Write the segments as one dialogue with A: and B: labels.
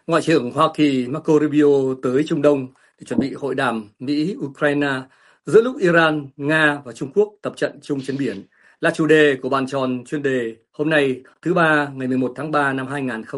A: Ngoại trưởng Hoa Kỳ Marco Rubio tới Trung Đông để chuẩn bị hội đàm Mỹ-Ukraine giữa lúc Iran, Nga và Trung Quốc tập trận chung trên biển là chủ đề của bàn tròn chuyên đề hôm nay thứ Ba ngày 11 tháng 3 năm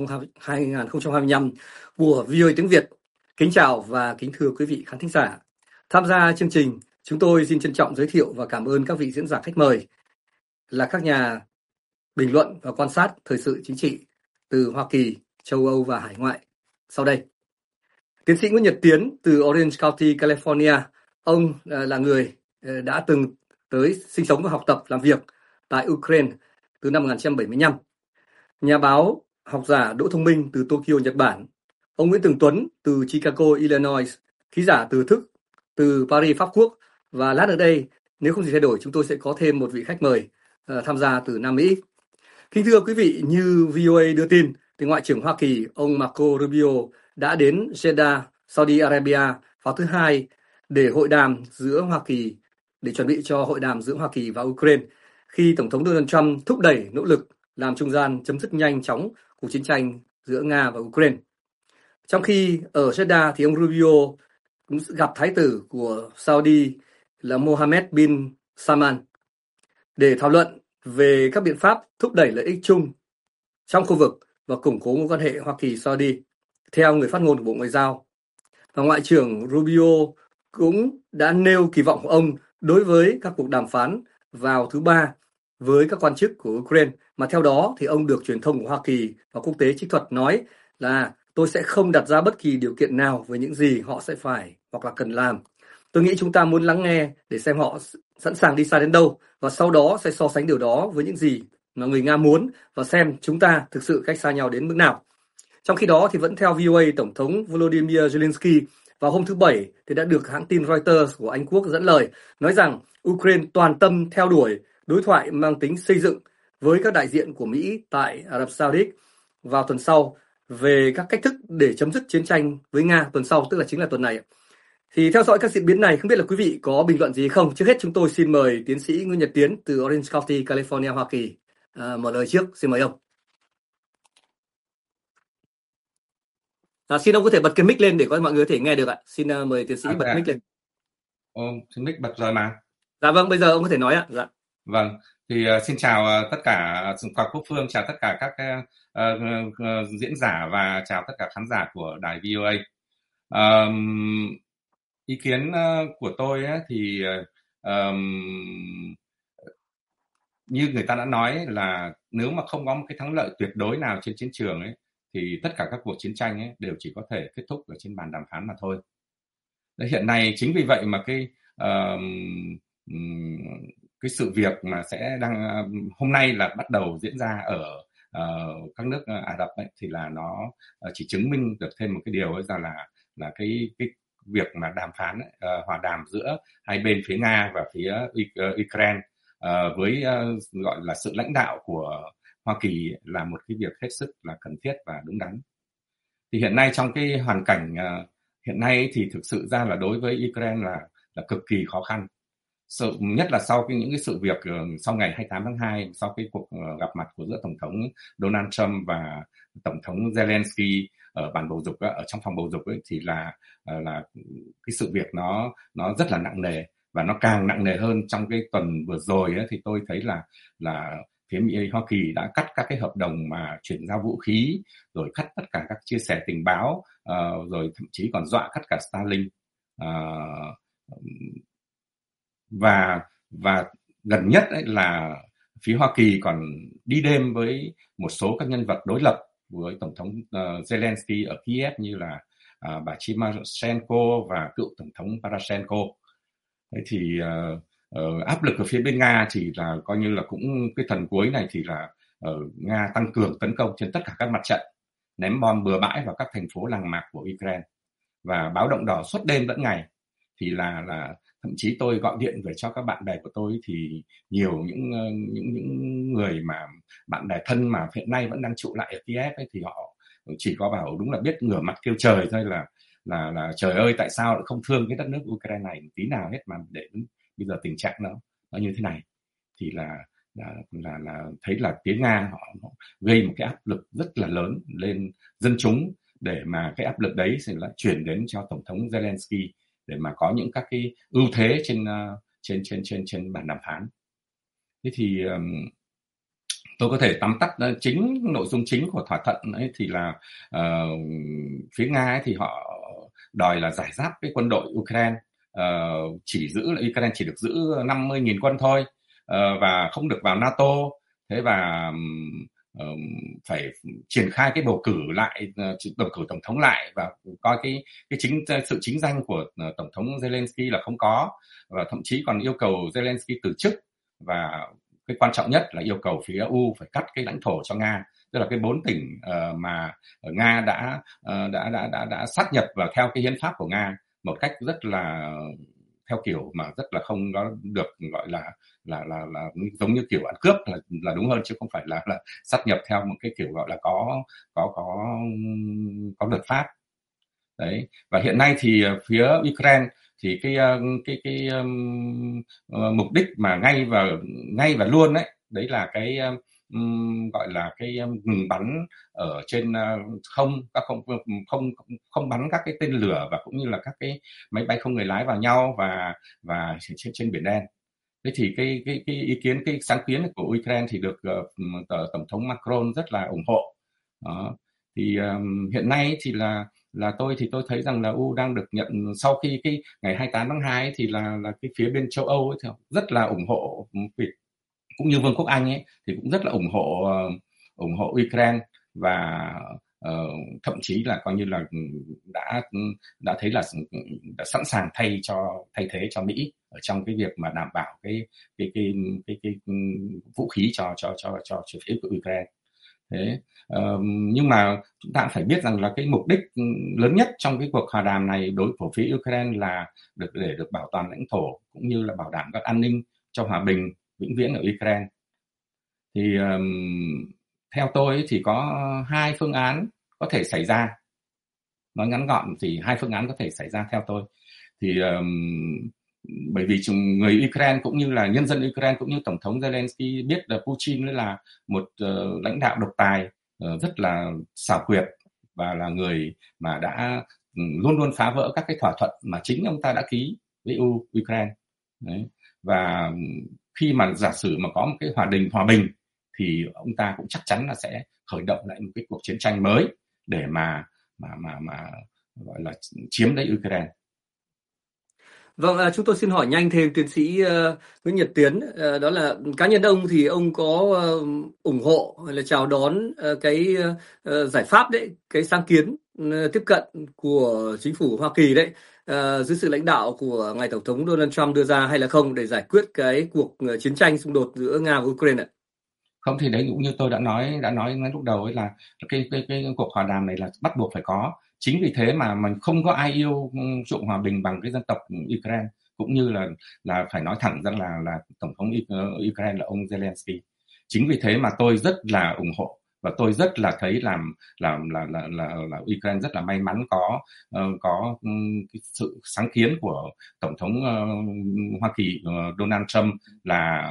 A: 2025 của VOA tiếng Việt. Kính chào và kính thưa quý vị khán thính giả. Tham gia chương trình, chúng tôi xin trân trọng giới thiệu và cảm ơn các vị diễn giả khách mời là các nhà bình luận và quan sát thời sự chính trị từ Hoa Kỳ, châu Âu và hải ngoại. Sau đây, tiến sĩ Nguyễn Nhật Tiến từ Orange County, California. Ông là người đã từng tới sinh sống và học tập làm việc tại Ukraine từ năm 1975. Nhà báo, học giả Đỗ Thông Minh từ Tokyo, Nhật Bản. Ông Nguyễn Tường Tuấn từ Chicago, Illinois. Ký giả từ Thức từ Paris, Pháp Quốc. Và lát ở đây, nếu không gì thay đổi, chúng tôi sẽ có thêm một vị khách mời tham gia từ Nam Mỹ. Kính thưa quý vị, như VOA đưa tin, thì Ngoại trưởng Hoa Kỳ, ông Marco Rubio đã đến Jeddah, Saudi Arabia vào thứ Hai để chuẩn bị cho hội đàm giữa Hoa Kỳ và Ukraine, khi Tổng thống Donald Trump thúc đẩy nỗ lực làm trung gian chấm dứt nhanh chóng cuộc chiến tranh giữa Nga và Ukraine. Trong khi ở Jeddah thì ông Rubio cũng gặp Thái tử của Saudi là Mohammed bin Salman để thảo luận về các biện pháp thúc đẩy lợi ích chung trong khu vực và củng cố mối quan hệ Hoa Kỳ-Saudi, theo người phát ngôn của Bộ Ngoại giao. Và Ngoại trưởng Rubio cũng đã nêu kỳ vọng của ông đối với các cuộc đàm phán vào thứ Ba với các quan chức của Ukraine, mà theo đó thì ông được truyền thông của Hoa Kỳ và quốc tế trích thuật nói là tôi sẽ không đặt ra bất kỳ điều kiện nào với những gì họ sẽ phải hoặc là cần làm. Tôi nghĩ chúng ta muốn lắng nghe để xem họ sẵn sàng đi xa đến đâu, và sau đó sẽ so sánh điều đó với những gì mà người Nga muốn và xem chúng ta thực sự cách xa nhau đến mức nào. Trong khi đó thì vẫn theo VOA, Tổng thống Volodymyr Zelensky vào hôm thứ Bảy thì đã được hãng tin Reuters của Anh Quốc dẫn lời nói rằng Ukraine toàn tâm theo đuổi đối thoại mang tính xây dựng với các đại diện của Mỹ tại Ả Rập Saudi vào tuần sau về các cách thức để chấm dứt chiến tranh với Nga tuần sau, tức là chính là tuần này. Thì theo dõi các diễn biến này, không biết là quý vị có bình luận gì không? Trước hết chúng tôi xin mời tiến sĩ Nguyễn Nhật Tiến từ Orange County, California, Hoa Kỳ mở lời trước. Xin mời ông. Xin ông có thể bật cái mic lên để mọi người có thể nghe được ạ. Xin mời tiến sĩ bật mic lên.
B: Mic bật rồi mà.
A: Dạ vâng, bây giờ ông có thể nói ạ. Dạ.
B: Vâng, thì xin chào tất cả Phạm Quốc Phương, chào tất cả các diễn giả và chào tất cả khán giả của đài VOA. Ý kiến của tôi thì như người ta đã nói là nếu mà không có một cái thắng lợi tuyệt đối nào trên chiến trường ấy, thì tất cả các cuộc chiến tranh ấy đều chỉ có thể kết thúc ở trên bàn đàm phán mà thôi. Đấy, hiện nay chính vì vậy mà cái sự việc mà sẽ hôm nay là bắt đầu diễn ra ở các nước Ả Rập ấy, thì là nó chỉ chứng minh được thêm một cái điều ấy là cái việc mà đàm phán hòa đàm giữa hai bên, phía Nga và phía Ukraine với gọi là sự lãnh đạo của Hoa Kỳ là một cái việc hết sức là cần thiết và đúng đắn. Thì hiện nay trong cái hoàn cảnh hiện nay thì thực sự ra là đối với Ukraine là cực kỳ khó khăn. Nhất là sau những cái sự việc sau ngày 28 tháng 2, sau cái cuộc gặp mặt của giữa Tổng thống Donald Trump và Tổng thống Zelensky ở bàn bầu dục, ở trong phòng bầu dục ấy, thì là cái sự việc nó rất là nặng nề, và nó càng nặng nề hơn trong cái tuần vừa rồi ấy, thì tôi thấy là phía Hoa Kỳ đã cắt các cái hợp đồng mà chuyển giao vũ khí, rồi cắt tất cả các chia sẻ tình báo, rồi thậm chí còn dọa cắt cả Starlink. Và gần nhất ấy là phía Hoa Kỳ còn đi đêm với một số các nhân vật đối lập với Tổng thống Zelensky ở Kiev, như là bà Tymoshenko và cựu Tổng thống Poroshenko. Thế thì áp lực ở phía bên Nga thì là coi như là cũng cái phần cuối này thì là Nga tăng cường tấn công trên tất cả các mặt trận, ném bom bừa bãi vào các thành phố làng mạc của Ukraine và báo động đỏ suốt đêm lẫn ngày. Thì là thậm chí tôi gọi điện về cho các bạn bè của tôi thì nhiều những người mà bạn bè thân mà hiện nay vẫn đang trụ lại ở Kiev ấy, thì họ chỉ có bảo đúng là biết ngửa mặt kêu trời thôi, là trời ơi tại sao lại không thương cái đất nước Ukraine này một tí nào hết, mà để bây giờ tình trạng nó như thế này. Thì là thấy là tiếng Nga họ gây một cái áp lực rất là lớn lên dân chúng, để mà cái áp lực đấy sẽ là chuyển đến cho Tổng thống Zelensky để mà có những các cái ưu thế trên bàn đàm phán. Thế thì tôi có thể tóm tắt chính nội dung chính của thỏa thuận ấy thì là phía Nga ấy thì họ đòi là giải giáp cái quân đội Ukraine, Ukraine chỉ được giữ 50.000 quân thôi, và không được vào NATO. Thế và phải triển khai cái bầu cử tổng thống lại, và coi cái sự chính danh của Tổng thống Zelensky là không có, và thậm chí còn yêu cầu Zelensky từ chức, và cái quan trọng nhất là yêu cầu phía EU phải cắt cái lãnh thổ cho Nga, tức là cái 4 tỉnh mà Nga đã sát nhập vào theo cái hiến pháp của Nga một cách rất là theo kiểu mà rất là không có được gọi là giống như kiểu ăn cướp là đúng hơn, chứ không phải là sát nhập theo một cái kiểu gọi là có luật pháp đấy. Và hiện nay thì phía Ukraine thì cái mục đích mà ngay và luôn đấy là cái gọi là cái ngừng bắn ở trên không bắn các cái tên lửa và cũng như là các cái máy bay không người lái vào nhau và trên Biển Đen. Thế thì cái ý kiến, cái sáng kiến của Ukraine thì được Tổng thống Macron rất là ủng hộ. Đó. Thì hiện nay thì là tôi thấy rằng là EU đang được nhận, sau khi cái ngày 28 tháng 2 thì là cái phía bên châu Âu ấy thì rất là ủng hộ, cũng như Vương quốc Anh ấy thì cũng rất là ủng hộ Ukraine, và thậm chí là coi như là đã thấy là đã sẵn sàng thay thế cho Mỹ ở trong cái việc mà đảm bảo cái vũ khí cho phía của Ukraine. Thế nhưng mà chúng ta phải biết rằng là cái mục đích lớn nhất trong cái cuộc hòa đàm này đối với phía Ukraine là để được bảo toàn lãnh thổ cũng như là bảo đảm các an ninh cho hòa bình vĩnh viễn ở Ukraine. Thì theo tôi thì có 2 phương án có thể xảy ra. Nói ngắn gọn thì 2 phương án có thể xảy ra theo tôi. Thì bởi vì người Ukraine cũng như là nhân dân Ukraine cũng như Tổng thống Zelensky biết là Putin là một lãnh đạo độc tài, rất là xảo quyệt, và là người mà đã luôn luôn phá vỡ các cái thỏa thuận mà chính ông ta đã ký với Ukraine. Đấy. Và khi mà giả sử mà có một cái hòa bình thì ông ta cũng chắc chắn là sẽ khởi động lại một cái cuộc chiến tranh mới để mà gọi là chiếm lấy Ukraine.
A: Vâng, chúng tôi xin hỏi nhanh thêm tiến sĩ Nguyễn Nhật Tiến, đó là cá nhân ông thì ông có ủng hộ hay là chào đón cái giải pháp đấy, cái sáng kiến tiếp cận của chính phủ Hoa Kỳ đấy, dưới sự lãnh đạo của ngài Tổng thống Donald Trump đưa ra hay là không, để giải quyết cái cuộc chiến tranh xung đột giữa Nga và Ukraine ạ?
B: Không, thì đấy cũng như tôi đã nói ngay lúc đầu ấy, là cái cuộc hòa đàm này là bắt buộc phải có. Chính vì thế mà mình không có ai yêu chuộng hòa bình bằng cái dân tộc Ukraine, cũng như là phải nói thẳng rằng là Tổng thống Ukraine là ông Zelensky. Chính vì thế mà tôi rất là ủng hộ, và tôi rất là thấy là Ukraine rất là may mắn có cái sự sáng kiến của Tổng thống Hoa Kỳ Donald Trump là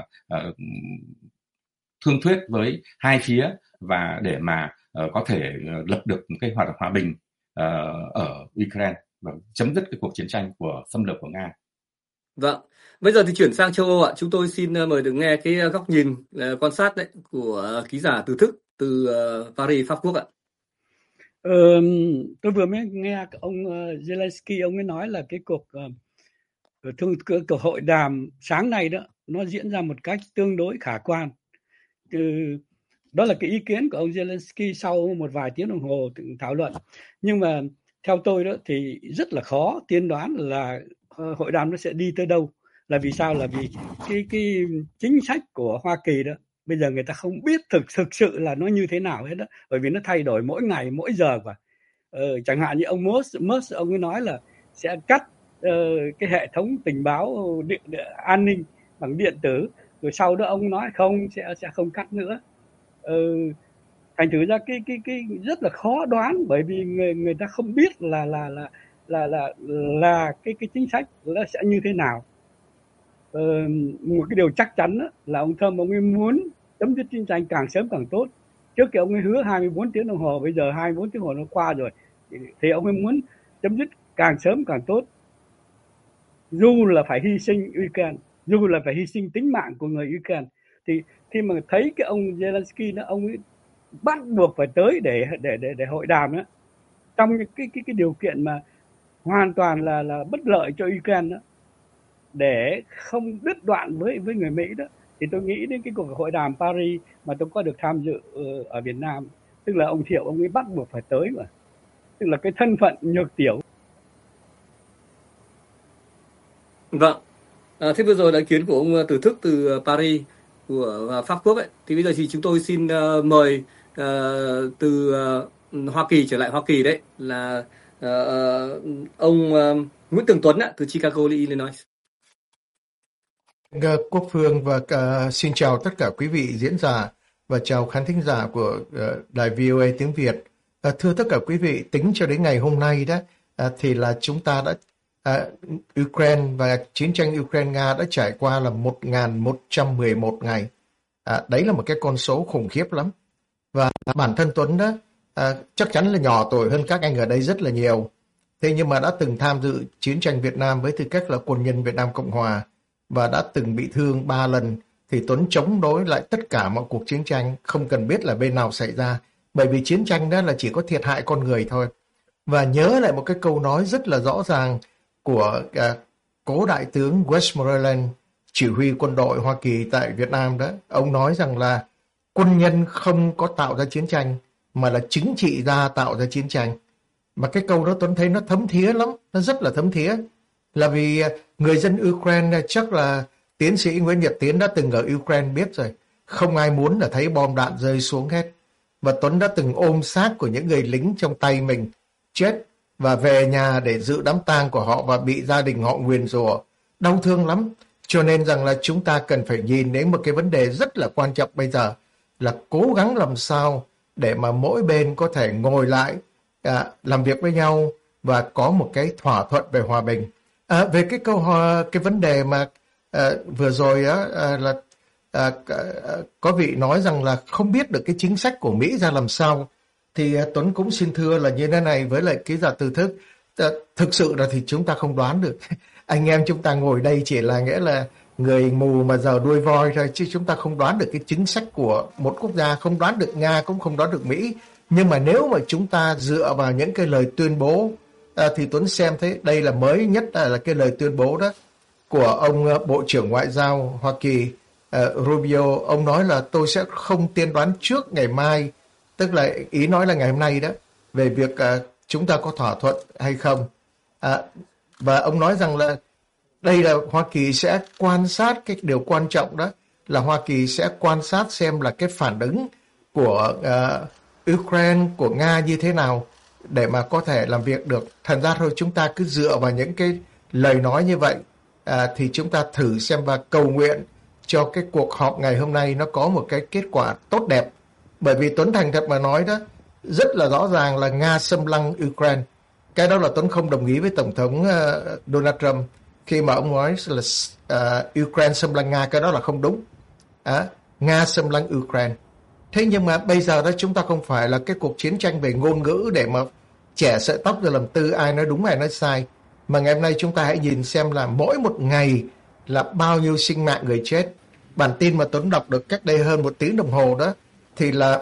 B: thương thuyết với hai phía, và để mà có thể lập được một cái hòa bình ở Ukraine và chấm dứt cái cuộc chiến tranh xâm lược của Nga.
A: Vâng, bây giờ thì chuyển sang châu Âu ạ. Chúng tôi xin mời được nghe cái góc nhìn quan sát đấy của ký giả Từ Thức từ Paris, Pháp Quốc ạ.
C: Tôi vừa mới nghe ông Zelensky, ông ấy nói là cái cuộc hội đàm sáng nay đó nó diễn ra một cách tương đối khả quan. Đó là cái ý kiến của ông Zelensky sau một vài tiếng đồng hồ thảo luận. Nhưng mà theo tôi đó thì rất là khó tiên đoán là hội đàm nó sẽ đi tới đâu. Là vì sao? Là vì cái chính sách của Hoa Kỳ đó bây giờ người ta không biết thực sự là nó như thế nào hết đó, bởi vì nó thay đổi mỗi ngày mỗi giờ và chẳng hạn như ông Musk ông ấy nói là sẽ cắt cái hệ thống tình báo an ninh bằng điện tử, rồi sau đó ông nói không, sẽ không cắt nữa. Thành thử ra cái rất là khó đoán, bởi vì người ta không biết là cái chính sách nó sẽ như thế nào. Một cái điều chắc chắn là ông Trump ông ấy muốn chấm dứt chiến tranh càng sớm càng tốt. Trước kia ông ấy hứa 24 tiếng đồng hồ, bây giờ 24 tiếng đồng hồ nó qua rồi, thì ông ấy muốn chấm dứt càng sớm càng tốt, dù là phải hy sinh Ukraine, dù là phải hy sinh tính mạng của người Ukraine. Thì khi mà thấy cái ông Zelensky đó, ông ấy bắt buộc phải tới để hội đàm đó, trong những cái điều kiện mà hoàn toàn là bất lợi cho Ukraine đó, để không đứt đoạn với người Mỹ đó. Thì tôi nghĩ đến cái cuộc hội đàm Paris mà tôi có được tham dự ở Việt Nam, tức là ông Thiệu ông ấy bắt buộc phải tới mà, tức là cái thân phận nhược tiểu.
A: Vâng. Thế vừa rồi là ý kiến của ông Từ Thức từ Paris của Pháp Quốc ấy. Thì bây giờ thì chúng tôi xin mời từ Hoa Kỳ trở lại Hoa Kỳ đấy là ông Nguyễn Tường Tuấn từ Chicago, Illinois.
D: Quốc Phương và xin chào tất cả quý vị diễn giả và chào khán thính giả của đài VOA tiếng Việt. Thưa tất cả quý vị, tính cho đến ngày hôm nay đó thì là chúng ta đã Ukraine và chiến tranh Ukraine-Nga đã trải qua là 1.111 ngày. Đấy là một cái con số khủng khiếp lắm. Và bản thân Tuấn đó chắc chắn là nhỏ tuổi hơn các anh ở đây rất là nhiều. Thế nhưng mà đã từng tham dự chiến tranh Việt Nam với tư cách là quân nhân Việt Nam Cộng Hòa và đã từng bị thương 3 lần, thì Tuấn chống đối lại tất cả mọi cuộc chiến tranh, không cần biết là bên nào xảy ra, bởi vì chiến tranh đó là chỉ có thiệt hại con người thôi. Và nhớ lại một cái câu nói rất là rõ ràng của cố đại tướng Westmoreland, chỉ huy quân đội Hoa Kỳ tại Việt Nam đó. Ông nói rằng là quân nhân không có tạo ra chiến tranh, mà là chính trị gia tạo ra chiến tranh. Mà cái câu đó Tuấn thấy nó thấm thía lắm, nó rất là thấm thía. Là vì người dân Ukraine, chắc là tiến sĩ Nguyễn Nhật Tiến đã từng ở Ukraine biết rồi, không ai muốn là thấy bom đạn rơi xuống hết. Và Tuấn đã từng ôm xác của những người lính trong tay mình chết và về nhà để dự đám tang của họ và bị gia đình họ nguyền rủa, đau thương lắm. Cho nên rằng là chúng ta cần phải nhìn đến một cái vấn đề rất là quan trọng bây giờ, là cố gắng làm sao để mà mỗi bên có thể ngồi lại làm việc với nhau và có một cái thỏa thuận về hòa bình. Về cái vấn đề mà vừa rồi là có vị nói rằng là không biết được cái chính sách của Mỹ ra làm sao, thì Tuấn cũng xin thưa là như thế này với lại ký giả Từ Thức. Thực sự là thì chúng ta không đoán được. Anh em chúng ta ngồi đây chỉ là nghĩa là người mù mà giờ đuôi voi thôi, chứ chúng ta không đoán được cái chính sách của một quốc gia, không đoán được Nga, cũng không đoán được Mỹ. Nhưng mà nếu mà chúng ta dựa vào những cái lời tuyên bố thì Tuấn xem thấy đây là mới nhất là cái lời tuyên bố đó của ông Bộ trưởng Ngoại giao Hoa Kỳ Rubio. Ông nói là tôi sẽ không tiên đoán trước ngày mai, tức là ý nói là ngày hôm nay đó, về việc chúng ta có thỏa thuận hay không. Và ông nói rằng là đây là Hoa Kỳ sẽ quan sát, cái điều quan trọng đó là Hoa Kỳ sẽ quan sát xem là cái phản ứng của Ukraine, của Nga như thế nào để mà có thể làm việc được. Thành ra thôi chúng ta cứ dựa vào những cái lời nói như vậy thì chúng ta thử xem và cầu nguyện cho cái cuộc họp ngày hôm nay nó có một cái kết quả tốt đẹp. Bởi vì Tuấn thành thật mà nói đó, rất là rõ ràng là Nga xâm lăng Ukraine. Cái đó là Tuấn không đồng ý với Tổng thống Donald Trump khi mà ông nói là Ukraine xâm lăng Nga. Cái đó là không đúng. Nga xâm lăng Ukraine. Thế nhưng mà bây giờ đó chúng ta không phải là cái cuộc chiến tranh về ngôn ngữ để mà chẻ sợi tóc rồi làm tư ai nói đúng ai nói sai. Mà ngày hôm nay chúng ta hãy nhìn xem là mỗi một ngày là bao nhiêu sinh mạng người chết. Bản tin mà Tuấn đọc được cách đây hơn 1 tiếng đồng hồ đó, thì là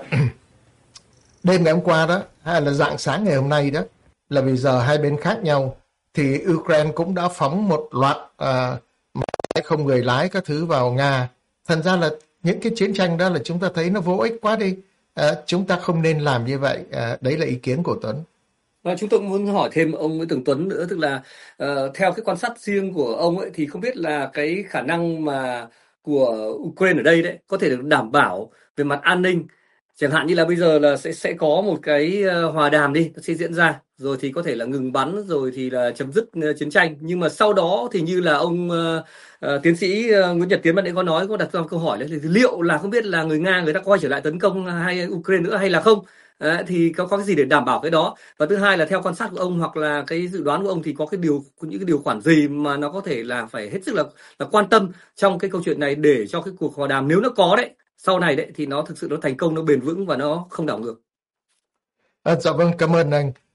D: đêm ngày hôm qua đó, hay là rạng sáng ngày hôm nay đó, là vì giờ hai bên khác nhau, thì Ukraine cũng đã phóng một loạt máy không người lái các thứ vào Nga. Thành ra là những cái chiến tranh đó là chúng ta thấy nó vô ích quá đi. Chúng ta không nên làm như vậy. Đấy là ý kiến của Tuấn.
A: Và chúng tôi cũng muốn hỏi thêm ông Nguyễn Tường Tuấn nữa, tức là theo cái quan sát riêng của ông ấy thì không biết là cái khả năng mà của Ukraine ở đây đấy có thể được đảm bảo về mặt an ninh, chẳng hạn như là bây giờ là sẽ có một cái hòa đàm đi, nó sẽ diễn ra rồi thì có thể là ngừng bắn rồi thì là chấm dứt chiến tranh, nhưng mà sau đó thì như là ông tiến sĩ Nguyễn Nhật Tiến bạn ấy có đặt ra câu hỏi đấy, thì liệu là không biết là người Nga người ta quay trở lại tấn công hay Ukraine nữa hay là không. Thì có cái gì để đảm bảo cái đó. Và thứ hai là theo quan sát của ông hoặc là cái dự đoán của ông thì có những cái điều khoản gì mà nó có thể là phải hết sức là quan tâm trong cái câu chuyện này để cho cái cuộc hòa đàm, nếu nó có đấy sau này đấy, thì nó thực sự nó thành công, nó bền vững và nó không đảo ngược.
D: Dạ vâng, cảm ơn anh.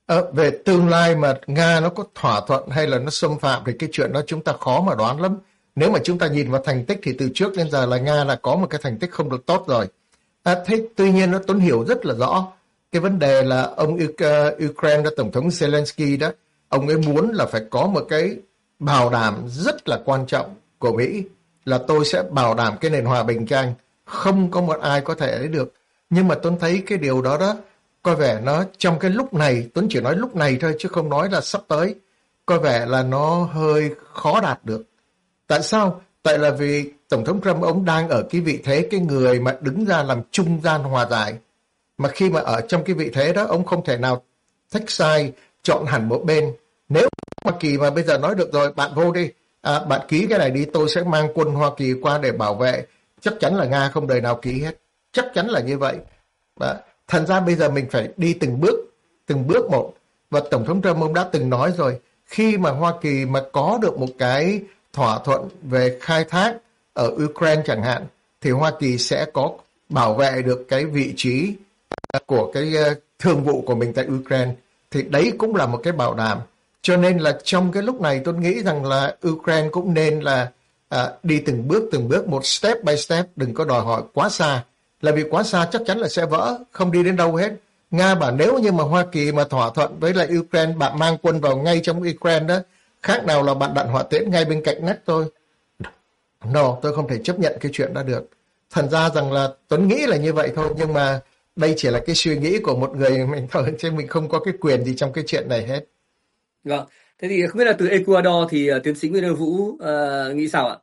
D: Về tương lai mà Nga nó có thỏa thuận hay là nó xâm phạm thì cái chuyện đó chúng ta khó mà đoán lắm. Nếu mà chúng ta nhìn vào thành tích thì từ trước đến giờ là Nga là có một cái thành tích không được tốt rồi. Thế tuy nhiên Tuấn hiểu rất là rõ cái vấn đề là ông Ukraine đó, Tổng thống Zelensky đó, ông ấy muốn là phải có một cái bảo đảm rất là quan trọng của Mỹ là tôi sẽ bảo đảm cái nền hòa bình cho anh, không có một ai có thể ấy được. Nhưng mà Tuấn thấy cái điều đó đó coi vẻ nó trong cái lúc này, Tuấn chỉ nói lúc này thôi chứ không nói là sắp tới, coi vẻ là nó hơi khó đạt được. Tại sao? Tại là vì Tổng thống Trump ông đang ở cái vị thế cái người mà đứng ra làm trung gian hòa giải. Mà khi mà ở trong cái vị thế đó, ông không thể nào take side, chọn hẳn một bên. Nếu Hoa Kỳ mà bây giờ nói được rồi, bạn vô đi, bạn ký cái này đi, tôi sẽ mang quân Hoa Kỳ qua để bảo vệ, chắc chắn là Nga không đời nào ký hết. Chắc chắn là như vậy. Thành ra bây giờ mình phải đi từng bước một. Và Tổng thống Trump ông đã từng nói rồi, khi mà Hoa Kỳ mà có được một cái thỏa thuận về khai thác ở Ukraine chẳng hạn, thì Hoa Kỳ sẽ có bảo vệ được cái vị trí của cái thương vụ của mình tại Ukraine. Thì đấy cũng là một cái bảo đảm. Cho nên là trong cái lúc này tôi nghĩ rằng là Ukraine cũng nên là đi từng bước, một step by step, đừng có đòi hỏi quá xa. Là vì quá xa chắc chắn là sẽ vỡ, không đi đến đâu hết. Nga bảo nếu như mà Hoa Kỳ mà thỏa thuận với lại Ukraine, bạn mang quân vào ngay trong Ukraine đó, khác nào là bạn đặt hỏa tiễn ngay bên cạnh nách tôi. No, tôi không thể chấp nhận cái chuyện đó được. Thành ra rằng là Tuấn nghĩ là như vậy thôi, nhưng mà đây chỉ là cái suy nghĩ của một người mình thôi, chứ mình không có cái quyền gì trong cái chuyện này hết.
A: Vâng, thế thì không biết là từ Ecuador thì tiến sĩ Nguyễn Đức Vũ nghĩ sao ạ?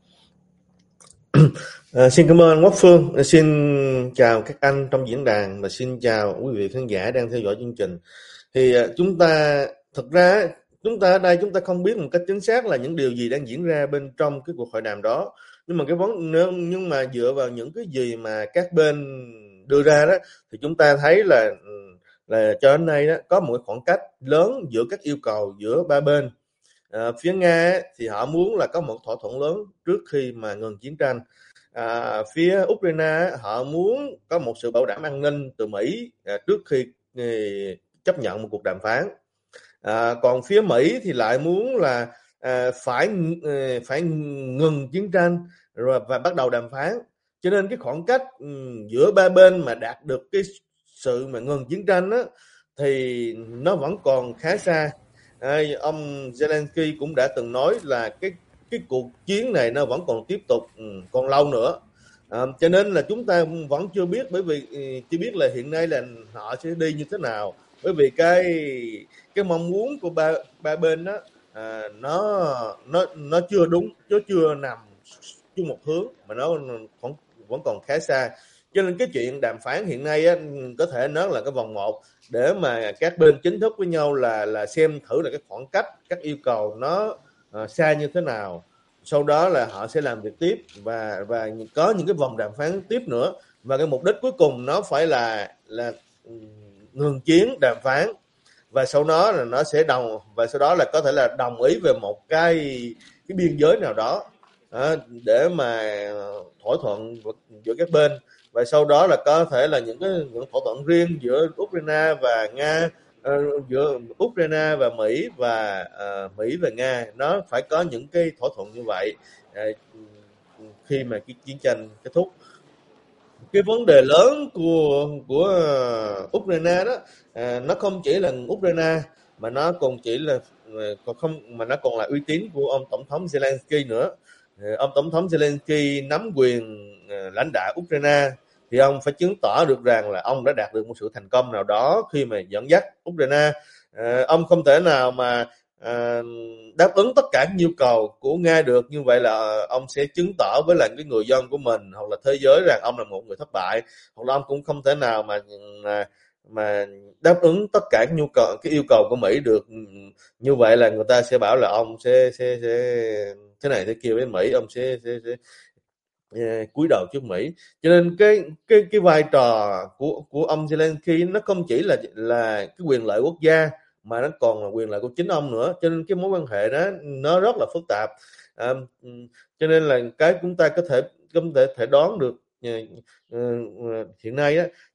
E: Xin cảm ơn Quốc Phương, xin chào các anh trong diễn đàn và xin chào quý vị khán giả đang theo dõi chương trình. Thì thực ra chúng ta ở đây chúng ta không biết một cách chính xác là những điều gì đang diễn ra bên trong cái cuộc hội đàm đó, nhưng mà dựa vào những cái gì mà các bên đưa ra đó thì chúng ta thấy là cho đến nay đó có một khoảng cách lớn giữa các yêu cầu giữa ba bên. Phía Nga thì họ muốn là có một thỏa thuận lớn trước khi mà ngừng chiến tranh. Phía Ukraine họ muốn có một sự bảo đảm an ninh từ Mỹ trước khi chấp nhận một cuộc đàm phán. Còn phía Mỹ thì lại muốn là phải ngừng chiến tranh rồi và bắt đầu đàm phán. Cho nên cái khoảng cách giữa ba bên mà đạt được cái sự mà ngừng chiến tranh đó, thì nó vẫn còn khá xa. Ông Zelensky cũng đã từng nói là cái cuộc chiến này nó vẫn còn tiếp tục còn lâu nữa. Cho nên là chúng ta vẫn chưa biết, bởi vì chưa biết là hiện nay là họ sẽ đi như thế nào, bởi vì cái mong muốn của ba bên đó nó chưa đúng, nó chưa nằm chung một hướng, mà nó vẫn còn khá xa. Cho nên cái chuyện đàm phán hiện nay á, có thể nói là cái vòng 1 để mà các bên chính thức với nhau là xem thử là cái khoảng cách, các yêu cầu nó xa như thế nào. Sau đó là họ sẽ làm việc tiếp và có những cái vòng đàm phán tiếp nữa, và cái mục đích cuối cùng nó phải là ngừng chiến, đàm phán, và sau đó là nó sẽ và sau đó là có thể là đồng ý về một cái biên giới nào đó để mà thỏa thuận giữa các bên, và sau đó là có thể là những thỏa thuận riêng giữa Ukraine và Nga, giữa Ukraine và Mỹ, và Mỹ và Nga. Nó phải có những cái thỏa thuận như vậy khi mà cái chiến tranh kết thúc. Cái vấn đề lớn của Ukraine đó, nó không chỉ là Ukraine mà nó còn nó còn là uy tín của ông tổng thống Zelensky nữa. Ông tổng thống Zelensky nắm quyền lãnh đạo Ukraine thì ông phải chứng tỏ được rằng là ông đã đạt được một sự thành công nào đó khi mà dẫn dắt Ukraine. Ông không thể nào mà đáp ứng tất cả nhu cầu của Nga được. Như vậy là ông sẽ chứng tỏ với lại cái người dân của mình hoặc là thế giới rằng ông là một người thất bại, hoặc là ông cũng không thể nào mà đáp ứng tất cả cái yêu cầu của Mỹ được. Như vậy là người ta sẽ bảo là ông sẽ thế này thế kia với Mỹ, ông sẽ cúi đầu trước Mỹ. Cho nên cái vai trò của ông Zelensky nó không chỉ là cái quyền lợi quốc gia mà nó còn là quyền lợi của chính ông nữa. Cho nên cái mối quan hệ đó nó rất là phức tạp. Cho nên là cái chúng ta có thể đoán được hiện nay á,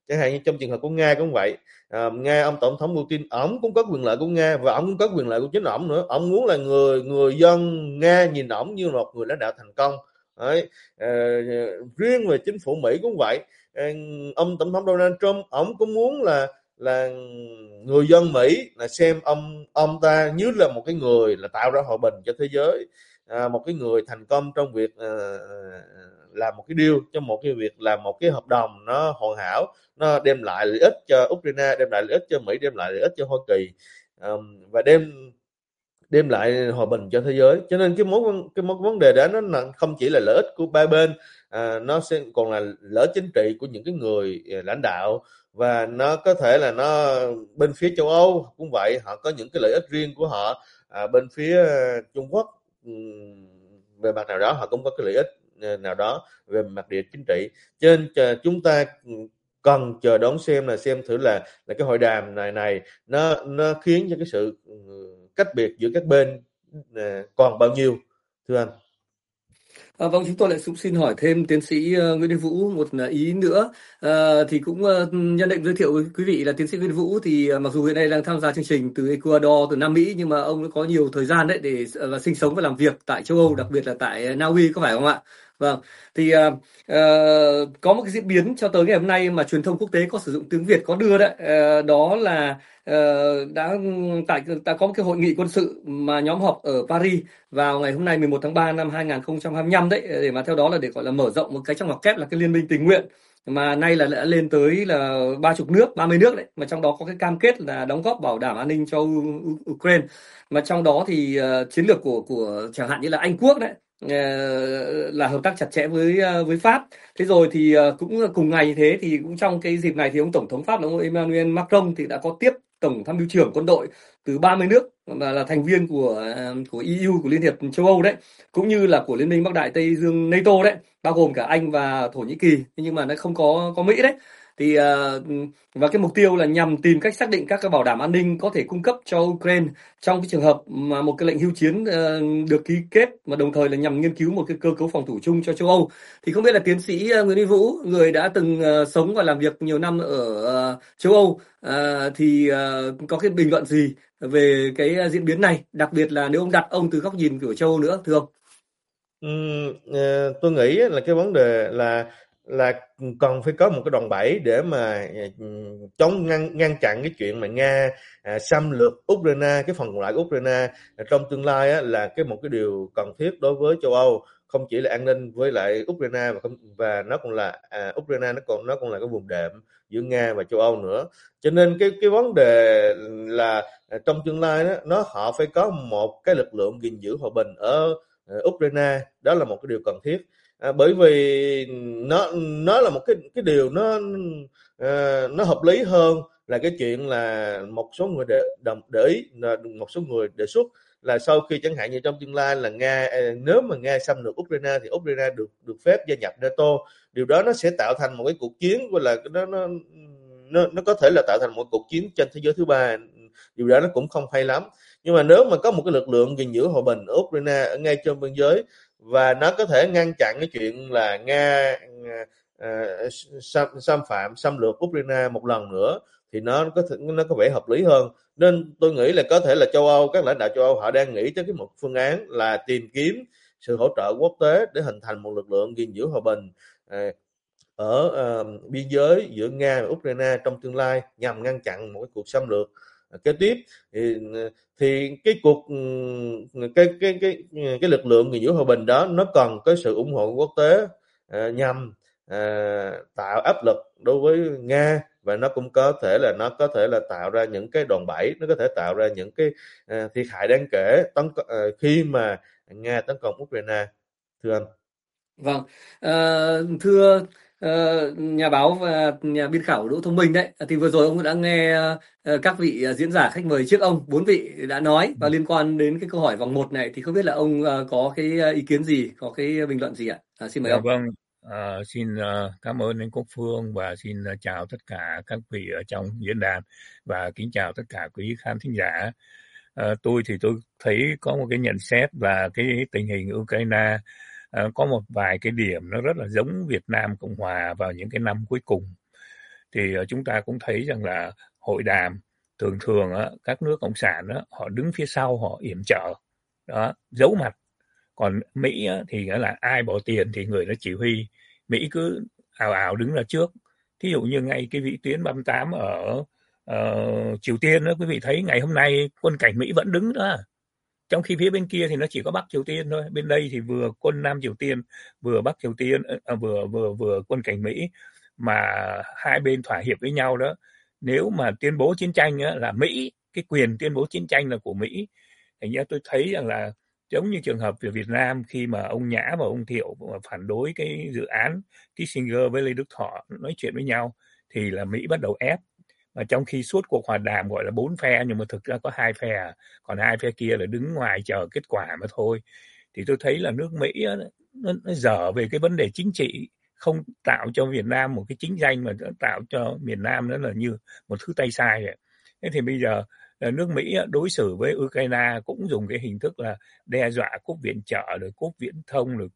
E: Chẳng hạn như trong trường hợp của Nga cũng vậy. Nga, ông tổng thống Putin, ổng cũng có quyền lợi của Nga và ổng cũng có quyền lợi của chính ổng nữa. Ổng muốn là người dân Nga nhìn ổng như một người lãnh đạo thành công. Đấy. Riêng về chính phủ Mỹ cũng vậy. Ông tổng thống Donald Trump, ổng cũng muốn là người dân Mỹ là xem ông ta như là một cái người là tạo ra hòa bình cho thế giới, một cái người thành công trong việc làm một cái deal, trong một cái việc làm một cái hợp đồng nó hoàn hảo, nó đem lại lợi ích cho Ukraine, đem lại lợi ích cho Mỹ, đem lại lợi ích cho Hoa Kỳ, và đem lại hòa bình cho thế giới. Cho nên cái mối vấn đề đó nó không chỉ là lợi ích của ba bên, nó sẽ còn là lợi ích chính trị của những cái người lãnh đạo, và nó có thể là nó bên phía châu Âu cũng vậy, họ có những cái lợi ích riêng của họ, bên phía Trung Quốc về mặt nào đó họ cũng có cái lợi ích nào đó về mặt địa chính trị. Cho nên chúng ta cần chờ đón xem thử là cái hội đàm này nó khiến cho cái sự cách biệt giữa các bên còn bao nhiêu, thưa anh?
A: Vâng, chúng tôi lại xin hỏi thêm tiến sĩ Nguyễn Đình Vũ một ý nữa. Thì cũng nhân định giới thiệu với quý vị là tiến sĩ Nguyễn Đình Vũ thì mặc dù hiện nay đang tham gia chương trình từ Ecuador, từ Nam Mỹ, nhưng mà ông có nhiều thời gian đấy để sinh sống và làm việc tại châu Âu, đặc biệt là tại Na Uy, có phải không ạ? Vâng, thì có một cái diễn biến cho tới ngày hôm nay mà truyền thông quốc tế có sử dụng tiếng Việt có đưa đấy, đó là đã có một cái hội nghị quân sự mà nhóm họp ở Paris vào ngày hôm nay 11 tháng 3 năm 2025 đấy, để mà theo đó là để gọi là mở rộng một cái trong ngoặc kép là cái liên minh tình nguyện, mà nay là đã lên tới là 30 nước đấy, mà trong đó có cái cam kết là đóng góp bảo đảm an ninh cho Ukraine, mà trong đó thì chiến lược của chẳng hạn như là Anh Quốc đấy là hợp tác chặt chẽ với Pháp. Thế rồi thì cũng cùng ngày như thế thì cũng trong cái dịp này thì ông tổng thống Pháp là ông Emmanuel Macron thì đã có tiếp tổng tham mưu trưởng quân đội từ 30 nước mà là thành viên của EU, của Liên hiệp châu Âu đấy, cũng như là của Liên minh Bắc Đại Tây Dương NATO đấy, bao gồm cả Anh và Thổ Nhĩ Kỳ, nhưng mà nó không có Mỹ đấy. Thì và cái mục tiêu là nhằm tìm cách xác định các cái bảo đảm an ninh có thể cung cấp cho Ukraine trong cái trường hợp mà một cái lệnh hưu chiến được ký kết, mà đồng thời là nhằm nghiên cứu một cái cơ cấu phòng thủ chung cho châu Âu. Thì không biết là tiến sĩ Nguyễn Đình Vũ, người đã từng sống và làm việc nhiều năm ở châu Âu, thì có cái bình luận gì về cái diễn biến này, đặc biệt là nếu ông đặt ông từ góc nhìn của châu Âu nữa, thưa ông?
E: Tôi nghĩ là cái vấn đề là cần phải có một cái đòn bẩy để mà chống ngăn chặn cái chuyện mà Nga xâm lược Ukraine, cái phần còn lại của Ukraine trong tương lai là một cái điều cần thiết đối với châu Âu, không chỉ là an ninh với lại Ukraine và nó còn là Ukraine nó còn là cái vùng đệm giữa Nga và châu Âu nữa. Cho nên cái vấn đề là trong tương lai đó, họ phải có một cái lực lượng gìn giữ hòa bình ở Ukraine, đó là một cái điều cần thiết, bởi vì nó là một cái điều nó hợp lý hơn là cái chuyện là một số người để ý, một số người đề xuất là sau khi chẳng hạn như trong tương lai là nếu mà Nga xâm lược Ukraine thì Ukraine được phép gia nhập NATO. Điều đó nó sẽ tạo thành một cái cuộc chiến, gọi là nó có thể là tạo thành một cuộc chiến trên thế giới thứ ba. Điều đó nó cũng không hay lắm. Nhưng mà nếu mà có một cái lực lượng gìn giữ hòa bình ở Ukraine ở ngay trên biên giới, và nó có thể ngăn chặn cái chuyện là Nga xâm lược Ukraine một lần nữa, thì nó có vẻ hợp lý hơn. Nên tôi nghĩ là có thể là châu Âu, các lãnh đạo châu Âu họ đang nghĩ tới một phương án là tìm kiếm sự hỗ trợ quốc tế để hình thành một lực lượng gìn giữ hòa bình ở biên giới giữa Nga và Ukraine trong tương lai, nhằm ngăn chặn một cái cuộc xâm lược kế tiếp. Thì cái lực lượng gìn giữ hòa bình đó nó cần có sự ủng hộ quốc tế nhằm tạo áp lực đối với Nga, và nó cũng có thể là tạo ra những cái đòn bẩy, nó có thể tạo ra những cái thiệt hại đáng kể khi mà Nga tấn công Ukraine, thưa anh.
A: Vâng, thưa nhà báo và nhà biên khảo Đỗ Thông Minh đấy, thì vừa rồi ông đã nghe các vị diễn giả khách mời trước ông, 4 vị đã nói, và liên quan đến cái câu hỏi vòng 1 này thì không biết là ông có cái ý kiến gì, có cái bình luận gì ạ? Xin mời ông.
F: Vâng, xin cảm ơn anh Quốc Phương và xin chào tất cả các vị ở trong diễn đàn và kính chào tất cả quý khán thính giả. Tôi thấy có một cái nhận xét là cái tình hình Ukraine có một vài cái điểm nó rất là giống Việt Nam Cộng Hòa vào những cái năm cuối cùng. thì chúng ta cũng thấy rằng là hội đàm thường thường các nước cộng sản họ đứng phía sau, họ yểm trợ đó, giấu mặt. Còn Mỹ thì là ai bỏ tiền thì người đó chỉ huy, Mỹ cứ ào ào đứng ra trước. Thí dụ như ngay cái vĩ tuyến 38 ở Triều Tiên đó, quý vị thấy ngày hôm nay quân cảnh Mỹ vẫn đứng đó, trong khi phía bên kia thì nó chỉ có Bắc Triều Tiên thôi. Bên đây thì vừa quân Nam Triều Tiên, vừa Bắc Triều Tiên, vừa quân cảnh Mỹ, mà hai bên thỏa hiệp với nhau đó. Nếu mà tuyên bố chiến tranh là Mỹ, cái quyền tuyên bố chiến tranh là của Mỹ. Thành ra tôi thấy rằng là giống như trường hợp về Việt Nam, khi mà ông Nhã và ông Thiệu phản đối cái dự án Kissinger với Lê Đức Thọ nói chuyện với nhau, thì là Mỹ bắt đầu ép. Mà trong khi suốt cuộc hòa đàm gọi là 4 phe, nhưng mà thực ra có 2 phe, còn 2 phe kia là đứng ngoài chờ kết quả mà thôi. Thì tôi thấy là nước Mỹ nó dở về cái vấn đề chính trị, không tạo cho Việt Nam một cái chính danh, mà nó tạo cho miền Nam đó là như một thứ tay sai vậy. Thế thì bây giờ nước Mỹ đối xử với Ukraine cũng dùng cái hình thức là đe dọa cúp viện trợ, rồi cúp viễn thông, rồi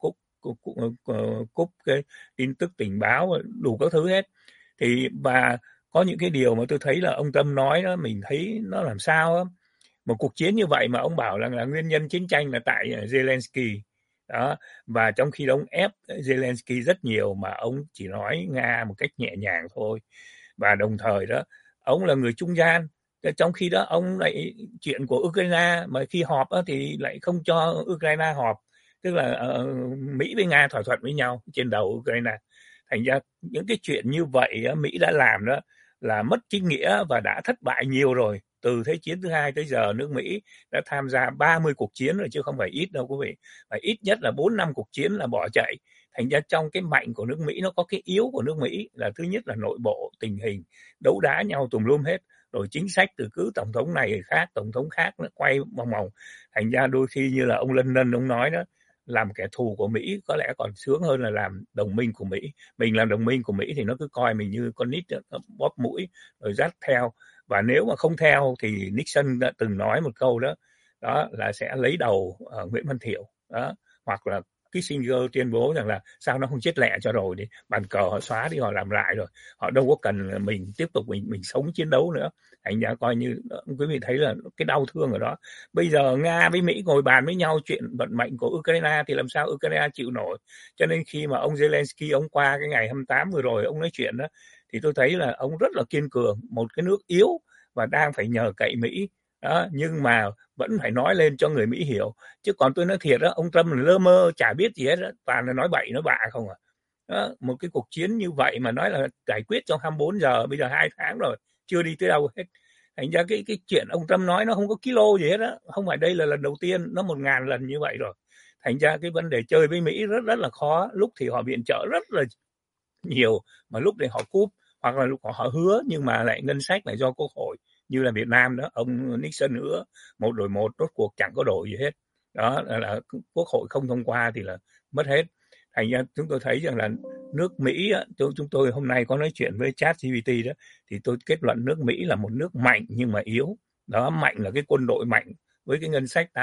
F: cúp cái tin tức tình báo, đủ các thứ hết. Thì và có những cái điều mà tôi thấy là ông Tâm nói đó, mình thấy nó làm sao đó. Một cuộc chiến như vậy mà ông bảo là nguyên nhân chiến tranh là tại Zelensky đó, và trong khi đó ông ép Zelensky rất nhiều mà ông chỉ nói Nga một cách nhẹ nhàng thôi. Và đồng thời đó, ông là người trung gian, trong khi đó ông lại chuyện của Ukraine mà khi họp thì lại không cho Ukraine họp, tức là Mỹ với Nga thỏa thuận với nhau trên đầu Ukraine. Thành ra những cái chuyện như vậy Mỹ đã làm đó là mất chính nghĩa và đã thất bại nhiều rồi. Từ Thế chiến thứ 2 tới giờ, nước Mỹ đã tham gia 30 cuộc chiến rồi chứ không phải ít đâu quý vị. Và ít nhất là 4-5 cuộc chiến là bỏ chạy. Thành ra trong cái mạnh của nước Mỹ nó có cái yếu của nước Mỹ, là thứ nhất là nội bộ, tình hình, đấu đá nhau tùm lum hết. Rồi chính sách từ cứ tổng thống này khác, tổng thống khác nó quay vòng vòng. Thành ra đôi khi như là ông London ông nói đó, làm kẻ thù của Mỹ có lẽ còn sướng hơn là làm đồng minh của Mỹ. Mình làm đồng minh của Mỹ thì nó cứ coi mình như con nít bóp mũi rồi dắt theo. Và nếu mà không theo thì Nixon đã từng nói một câu đó, đó là sẽ lấy đầu Nguyễn Văn Thiệu đó, hoặc là Kissinger tuyên bố rằng là sao nó không chết lẹ cho rồi, đi bàn cờ họ xóa đi, họ làm lại rồi, họ đâu có cần mình tiếp tục mình sống chiến đấu nữa. Thành ra coi như quý vị thấy là cái đau thương ở đó. Bây giờ Nga với Mỹ ngồi bàn với nhau chuyện vận mệnh của Ukraine thì làm sao Ukraine chịu nổi. Cho nên khi mà ông Zelensky ông qua cái ngày 28 vừa rồi ông nói chuyện đó, thì tôi thấy là ông rất là kiên cường, một cái nước yếu và đang phải nhờ cậy Mỹ đó, nhưng mà vẫn phải nói lên cho người Mỹ hiểu. Chứ còn tôi nói thiệt đó, ông Trump là lơ mơ chả biết gì hết đó, toàn là nói bậy nói bạ không à. Đó, một cái cuộc chiến như vậy mà nói là giải quyết trong 24 giờ, bây giờ 2 tháng rồi chưa đi tới đâu hết. Thành ra cái chuyện ông Trump nói nó không có kilo gì hết á, không phải đây là lần đầu tiên, nó 1000 lần như vậy rồi. Thành ra cái vấn đề chơi với Mỹ rất là khó. Lúc thì họ viện trợ rất là nhiều, mà lúc thì họ cúp, hoặc là lúc họ hứa nhưng mà lại ngân sách lại do Quốc hội, như là Việt Nam đó, ông Nixon hứa 1 đổi 1, rốt cuộc chẳng có đổi gì hết. Đó là Quốc hội không thông qua thì là mất hết. Thành ra chúng tôi thấy rằng là nước Mỹ, chúng tôi hôm nay có nói chuyện với ChatGPT đó, thì tôi kết luận nước Mỹ là một nước mạnh nhưng mà yếu. Đó, mạnh là cái quân đội mạnh với cái ngân sách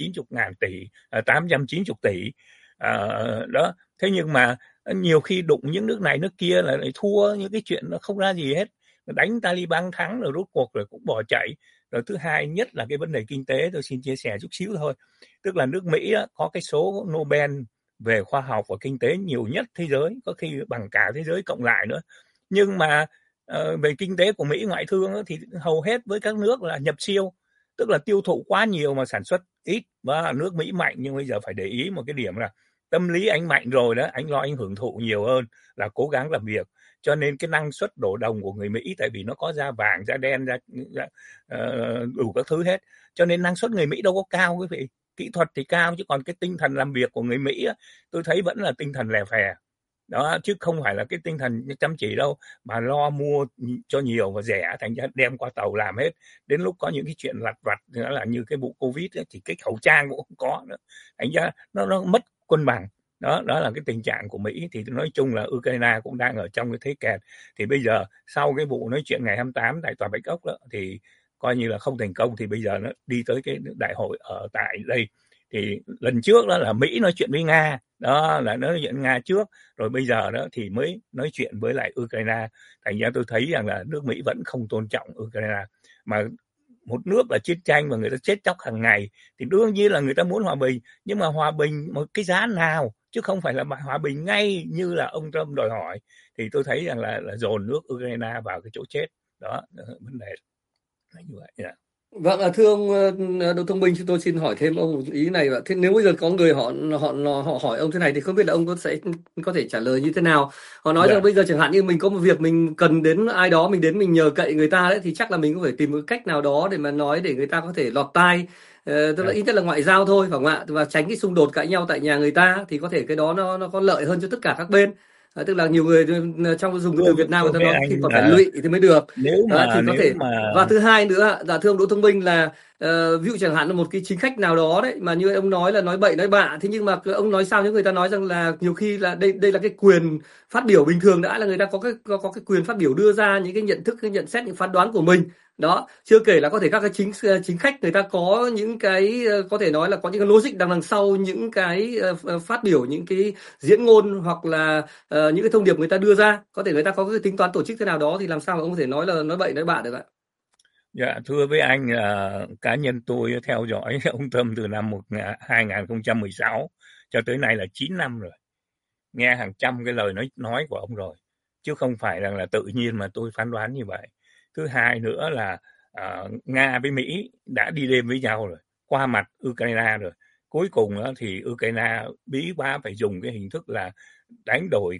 F: 890 tỷ đó. Thế nhưng mà nhiều khi đụng những nước này nước kia là lại thua những cái chuyện nó không ra gì hết, đánh Taliban thắng rồi rốt cuộc rồi cũng bỏ chạy. Rồi thứ hai nhất là cái vấn đề kinh tế, tôi xin chia sẻ chút xíu thôi. Tức là nước Mỹ có cái số Nobel về khoa học và kinh tế nhiều nhất thế giới, có khi bằng cả thế giới cộng lại nữa. Nhưng mà về kinh tế của Mỹ ngoại thương thì hầu hết với các nước là nhập siêu, tức là tiêu thụ quá nhiều mà sản xuất ít. Và nước Mỹ mạnh, nhưng bây giờ phải để ý một cái điểm là tâm lý anh mạnh rồi đó, anh lo anh hưởng thụ nhiều hơn là cố gắng làm việc. Cho nên cái năng suất đổ đồng của người Mỹ, tại vì nó có da vàng, da đen, đủ các thứ hết, cho nên năng suất người Mỹ đâu có cao quý vị. Kỹ thuật thì cao, chứ còn cái tinh thần làm việc của người Mỹ tôi thấy vẫn là tinh thần lè phè đó, chứ không phải là cái tinh thần chăm chỉ đâu, mà lo mua cho nhiều và rẻ, thành ra đem qua tàu làm hết. Đến lúc có những cái chuyện lặt vặt nữa là như cái vụ Covid thì cái khẩu trang cũng không có nữa, thành ra nó mất cân bằng. Đó là cái tình trạng của Mỹ. Thì nói chung là Ukraine cũng đang ở trong cái thế kẹt. Thì bây giờ sau cái vụ nói chuyện ngày 28 tại Tòa Bạch Ốc đó, thì coi như là không thành công, thì bây giờ nó đi tới cái đại hội ở tại đây. Thì lần trước đó là Mỹ nói chuyện với Nga, đó là nói chuyện Nga trước, rồi bây giờ đó thì mới nói chuyện với lại Ukraine. Thành ra tôi thấy rằng là nước Mỹ vẫn không tôn trọng Ukraine, mà một nước là chiến tranh và người ta chết chóc hàng ngày thì đương nhiên là người ta muốn hòa bình, nhưng mà hòa bình một cái giá nào, chứ không phải là hòa bình ngay như là ông Trump đòi hỏi. Thì tôi thấy rằng là dồn nước Ukraine vào cái chỗ chết đó, vấn đề là như vậy. Yeah.
A: Vâng, thưa ông Đỗ Thông Minh, chúng tôi xin hỏi thêm ông một ý này. Thế nếu bây giờ có người họ hỏi ông thế này thì không biết là ông có thể trả lời như thế nào? Họ nói rằng bây giờ chẳng hạn như mình có một việc mình cần đến ai đó, mình đến mình nhờ cậy người ta đấy, thì chắc là mình cũng phải tìm một cách nào đó để mà nói để người ta có thể lọt tai, tức là ít nhất là ngoại giao thôi, phải không ạ? Và tránh cái xung đột cãi nhau tại nhà người ta, thì có thể cái đó nó có lợi hơn cho tất cả các bên. Tức là nhiều người trong dùng cái từ Việt Nam người ta nói khi còn phải lụy thì mới được.
F: Nếu mà
A: thì có thể. Và thứ hai nữa, thưa ông Đỗ Thông Minh, là ví dụ chẳng hạn là một cái chính khách nào đó đấy mà như ông nói là nói bậy nói bạ, thế nhưng mà ông nói sao những người ta nói rằng là nhiều khi là đây là cái quyền phát biểu bình thường, đã là người ta có cái quyền phát biểu, đưa ra những cái nhận thức, cái nhận xét, những phán đoán của mình đó. Chưa kể là có thể các cái chính khách người ta có những cái có thể nói là có những cái logic đằng sau những cái phát biểu, những cái diễn ngôn, hoặc là những cái thông điệp người ta đưa ra, có thể người ta có cái tính toán tổ chức thế nào đó, thì làm sao mà ông có thể nói là nói bậy nói bạ được ạ?
F: Dạ, thưa với anh, cá nhân tôi theo dõi ông Trump từ năm 2016 cho tới nay là 9 năm rồi. Nghe hàng trăm cái lời nói của ông rồi, chứ không phải rằng là tự nhiên mà tôi phán đoán như vậy. Thứ hai nữa là Nga với Mỹ đã đi đêm với nhau rồi, qua mặt Ukraine rồi. Cuối cùng thì Ukraine bí quá phải dùng cái hình thức là đánh đổi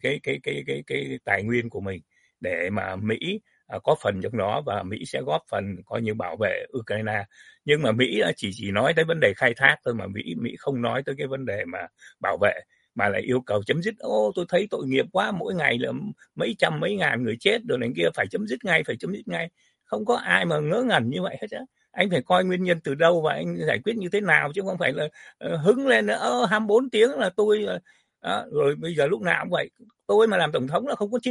F: cái tài nguyên của mình để mà Mỹ có phần trong đó, và Mỹ sẽ góp phần coi như bảo vệ Ukraine. Nhưng mà Mỹ chỉ nói tới vấn đề khai thác thôi, mà Mỹ không nói tới cái vấn đề mà bảo vệ, mà lại yêu cầu chấm dứt. Tôi thấy tội nghiệp quá, mỗi ngày là mấy trăm mấy ngàn người chết rồi này kia, phải chấm dứt ngay. Không có ai mà ngớ ngẩn như vậy hết á. Anh phải coi nguyên nhân từ đâu và anh giải quyết như thế nào, chứ không phải là hứng lên 24 tiếng là tôi rồi bây giờ lúc nào cũng vậy. Tôi mà làm tổng thống là không có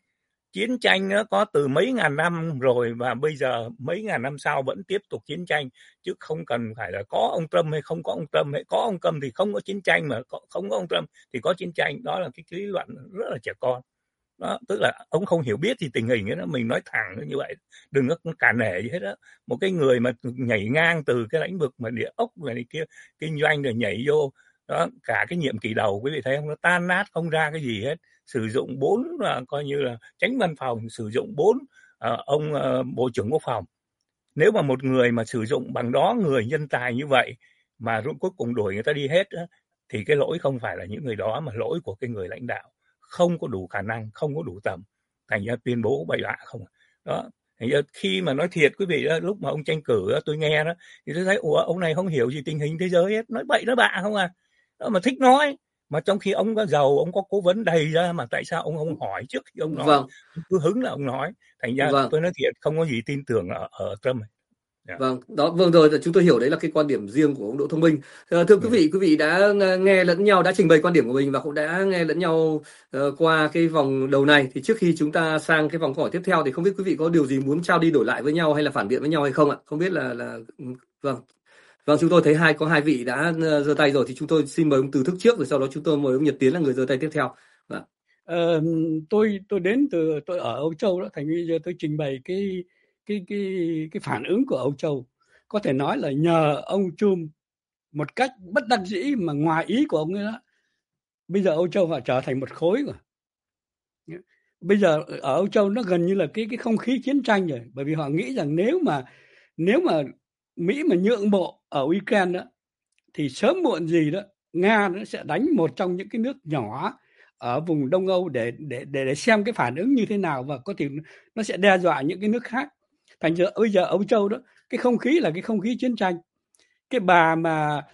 F: chiến tranh nó có từ mấy ngàn năm rồi, và bây giờ mấy ngàn năm sau vẫn tiếp tục chiến tranh, chứ không cần phải là có ông Trump hay không có ông Trump, hay có ông Trump thì không có chiến tranh, mà không có ông Trump thì có chiến tranh. Đó là cái lý luận rất là trẻ con đó, tức là ông không hiểu biết thì tình hình đó, mình nói thẳng như vậy, đừng có cả nể gì hết đó. Một cái người mà nhảy ngang từ cái lĩnh vực mà địa ốc này kia kinh doanh rồi nhảy vô đó, cả cái nhiệm kỳ đầu quý vị thấy không, nó tan nát không ra cái gì hết. Sử dụng 4 coi như là chánh văn phòng, sử dụng 4 ông bộ trưởng quốc phòng. Nếu mà một người mà sử dụng bằng đó người nhân tài như vậy mà cuối cùng đuổi người ta đi hết đó, thì cái lỗi không phải là những người đó, mà lỗi của cái người lãnh đạo không có đủ khả năng, không có đủ tầm, thành ra tuyên bố bậy bạ không đó. Thành ra khi mà nói thiệt quý vị đó, lúc mà ông tranh cử đó, tôi nghe đó thì tôi thấy ông này không hiểu gì tình hình thế giới hết, nói bậy nói bạ không à. Đó mà thích nói, mà trong khi ông có giàu, ông có cố vấn đầy ra, mà tại sao ông không hỏi trước khi ông nói?
A: Vâng.
F: Cứ hứng là ông nói. Thành ra tôi nói thiệt, không có gì tin tưởng ở Trump này.
A: Yeah. Vâng, đó, vâng rồi, chúng tôi hiểu đấy là cái quan điểm riêng của ông Đỗ Thông Minh. Thưa quý vị đã nghe lẫn nhau, đã trình bày quan điểm của mình và cũng đã nghe lẫn nhau qua cái vòng đầu này. Thì trước khi chúng ta sang cái vòng câu hỏi tiếp theo thì không biết quý vị có điều gì muốn trao đi đổi lại với nhau hay là phản biện với nhau hay không ạ? Không biết là vâng, chúng tôi thấy có hai vị đã giơ tay rồi, thì chúng tôi xin mời ông Từ Thức trước, rồi sau đó chúng tôi mời ông Nhật Tiến là người giơ tay tiếp theo. Vâng.
C: Tôi ở Âu Châu đó, thành bây giờ tôi trình bày cái phản ứng của Âu Châu. Có thể nói là nhờ ông Trump một cách bất đắc dĩ mà ngoài ý của ông ấy đó, bây giờ Âu Châu họ trở thành một khối rồi. Bây giờ ở Âu Châu nó gần như là cái không khí chiến tranh rồi, bởi vì họ nghĩ rằng nếu mà Mỹ mà nhượng bộ ở Ukraine đó, thì sớm muộn gì đó Nga nó sẽ đánh một trong những cái nước nhỏ ở vùng Đông Âu để xem cái phản ứng như thế nào, và có thể nó sẽ đe dọa những cái nước khác. Thành ra bây giờ Âu Châu đó, cái không khí là cái không khí chiến tranh. Cái bà mà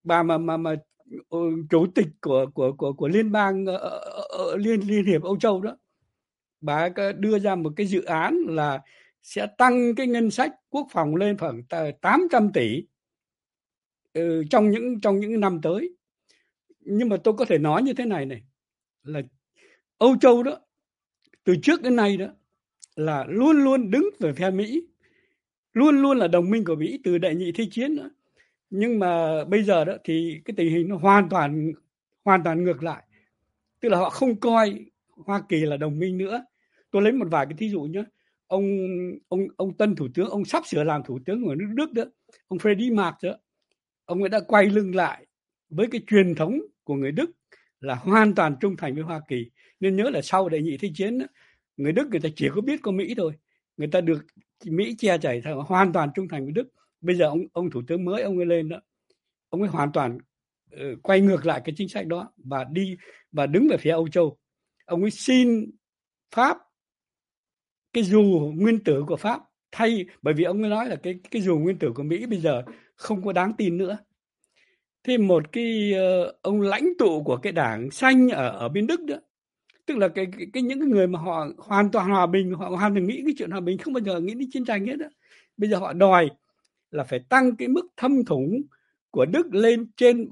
C: chủ tịch của liên bang liên hiệp Âu Châu đó, bà đưa ra một cái dự án là sẽ tăng cái ngân sách quốc phòng lên khoảng 800 tỷ trong những năm tới. Nhưng mà tôi có thể nói như thế này là Âu Châu đó từ trước đến nay đó là luôn luôn đứng về phe Mỹ, luôn luôn là đồng minh của Mỹ từ đệ nhị thế chiến nữa. Nhưng mà bây giờ đó thì cái tình hình nó hoàn toàn ngược lại, tức là họ không coi Hoa Kỳ là đồng minh nữa. Tôi lấy một vài cái thí dụ nhé. Ông tân thủ tướng, ông sắp sửa làm thủ tướng của nước Đức đó, ông Friedrich Merz đó, ông ấy đã quay lưng lại với cái truyền thống của người Đức là hoàn toàn trung thành với Hoa Kỳ. Nên nhớ là sau Đệ nhị Thế chiến đó, người Đức người ta chỉ có biết có Mỹ thôi, người ta được Mỹ che chở hoàn toàn trung thành với Đức. Bây giờ ông thủ tướng mới ông ấy lên đó, ông ấy hoàn toàn quay ngược lại cái chính sách đó và đứng về phía Âu Châu. Ông ấy xin Pháp cái dù nguyên tử của Pháp bởi vì ông ấy nói là cái dù nguyên tử của Mỹ bây giờ không có đáng tin nữa. Thế một cái ông lãnh tụ của cái đảng xanh ở bên Đức đó, tức là những cái người mà họ hoàn toàn hòa bình, họ hoàn toàn nghĩ cái chuyện hòa bình, không bao giờ nghĩ đến chiến tranh hết đó. Bây giờ họ đòi là phải tăng cái mức thâm thủng của Đức lên trên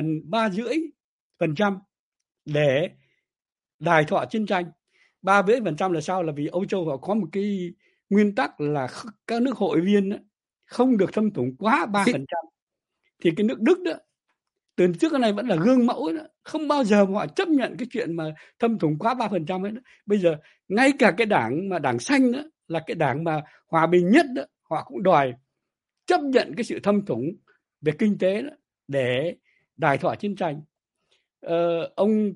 C: 3,5% để đài thọ chiến tranh. 3,5% là sao? Là vì Âu Châu họ có một cái nguyên tắc là các nước hội viên không được thâm thủng quá 3%. Thì cái nước Đức đó từ trước cái này vẫn là gương mẫu đó, không bao giờ họ chấp nhận cái chuyện mà thâm thủng quá 3% ấy đó. Bây giờ ngay cả cái đảng xanh đó là cái đảng mà hòa bình nhất đó, họ cũng đòi chấp nhận cái sự thâm thủng về kinh tế đó để đài thọ chiến tranh. Ông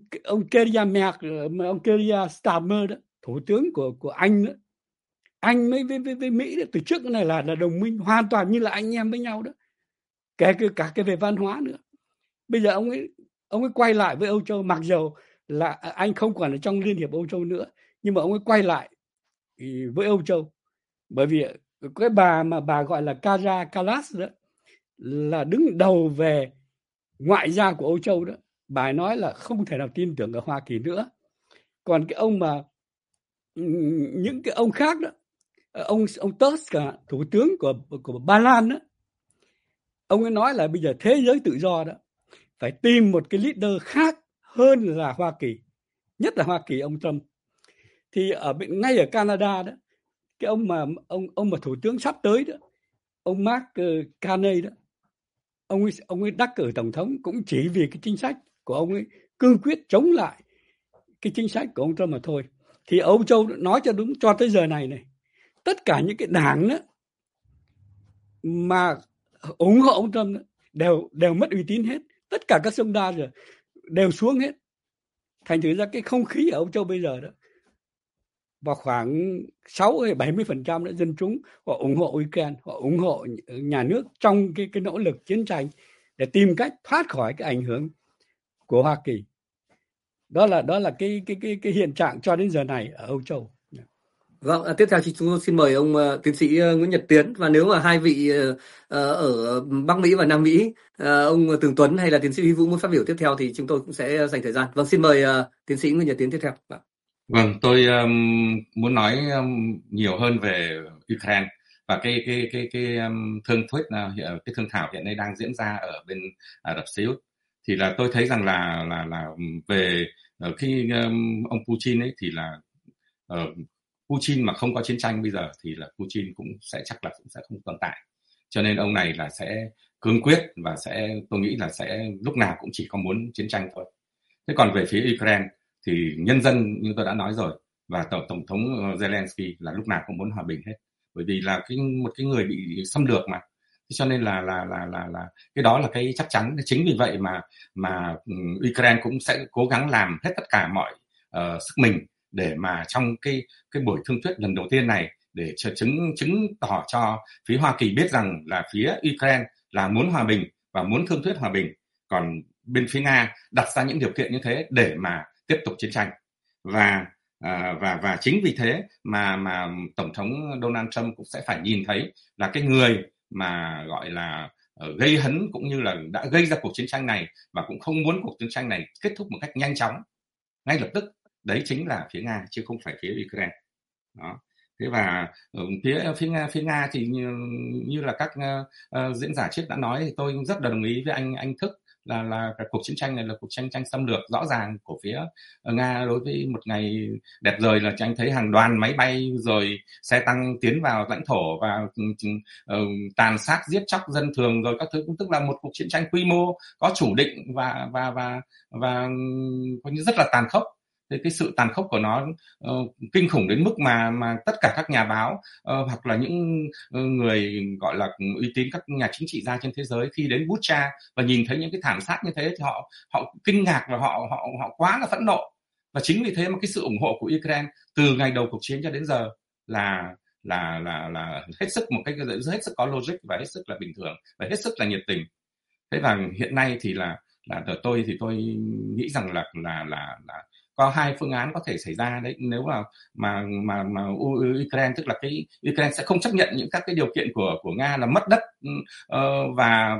C: Keir Starmer đó, thủ tướng của Anh đó, Anh với Mỹ đó, từ trước cái này là đồng minh hoàn toàn như là anh em với nhau đó, kể cả cái về văn hóa nữa. Bây giờ ông ấy quay lại với Âu Châu, mặc dù là Anh không còn ở trong Liên hiệp Âu Châu nữa, nhưng mà ông ấy quay lại với Âu Châu, bởi vì cái bà gọi là Kaja Kallas đó là đứng đầu về ngoại giao của Âu Châu đó, bà nói là không thể nào tin tưởng ở Hoa Kỳ nữa. Còn cái ông mà những cái ông khác đó, ông Tusk, thủ tướng của Ba Lan đó, ông ấy nói là bây giờ thế giới tự do đó phải tìm một cái leader khác hơn là Hoa Kỳ, nhất là Hoa Kỳ ông Trump. Thì ngay ở Canada đó, cái ông mà thủ tướng sắp tới đó, ông Mark Carney đó, ông ấy đắc cử tổng thống cũng chỉ vì cái chính sách của ông ấy cương quyết chống lại cái chính sách của ông Trump mà thôi. Thì Âu Châu nói cho đúng, cho tới giờ này tất cả những cái đảng đó mà ủng hộ ông Trump đó, đều mất uy tín hết, tất cả các sondage rồi đều xuống hết. Thành thử ra cái không khí ở Âu Châu bây giờ đó, vào khoảng 60-70% dân chúng họ ủng hộ Ukraine, họ ủng hộ nhà nước trong cái nỗ lực chiến tranh để tìm cách thoát khỏi cái ảnh hưởng của Hoa Kỳ. Đó là cái hiện trạng cho đến giờ này ở Âu Châu.
A: Vâng, tiếp theo thì chúng tôi xin mời ông tiến sĩ Nguyễn Nhật Tiến, và nếu mà hai vị ở Bắc Mỹ và Nam Mỹ, ông Tường Tuấn hay là tiến sĩ Huy Vũ muốn phát biểu tiếp theo thì chúng tôi cũng sẽ dành thời gian. Vâng, xin mời tiến sĩ Nguyễn Nhật Tiến tiếp theo.
B: Vâng, tôi muốn nói nhiều hơn về Ukraine và cái thương thuyết, cái thương thảo hiện nay đang diễn ra ở bên Ả Rập Xê Út. Thì là tôi thấy rằng là về khi ông Putin ấy thì là Putin mà không có chiến tranh bây giờ thì là Putin cũng chắc là cũng sẽ không tồn tại. Cho nên ông này là sẽ cương quyết và tôi nghĩ là sẽ lúc nào cũng chỉ có muốn chiến tranh thôi. Thế còn về phía Ukraine thì nhân dân như tôi đã nói rồi, và tổng thống Zelensky là lúc nào cũng muốn hòa bình hết, bởi vì là một cái người bị xâm lược mà. Cho nên là cái đó là cái chắc chắn. Chính vì vậy mà Ukraine cũng sẽ cố gắng làm hết tất cả mọi sức mình để mà trong cái buổi thương thuyết lần đầu tiên này để chứng tỏ cho phía Hoa Kỳ biết rằng là phía Ukraine là muốn hòa bình và muốn thương thuyết hòa bình, còn bên phía Nga đặt ra những điều kiện như thế để mà tiếp tục chiến tranh. Và chính vì thế mà tổng thống Donald Trump cũng sẽ phải nhìn thấy là cái người mà gọi là gây hấn cũng như là đã gây ra cuộc chiến tranh này và cũng không muốn cuộc chiến tranh này kết thúc một cách nhanh chóng ngay lập tức, đấy chính là phía Nga chứ không phải phía Ukraine. Đó. Thế và phía Nga thì như là các diễn giả trước đã nói, thì tôi rất là đồng ý với anh Thức cái cuộc chiến tranh này là cuộc tranh xâm lược rõ ràng của phía Nga đối với một ngày đẹp trời, là anh thấy hàng đoàn máy bay rồi xe tăng tiến vào lãnh thổ và tàn sát giết chóc dân thường rồi các thứ, cũng tức là một cuộc chiến tranh quy mô có chủ định và rất là tàn khốc. Thế cái sự tàn khốc của nó kinh khủng đến mức mà tất cả các nhà báo hoặc là những người gọi là uy tín, các nhà chính trị gia trên thế giới khi đến Bucha và nhìn thấy những cái thảm sát như thế thì họ kinh ngạc và họ quá là phẫn nộ. Và chính vì thế mà cái sự ủng hộ của Ukraine từ ngày đầu cuộc chiến cho đến giờ là hết sức, một cách hết sức có logic và hết sức là bình thường và hết sức là nhiệt tình. Thế và hiện nay thì là tôi nghĩ rằng là có hai phương án có thể xảy ra đấy, nếu mà Ukraine, tức là cái Ukraine sẽ không chấp nhận những các cái điều kiện của Nga là mất đất và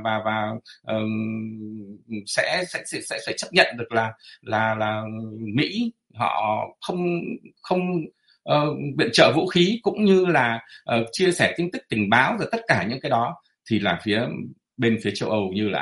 B: sẽ chấp nhận được là Mỹ họ không viện trợ vũ khí cũng như là chia sẻ tin tức tình báo rồi tất cả những cái đó, thì là bên phía châu Âu như là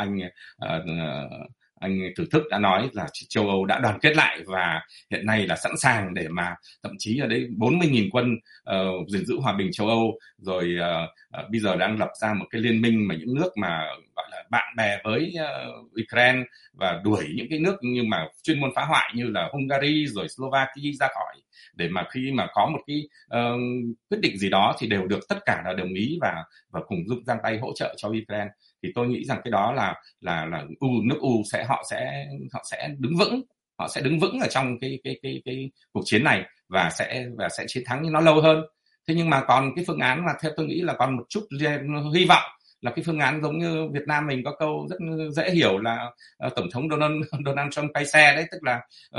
B: anh Tử Thức đã nói là châu Âu đã đoàn kết lại và hiện nay là sẵn sàng để mà thậm chí ở đây 40.000 quân gìn giữ hòa bình châu Âu rồi bây giờ đang lập ra một cái liên minh mà những nước mà gọi là bạn bè với Ukraine và đuổi những cái nước nhưng mà chuyên môn phá hoại như là Hungary rồi Slovakia ra khỏi, để mà khi mà có một cái quyết định gì đó thì đều được tất cả là đồng ý và cùng giúp giang tay hỗ trợ cho Ukraine. Thì tôi nghĩ rằng cái đó là nước họ sẽ đứng vững ở trong cái cuộc chiến này và sẽ chiến thắng nhưng nó lâu hơn. Thế nhưng mà còn cái phương án mà theo tôi nghĩ là còn một chút hy vọng là cái phương án giống như Việt Nam mình có câu rất dễ hiểu là tổng thống Donald Trump cay xe đấy, tức là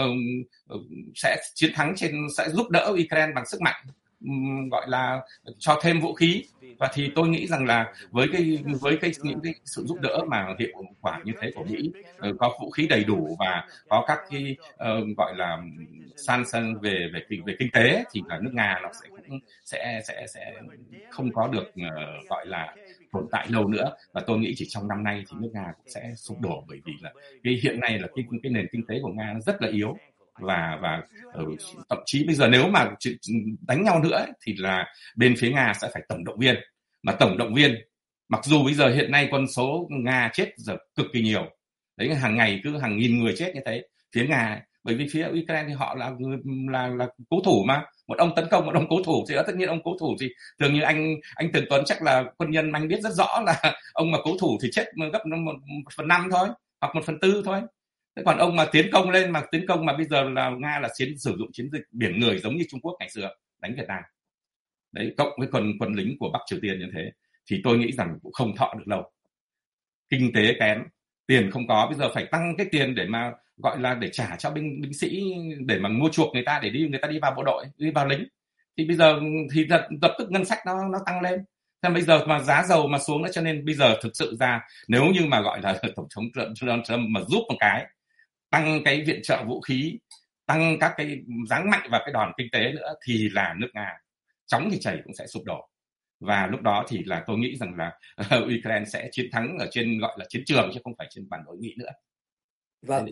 B: sẽ chiến thắng sẽ giúp đỡ Ukraine bằng sức mạnh, gọi là cho thêm vũ khí. Và thì tôi nghĩ rằng là với những cái sự giúp đỡ mà hiệu quả như thế của Mỹ, có vũ khí đầy đủ và có các cái gọi là sanction về kinh tế, thì là nước Nga nó sẽ không có được gọi là tồn tại lâu nữa. Và tôi nghĩ chỉ trong năm nay thì nước Nga cũng sẽ sụp đổ, bởi vì là hiện nay là cái nền kinh tế của Nga nó rất là yếu và thậm chí bây giờ nếu mà đánh nhau nữa ấy, thì là bên phía Nga sẽ phải tổng động viên, mà tổng động viên mặc dù bây giờ hiện nay quân số Nga chết giờ cực kỳ nhiều đấy, hàng ngày cứ hàng nghìn người chết như thế phía Nga, bởi vì phía Ukraine thì họ là cố thủ mà, một ông tấn công một ông cố thủ thì tất nhiên ông cố thủ thì thường như anh Tường Tuấn chắc là quân nhân, anh biết rất rõ là ông mà cố thủ thì chết gấp 1/5 thôi hoặc 1/4 thôi. Thế còn ông mà tiến công mà bây giờ là Nga là sử dụng chiến dịch biển người giống như Trung Quốc ngày xưa đánh Việt Nam đấy, cộng với quân lính của Bắc Triều Tiên như thế, thì tôi nghĩ rằng cũng không thọ được lâu. Kinh tế kém, tiền không có, bây giờ phải tăng cái tiền để mà gọi là để trả cho binh sĩ, để mà mua chuộc người ta để người ta đi vào bộ đội, đi vào lính, thì bây giờ thì lập tức ngân sách nó tăng lên. Thế bây giờ mà giá dầu mà xuống nữa, cho nên bây giờ thực sự ra nếu như mà gọi là tổng thống Donald Trump mà giúp một cái tăng cái viện trợ vũ khí, tăng các cái giáng mạnh vào cái đòn kinh tế nữa, thì là nước Nga chóng thì chảy cũng sẽ sụp đổ. Và lúc đó thì là tôi nghĩ rằng là Ukraine sẽ chiến thắng ở trên gọi là chiến trường chứ không phải trên bản hội nghị nữa.
A: Vâng,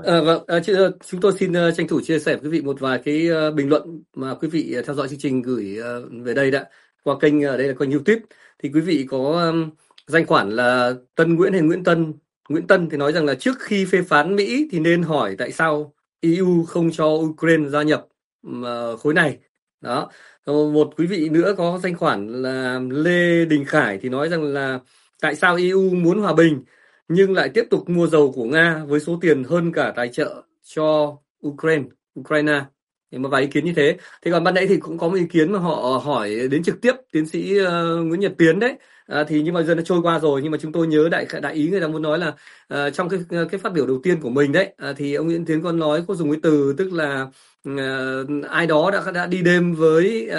A: chúng tôi xin tranh thủ chia sẻ với quý vị một vài cái bình luận mà quý vị theo dõi chương trình gửi về đây đã qua kênh, ở đây là kênh YouTube. Thì quý vị có danh khoản là Tân Nguyễn hay Nguyễn Tân thì nói rằng là trước khi phê phán Mỹ thì nên hỏi tại sao EU không cho Ukraine gia nhập khối này. Đó. Một quý vị nữa có danh khoản là Lê Đình Khải thì nói rằng là tại sao EU muốn hòa bình nhưng lại tiếp tục mua dầu của Nga với số tiền hơn cả tài trợ cho Ukraine. Thì một vài ý kiến như thế. Thế còn ban nãy thì cũng có một ý kiến mà họ hỏi đến trực tiếp tiến sĩ Nguyễn Nhật Tiến đấy. Thì nhưng mà giờ nó trôi qua rồi, nhưng mà chúng tôi nhớ đại ý người ta muốn nói là trong cái phát biểu đầu tiên của mình đấy, thì ông Nguyễn Tiến có dùng cái từ tức là ai đó đã đi đêm với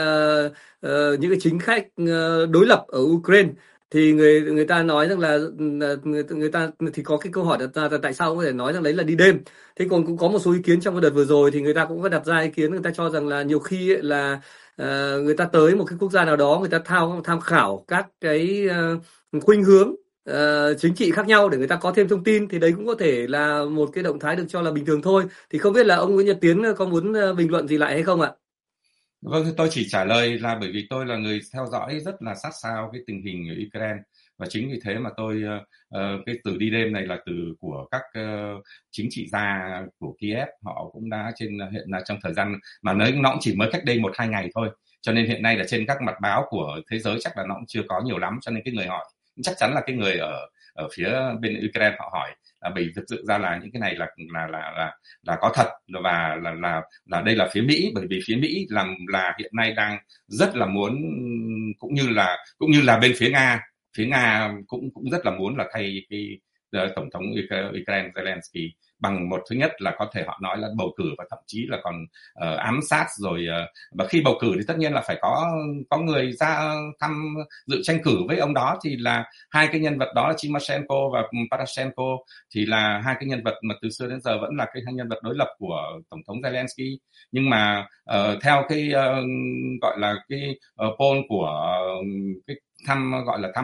A: những cái chính khách đối lập ở Ukraine, thì người ta nói rằng là người ta thì có cái câu hỏi đặt ra là tại sao có thể nói rằng đấy là đi đêm. Thế còn cũng có một số ý kiến trong cái đợt vừa rồi thì người ta cũng có đặt ra ý kiến, người ta cho rằng là nhiều khi là người ta tới một cái quốc gia nào đó, người ta tham khảo các cái khuynh hướng chính trị khác nhau để người ta có thêm thông tin, thì đấy cũng có thể là một cái động thái được cho là bình thường thôi. Thì không biết là ông Nguyễn Nhật Tiến có muốn bình luận gì lại hay không ạ?
B: Vâng, tôi chỉ trả lời là bởi vì tôi là người theo dõi rất là sát sao cái tình hình ở Ukraine, và chính vì thế mà tôi cái từ đi đêm này là từ của các chính trị gia của Kiev, họ cũng đã hiện là trong thời gian mà nó cũng chỉ mới cách đây 1-2 ngày thôi, cho nên hiện nay là trên các mặt báo của thế giới chắc là nó cũng chưa có nhiều lắm, cho nên cái người hỏi chắc chắn là cái người ở phía bên Ukraine họ hỏi là bởi thực sự ra là những cái này là có thật, và là đây là phía Mỹ, bởi vì phía Mỹ là hiện nay đang rất là muốn, cũng như là bên phía Nga cũng rất là muốn là thay cái tổng thống Ukraine Zelensky bằng một, thứ nhất là có thể họ nói là bầu cử, và thậm chí là còn ám sát rồi, và khi bầu cử thì tất nhiên là phải có người ra dự tranh cử với ông đó, thì là hai cái nhân vật đó là Tymoshenko và Poroshenko, thì là hai cái nhân vật mà từ xưa đến giờ vẫn là cái hai nhân vật đối lập của tổng thống Zelensky. Nhưng mà theo cái gọi là cái poll của cái gọi là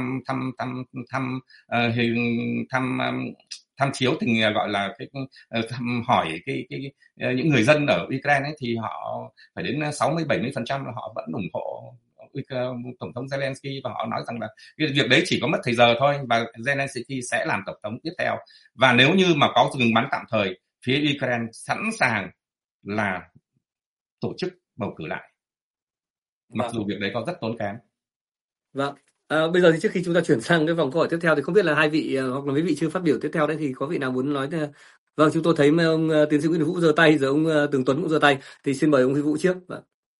B: tham chiếu tình, gọi là cái hỏi những người dân ở Ukraine ấy, thì họ phải đến 60-70% là họ vẫn ủng hộ tổng thống Zelensky, và họ nói rằng là cái việc đấy chỉ có mất thời giờ thôi, và Zelensky sẽ làm tổng thống tiếp theo, và nếu như mà có ngừng bắn tạm thời, phía Ukraine sẵn sàng là tổ chức bầu cử lại, mặc dù việc đấy có rất tốn kém.
A: Vâng. Bây giờ thì trước khi chúng ta chuyển sang cái vòng câu hỏi tiếp theo thì không biết là hai vị hoặc là mấy vị chưa phát biểu tiếp theo đấy thì có vị nào muốn nói? Vâng, chúng tôi thấy ông tiến sĩ Nguyễn Vũ giơ tay, rồi ông Tường Tuấn cũng giơ tay, thì xin mời ông Huy Vũ trước. Vâng.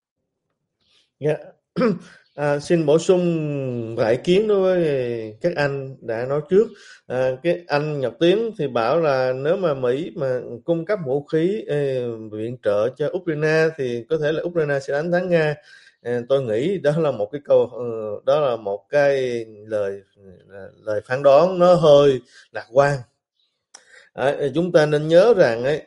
E: Xin bổ sung vài ý kiến đối với các anh đã nói trước. Cái anh Nhật Tiến thì bảo là nếu mà Mỹ mà cung cấp vũ khí viện trợ cho Ukraine thì có thể là Ukraine sẽ đánh thắng Nga. Tôi nghĩ đó là một cái đó là một cái lời phán đoán nó hơi lạc quan. Chúng ta nên nhớ rằng ấy,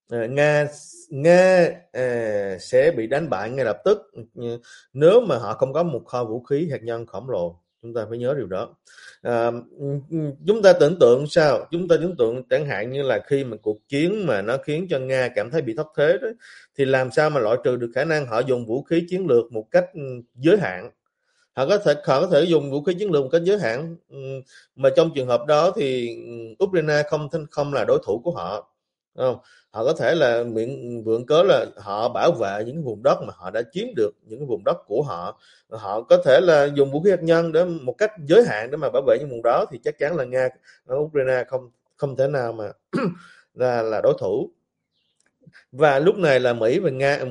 E: Nga sẽ bị đánh bại ngay lập tức nếu mà họ không có một kho vũ khí hạt nhân khổng lồ. Chúng ta phải nhớ điều đó. Chúng ta tưởng tượng sao? Chúng ta tưởng tượng chẳng hạn như là khi mà cuộc chiến mà nó khiến cho Nga cảm thấy bị thất thế đó, thì làm sao mà loại trừ được khả năng họ dùng vũ khí chiến lược một cách giới hạn. Họ có thể dùng vũ khí chiến lược một cách giới hạn, mà trong trường hợp đó thì Ukraine không là đối thủ của họ. Không? Họ có thể là vượn cớ là họ bảo vệ những vùng đất mà họ đã chiếm được, những vùng đất của họ. Họ có thể là dùng vũ khí hạt nhân để một cách giới hạn để mà bảo vệ những vùng đó, thì chắc chắn là Ukraine không thể nào mà là đối thủ. Và lúc này là Mỹ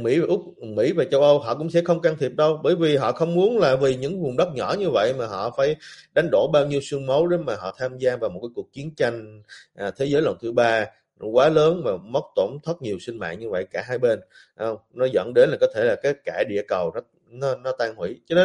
E: và châu Âu họ cũng sẽ không can thiệp đâu, bởi vì họ không muốn là vì những vùng đất nhỏ như vậy mà họ phải đánh đổ bao nhiêu xương máu để mà họ tham gia vào một cái cuộc chiến tranh thế giới lần thứ 3 quá lớn và mất tổn thất nhiều sinh mạng như vậy cả hai bên. Nó dẫn đến là có thể là cả địa cầu nó tan hủy. Cho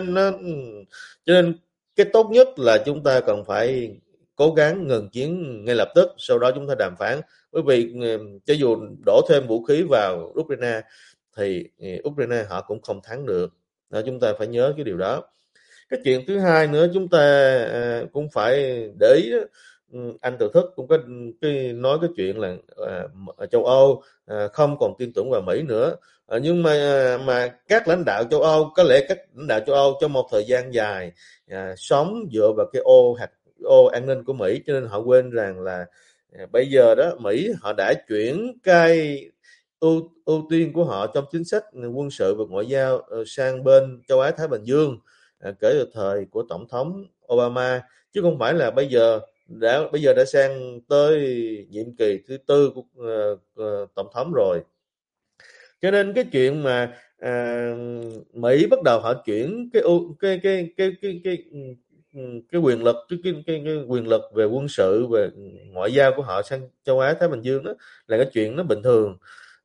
E: nên cái tốt nhất là chúng ta cần phải cố gắng ngừng chiến ngay lập tức, sau đó chúng ta đàm phán. Bởi vì cho dù đổ thêm vũ khí vào Ukraine thì Ukraine họ cũng không thắng được. Chúng ta phải nhớ cái điều đó. Cái chuyện thứ hai nữa chúng ta cũng phải để ý. Anh Tự Thức cũng có nói cái chuyện là châu Âu không còn tin tưởng vào Mỹ nữa. Nhưng mà các lãnh đạo châu Âu, có lẽ các lãnh đạo châu Âu trong một thời gian dài sống dựa vào cái ô an ninh của Mỹ, cho nên họ quên rằng là bây giờ đó Mỹ họ đã chuyển cái ưu tiên của họ trong chính sách quân sự và ngoại giao sang bên châu Á Thái Bình Dương kể từ thời của tổng thống Obama, chứ không phải là bây giờ đã sang tới nhiệm kỳ thứ 4 của tổng thống rồi. Cho nên cái chuyện mà Mỹ bắt đầu họ chuyển cái quyền lực cái quyền lực về quân sự, về ngoại giao của họ sang châu Á Thái Bình Dương, đó là cái chuyện nó bình thường.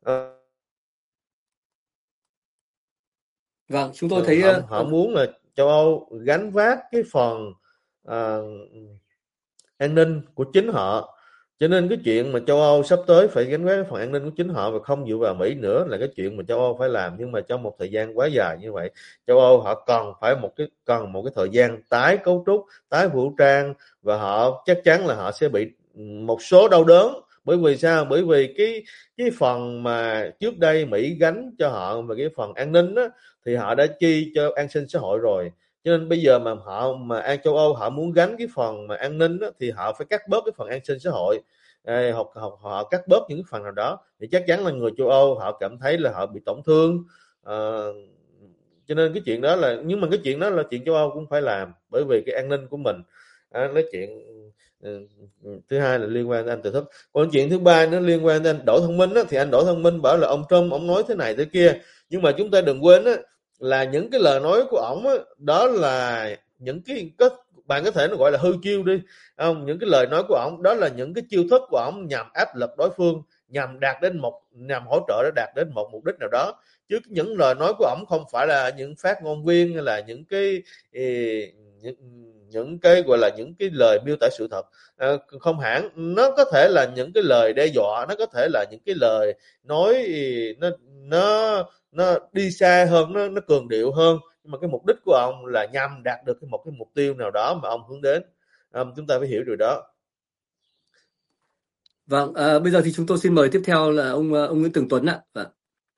A: Vâng, chúng tôi thấy
E: họ muốn là châu Âu gánh vác cái phần an ninh của chính họ, Cho nên cái chuyện mà châu Âu sắp tới phải gánh vác cái phần an ninh của chính họ và không dựa vào Mỹ nữa là cái chuyện mà châu Âu phải làm. Nhưng mà trong một thời gian quá dài như vậy, châu Âu họ cần một cái thời gian tái cấu trúc, tái vũ trang, và họ chắc chắn là họ sẽ bị một số đau đớn. Bởi vì sao? Bởi vì cái phần mà trước đây Mỹ gánh cho họ về cái phần an ninh á, thì họ đã chi cho an sinh xã hội rồi. Cho nên bây giờ mà châu Âu họ muốn gánh cái phần mà an ninh á, thì họ phải cắt bớt cái phần an sinh xã hội. Họ cắt bớt những cái phần nào đó thì chắc chắn là người châu Âu họ cảm thấy là họ bị tổn thương. Cho nên cái chuyện đó là, nhưng mà cái chuyện đó là chuyện châu Âu cũng phải làm, bởi vì cái an ninh của mình. Nói chuyện thứ hai là liên quan đến anh Từ Thức. Còn chuyện thứ ba nó liên quan đến anh Đỗ Thông Minh á, thì anh Đỗ Thông Minh bảo là ông Trump ông nói thế này thế kia, nhưng mà chúng ta đừng quên á, là những cái lời nói của ổng á, đó là những cái bạn có thể nó gọi là hư chiêu đi không? Những cái lời nói của ổng đó là những cái chiêu thức của ổng nhằm áp lực đối phương, nhằm hỗ trợ để đạt đến một mục đích nào đó, chứ những lời nói của ổng không phải là những phát ngôn viên hay là những cái gọi là những cái lời miêu tả sự thật. Không hẳn, nó có thể là những cái lời đe dọa, nó có thể là những cái lời nói nó đi xa hơn, nó cường điệu hơn, nhưng mà cái mục đích của ông là nhằm đạt được một cái mục tiêu nào đó mà ông hướng đến. Chúng ta phải hiểu điều đó.
A: Vâng, bây giờ thì chúng tôi xin mời tiếp theo là ông Nguyễn Tường Tuấn ạ. Vâng.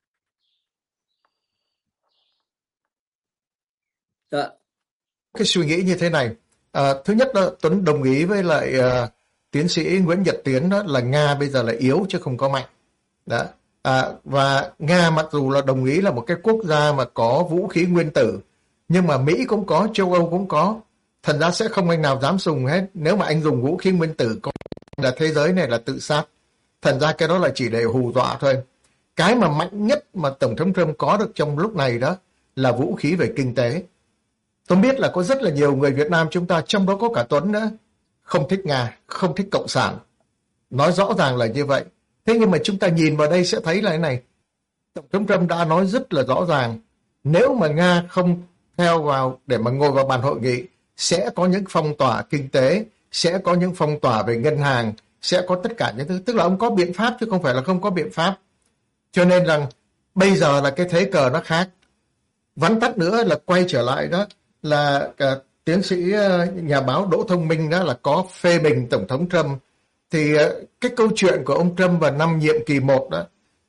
A: Dạ.
D: Cái suy nghĩ như thế này, thứ nhất là Tuấn đồng ý với lại tiến sĩ Nguyễn Nhật Tiến, đó là Nga bây giờ là yếu chứ không có mạnh. Đó. Và Nga mặc dù là đồng ý là một cái quốc gia mà có vũ khí nguyên tử, nhưng mà Mỹ cũng có, châu Âu cũng có, thành ra sẽ không anh nào dám dùng hết. Nếu mà anh dùng vũ khí nguyên tử có là thế giới này là tự sát, thành ra cái đó là chỉ để hù dọa thôi. Cái mà mạnh nhất mà Tổng thống Trump có được trong lúc này đó là vũ khí về kinh tế. Tôi biết là có rất là nhiều người Việt Nam chúng ta, trong đó có cả Tuấn nữa, không thích Nga, không thích Cộng sản. Nói rõ ràng là như vậy. Thế nhưng mà chúng ta nhìn vào đây sẽ thấy là thế này. Tổng thống Trump đã nói rất là rõ ràng, nếu mà Nga không theo vào để mà ngồi vào bàn hội nghị, sẽ có những phong tỏa kinh tế, sẽ có những phong tỏa về ngân hàng, sẽ có tất cả những thứ. Tức là ông có biện pháp chứ không phải là không có biện pháp. Cho nên rằng bây giờ là cái thế cờ nó khác. Vắn tắt nữa là quay trở lại đó là tiến sĩ nhà báo Đỗ Thông Minh đó là có phê bình Tổng thống Trump. Thì cái câu chuyện của ông Trump vào năm nhiệm kỳ 1 đó,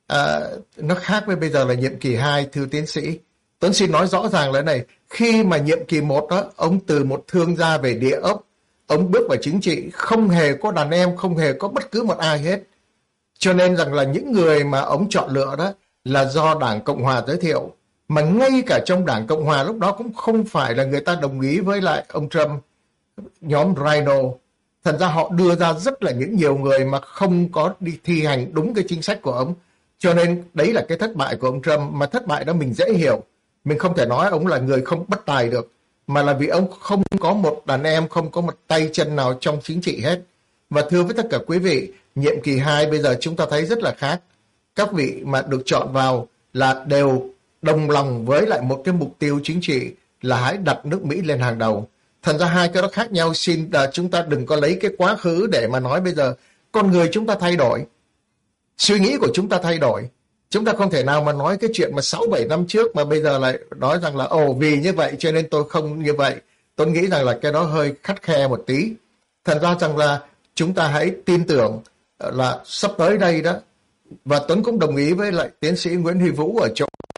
D: nó khác với bây giờ là nhiệm kỳ 2, thưa tiến sĩ. Tuấn xin nói rõ ràng là này, khi mà nhiệm kỳ 1 đó, ông từ một thương gia về địa ốc, ông bước vào chính trị, không hề có đàn em, không hề có bất cứ một ai hết. Cho nên rằng là những người mà ông chọn lựa đó là do Đảng Cộng Hòa giới thiệu. Mà ngay cả trong Đảng Cộng Hòa lúc đó cũng không phải là người ta đồng ý với lại ông Trump, nhóm Rhino. Thành ra họ đưa ra rất là nhiều người mà không có đi thi hành đúng cái chính sách của ông. Cho nên đấy là cái thất bại của ông Trump, mà thất bại đó mình dễ hiểu. Mình không thể nói ông là người không bất tài được, mà là vì ông không có một đàn em, không có một tay chân nào trong chính trị hết. Và thưa với tất cả quý vị, nhiệm kỳ 2 bây giờ chúng ta thấy rất là khác. Các vị mà được chọn vào là đều đồng lòng với lại một cái mục tiêu chính trị là hãy đặt nước Mỹ lên hàng đầu. Thành ra hai cái đó khác nhau. Xin chúng ta đừng có lấy cái quá khứ để mà nói bây giờ con người chúng ta thay đổi, suy nghĩ của chúng ta thay đổi. Chúng ta không thể nào mà nói cái chuyện mà 6-7 năm trước mà bây giờ lại nói rằng là vì như vậy cho nên tôi không như vậy. Tôi nghĩ rằng là cái đó hơi khắt khe một tí. Thành ra rằng là chúng ta hãy tin tưởng là sắp tới đây đó, và Tuấn cũng đồng ý với lại tiến sĩ Nguyễn Huy Vũ ở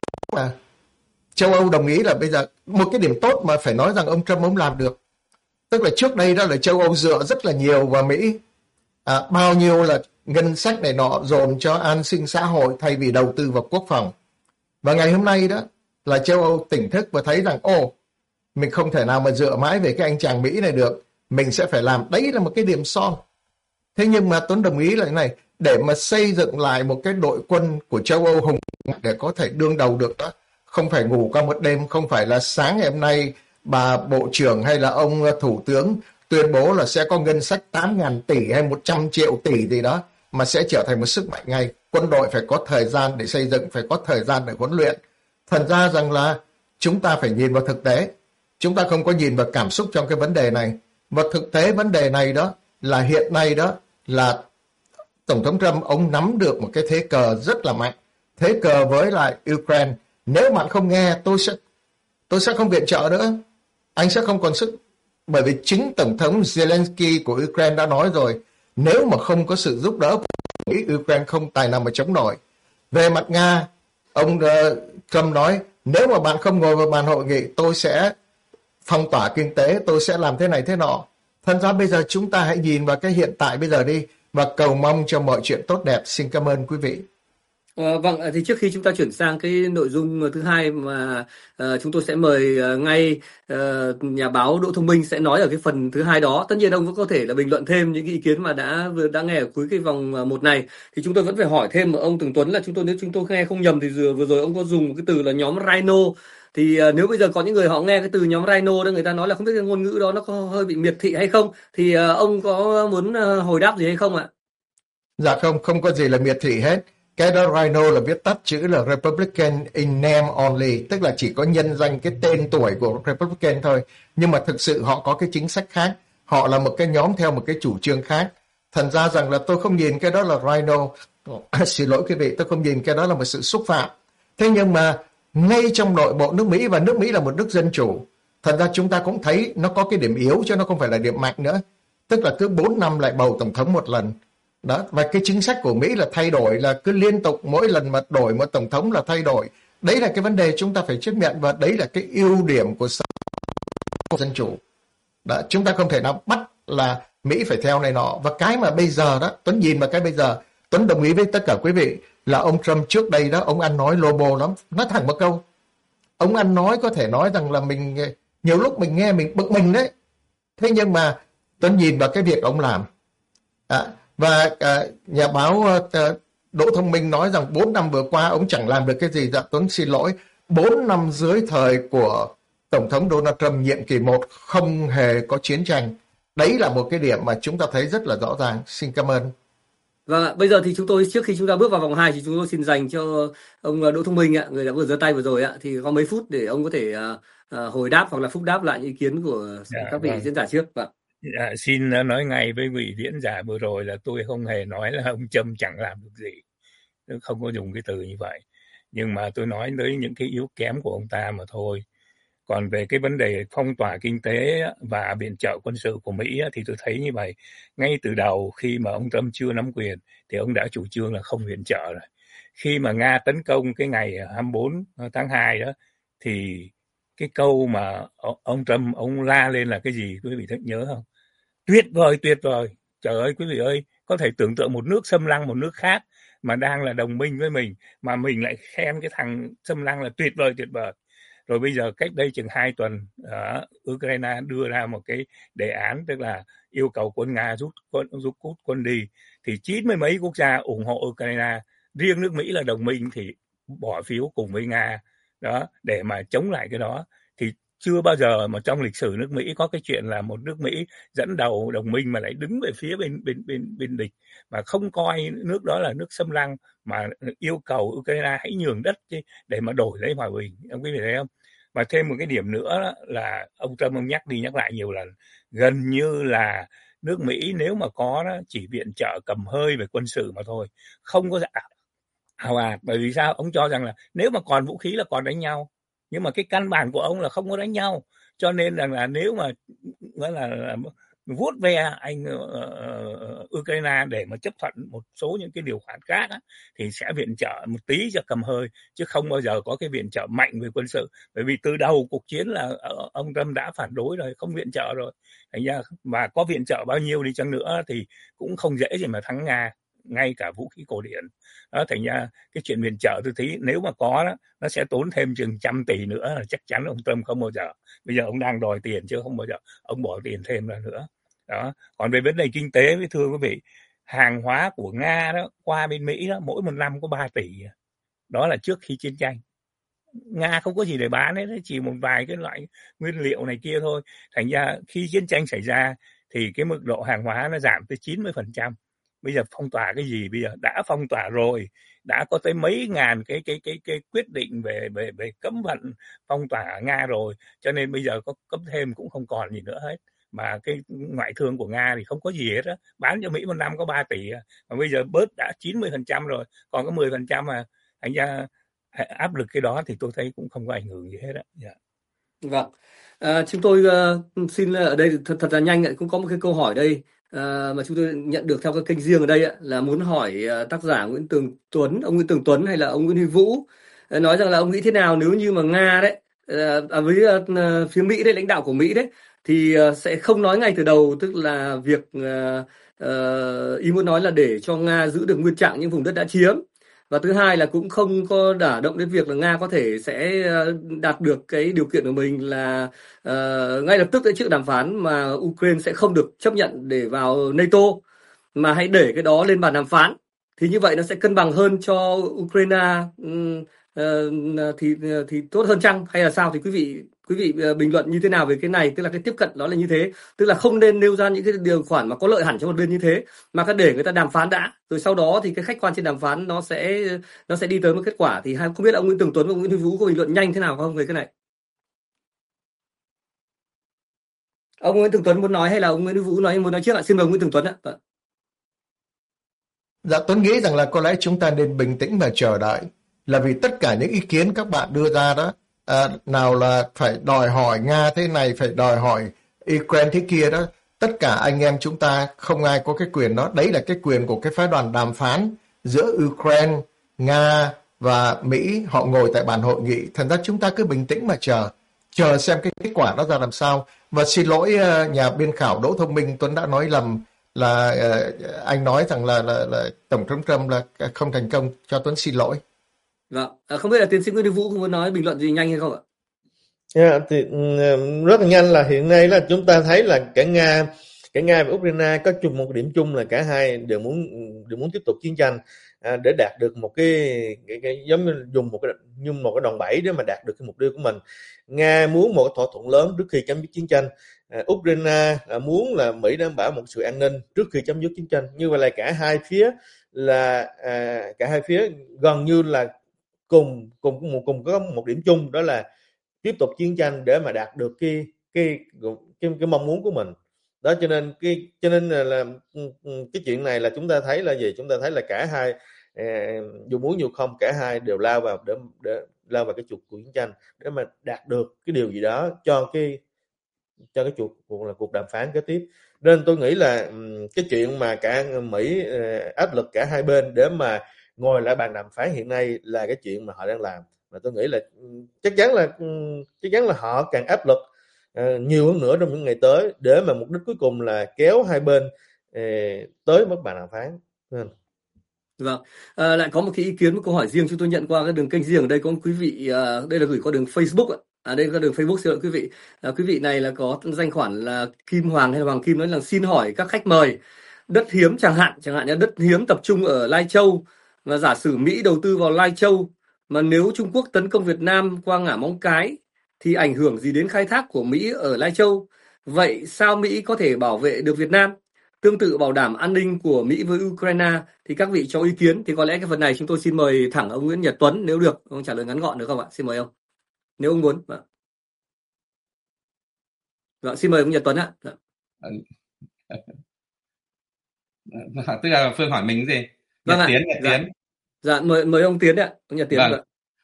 D: châu Âu đồng ý là bây giờ một cái điểm tốt mà phải nói rằng ông Trump ông làm được. Tức là trước đây đó là châu Âu dựa rất là nhiều vào Mỹ. Bao nhiêu là ngân sách này nọ dồn cho an sinh xã hội thay vì đầu tư vào quốc phòng. Và ngày hôm nay đó là châu Âu tỉnh thức và thấy rằng mình không thể nào mà dựa mãi về cái anh chàng Mỹ này được. Mình sẽ phải làm, đấy là một cái điểm son. Thế nhưng mà Tuấn đồng ý là thế này, để mà xây dựng lại một cái đội quân của châu Âu hùng để có thể đương đầu được đó, không phải ngủ qua một đêm, không phải là sáng ngày hôm nay bà Bộ trưởng hay là ông Thủ tướng tuyên bố là sẽ có ngân sách 8.000 tỷ hay 100 triệu tỷ gì đó mà sẽ trở thành một sức mạnh ngay. Quân đội phải có thời gian để xây dựng, phải có thời gian để huấn luyện. Thành ra rằng là chúng ta phải nhìn vào thực tế. Chúng ta không có nhìn vào cảm xúc trong cái vấn đề này. Và thực tế vấn đề này đó là hiện nay đó là Tổng thống Trump ông nắm được một cái thế cờ rất là mạnh, thế cờ với lại Ukraine. Nếu bạn không nghe, tôi sẽ không viện trợ nữa, anh sẽ không còn sức. Bởi vì chính Tổng thống Zelensky của Ukraine đã nói rồi, nếu mà không có sự giúp đỡ của Mỹ, Ukraine không tài nào mà chống nổi. Về mặt Nga, ông Trump nói, nếu mà bạn không ngồi vào bàn hội nghị, tôi sẽ phong tỏa kinh tế, tôi sẽ làm thế này thế nọ. Thành ra bây giờ chúng ta hãy nhìn vào cái hiện tại bây giờ đi và cầu mong cho mọi chuyện tốt đẹp. Xin cảm ơn quý vị.
A: Vâng, thì trước khi chúng ta chuyển sang cái nội dung thứ hai mà chúng tôi sẽ mời ngay nhà báo Đỗ Thông Minh sẽ nói ở cái phần thứ hai đó. Tất nhiên ông vẫn có thể là bình luận thêm những cái ý kiến mà đã nghe ở cuối cái vòng 1 này. Thì chúng tôi vẫn phải hỏi thêm ở ông Tường Tuấn là nếu chúng tôi nghe không nhầm thì vừa rồi ông có dùng một cái từ là nhóm Rhino. Thì nếu bây giờ có những người họ nghe cái từ nhóm Rhino đó, người ta nói là không biết cái ngôn ngữ đó nó có hơi bị miệt thị hay không, thì ông có muốn hồi đáp gì hay không ạ?
D: Dạ không có gì là miệt thị hết. Cái đó Rhino là viết tắt chữ là Republican in name only, tức là chỉ có nhân danh cái tên tuổi của Republican thôi. Nhưng mà thực sự họ có cái chính sách khác. Họ là một cái nhóm theo một cái chủ trương khác. Thành ra rằng là tôi không nhìn cái đó là Rhino. Xin lỗi quý vị, tôi không nhìn cái đó là một sự xúc phạm. Thế nhưng mà ngay trong nội bộ nước Mỹ, và nước Mỹ là một nước dân chủ, thành ra chúng ta cũng thấy nó có cái điểm yếu chứ nó không phải là điểm mạnh nữa. Tức là cứ 4 năm lại bầu tổng thống một lần. Đó, và cái chính sách của Mỹ là thay đổi, là cứ liên tục mỗi lần mà đổi một tổng thống là thay đổi. Đấy là cái vấn đề chúng ta phải chấp nhận, và đấy là cái ưu điểm của dân chủ. Đó, chúng ta không thể nào bắt là Mỹ phải theo này nọ. Và cái mà bây giờ đó, Tuấn nhìn vào cái bây giờ, Tuấn đồng ý với tất cả quý vị là ông Trump trước đây đó, ông ăn nói lô bô lắm. Nói thẳng một câu, ông ăn nói có thể nói rằng là mình nhiều lúc mình nghe mình bực mình đấy. Thế nhưng mà Tuấn nhìn vào cái việc ông làm. Và nhà báo Đỗ Thông Minh nói rằng 4 năm vừa qua ông chẳng làm được cái gì. Dạ Tuấn xin lỗi, 4 năm dưới thời của Tổng thống Donald Trump nhiệm kỳ 1 không hề có chiến tranh. Đấy là một cái điểm mà chúng ta thấy rất là rõ ràng. Xin cảm ơn.
A: Và bây giờ thì trước khi chúng ta bước vào vòng 2 thì chúng tôi xin dành cho ông Đỗ Thông Minh ạ, người đã vừa giơ tay vừa rồi ạ, thì có mấy phút để ông có thể hồi đáp hoặc là phúc đáp lại ý kiến của các vị diễn giả trước. Vâng.
F: Xin nói ngay với vị diễn giả vừa rồi là tôi không hề nói là ông Trump chẳng làm được gì, tôi không có dùng cái từ như vậy, nhưng mà tôi nói tới những cái yếu kém của ông ta mà thôi. Còn về cái vấn đề phong tỏa kinh tế và viện trợ quân sự của Mỹ thì tôi thấy như vậy. Ngay từ đầu khi mà ông Trump chưa nắm quyền thì ông đã chủ trương là không viện trợ rồi. Khi mà Nga tấn công cái ngày 24 tháng 2 đó thì cái câu mà ông Trump ông la lên là cái gì quý vị nhớ không? Tuyệt vời, tuyệt vời. Trời ơi quý vị ơi, có thể tưởng tượng một nước xâm lăng một nước khác mà đang là đồng minh với mình mà mình lại khen cái thằng xâm lăng là tuyệt vời, tuyệt vời. Rồi bây giờ cách đây chừng 2 tuần Ukraine đưa ra một cái đề án, tức là yêu cầu quân Nga rút cút quân đi, thì 90 mấy quốc gia ủng hộ Ukraine, riêng nước Mỹ là đồng minh thì bỏ phiếu cùng với Nga đó để mà chống lại cái đó. Thì chưa bao giờ mà trong lịch sử nước Mỹ có cái chuyện là một nước Mỹ dẫn đầu đồng minh mà lại đứng về phía bên địch, mà không coi nước đó là nước xâm lăng, mà yêu cầu Ukraine hãy nhường đất để mà đổi lấy hòa bình. Ông quý vị thấy không? Và thêm một cái điểm nữa đó là ông Trump ông nhắc đi nhắc lại nhiều lần, gần như là nước Mỹ nếu mà có đó chỉ viện trợ cầm hơi về quân sự mà thôi, không có ào ạt. Bởi vì sao? Ông cho rằng là nếu mà còn vũ khí là còn đánh nhau, nhưng mà cái căn bản của ông là không có đánh nhau, cho nên rằng là nếu mà gọi là vuốt ve anh Ukraine để mà chấp thuận một số những cái điều khoản khác á, thì sẽ viện trợ một tí cho cầm hơi, chứ không bao giờ có cái viện trợ mạnh về quân sự. Bởi vì từ đầu cuộc chiến là ông Trump đã phản đối rồi, không viện trợ rồi. Thành ra mà có viện trợ bao nhiêu đi chăng nữa thì cũng không dễ gì mà thắng Nga, ngay cả vũ khí cổ điển đó. Thành ra cái chuyện viện trợ tôi thấy nếu mà có đó, nó sẽ tốn thêm chừng 100 tỷ nữa, chắc chắn ông Trump không bao giờ. Bây giờ ông đang đòi tiền chứ không bao giờ ông bỏ tiền thêm ra nữa đó. Còn về vấn đề kinh tế, với thưa quý vị, hàng hóa của Nga đó qua bên Mỹ đó mỗi một năm có 3 tỷ, đó là trước khi chiến tranh. Nga không có gì để bán ấy, chỉ một vài cái loại nguyên liệu này kia thôi. Thành ra khi chiến tranh xảy ra thì cái mức độ hàng hóa nó giảm tới 90%. Bây giờ phong tỏa cái gì? Bây giờ đã phong tỏa rồi, đã có tới mấy ngàn cái quyết định về cấm vận phong tỏa Nga rồi, cho nên bây giờ có cấm thêm cũng không còn gì nữa hết. mà cái ngoại thương của Nga thì không có gì hết á, bán cho Mỹ một năm có 3 tỷ mà bây giờ bớt đã 90% rồi, còn có 10% mà thành ra áp lực cái đó thì tôi thấy cũng không có ảnh hưởng gì hết á. Yeah.
A: Vâng, chúng tôi xin ở đây thật là nhanh, cũng có một cái câu hỏi đây mà chúng tôi nhận được theo cái kênh riêng ở đây là muốn hỏi tác giả ông Nguyễn Tường Tuấn hay là ông Nguyễn Huy Vũ, nói rằng là ông nghĩ thế nào nếu như mà Nga đấy với phía Mỹ đấy, lãnh đạo của Mỹ đấy thì sẽ không nói ngay từ đầu, tức là việc ý muốn nói là để cho Nga giữ được nguyên trạng những vùng đất đã chiếm. Và thứ hai là cũng không có đả động đến việc là Nga có thể sẽ đạt được cái điều kiện của mình là ngay lập tức cái chuyện đàm phán mà Ukraine sẽ không được chấp nhận để vào NATO, mà hãy để cái đó lên bàn đàm phán. Thì như vậy nó sẽ cân bằng hơn cho Ukraine thì tốt hơn chăng, hay là sao? Thì quý vị bình luận như thế nào về cái này? Tức là cái tiếp cận đó là như thế, tức là không nên nêu ra những cái điều khoản mà có lợi hẳn cho một bên như thế, mà cứ để người ta đàm phán đã, rồi sau đó thì cái khách quan trên đàm phán nó sẽ đi tới một kết quả. Thì không biết là ông Nguyễn Tường Tuấn và ông Nguyễn Huy Vũ có bình luận nhanh thế nào không về cái này? Ông Nguyễn Tường Tuấn muốn nói hay là ông Nguyễn Huy Vũ muốn nói trước ạ? Xin mời ông Nguyễn Tường Tuấn ạ.
D: Dạ, Tuấn nghĩ rằng là có lẽ chúng ta nên bình tĩnh và chờ đợi, là vì tất cả những ý kiến các bạn đưa ra đó, nào là phải đòi hỏi Nga thế này, phải đòi hỏi Ukraine thế kia đó, tất cả anh em chúng ta không ai có cái quyền đó. Đấy là cái quyền của cái phái đoàn đàm phán giữa Ukraine, Nga và Mỹ, họ ngồi tại bàn hội nghị. Thành ra chúng ta cứ bình tĩnh mà chờ xem cái kết quả nó ra làm sao. Và xin lỗi nhà biên khảo Đỗ Thông Minh, Tuấn đã nói lầm, là anh nói rằng là Tổng thống Trump là không thành công, cho Tuấn xin lỗi.
A: Vâng, không biết là tiến sĩ Nguyễn Đức Vũ có muốn nói bình luận gì nhanh hay không ạ?
E: Thì rất là nhanh, là hiện nay là chúng ta thấy là cả Nga và Ukraine có chung một điểm chung là cả hai đều muốn tiếp tục chiến tranh để đạt được một cái giống như dùng một cái đòn bẩy để mà đạt được cái mục tiêu của mình. Nga muốn một thỏa thuận lớn trước khi chấm dứt chiến tranh. Ukraine muốn là Mỹ đảm bảo một sự an ninh trước khi chấm dứt chiến tranh. Như vậy là cả hai phía gần như là cùng có một điểm chung, đó là tiếp tục chiến tranh để mà đạt được cái mong muốn của mình. Đó, cho nên là cái chuyện này là chúng ta thấy là gì? Chúng ta thấy là cả hai dù muốn dù không, cả hai đều lao vào để lao vào cái cuộc chiến tranh để mà đạt được cái điều gì đó cho cái cuộc đàm phán kế tiếp. Nên tôi nghĩ là cái chuyện mà cả Mỹ áp lực cả hai bên để mà ngồi lại bàn đàm phán hiện nay là cái chuyện mà họ đang làm, và tôi nghĩ là chắc chắn là họ càng áp lực nhiều hơn nữa trong những ngày tới để mà mục đích cuối cùng là kéo hai bên tới mức bàn đàm phán.
A: Vâng, lại có một cái ý kiến, một câu hỏi riêng chúng tôi nhận qua cái đường kênh riêng ở đây. Có một quý vị, đây là gửi qua đường Facebook ạ. Đây là đường Facebook, xin lỗi quý vị. Quý vị này là có danh khoản là Kim Hoàng hay là Hoàng Kim, nói là xin hỏi các khách mời, đất hiếm chẳng hạn như đất hiếm tập trung ở Lai Châu, và giả sử Mỹ đầu tư vào Lai Châu, mà nếu Trung Quốc tấn công Việt Nam qua ngã Móng Cái thì ảnh hưởng gì đến khai thác của Mỹ ở Lai Châu? Vậy sao Mỹ có thể bảo vệ được Việt Nam? Tương tự bảo đảm an ninh của Mỹ với Ukraine, thì các vị cho ý kiến. Thì có lẽ cái phần này chúng tôi xin mời thẳng ông Nguyễn Nhật Tuấn, nếu được, ông trả lời ngắn gọn được không ạ? Xin mời ông, nếu ông muốn. Vâng, xin mời ông Nhật Tuấn ạ.
B: Tức là Phương hỏi mình cái gì?
A: Vâng
B: Nhật
A: ạ.
B: Tiến.
A: Dạ, mời ông Tiến ạ, ông Nhật Tiến.
B: Vâng.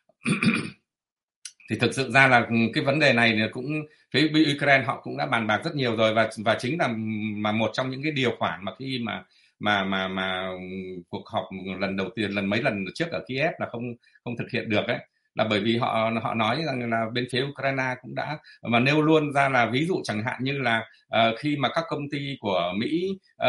B: Thì thực sự ra là cái vấn đề này cũng phía Ukraine họ cũng đã bàn bạc rất nhiều rồi, và chính là một trong những cái điều khoản mà khi mà cuộc họp mấy lần trước ở Kiev là không thực hiện được ấy, là bởi vì họ nói rằng là bên phía Ukraine cũng đã mà nêu luôn ra là ví dụ chẳng hạn như là khi mà các công ty của Mỹ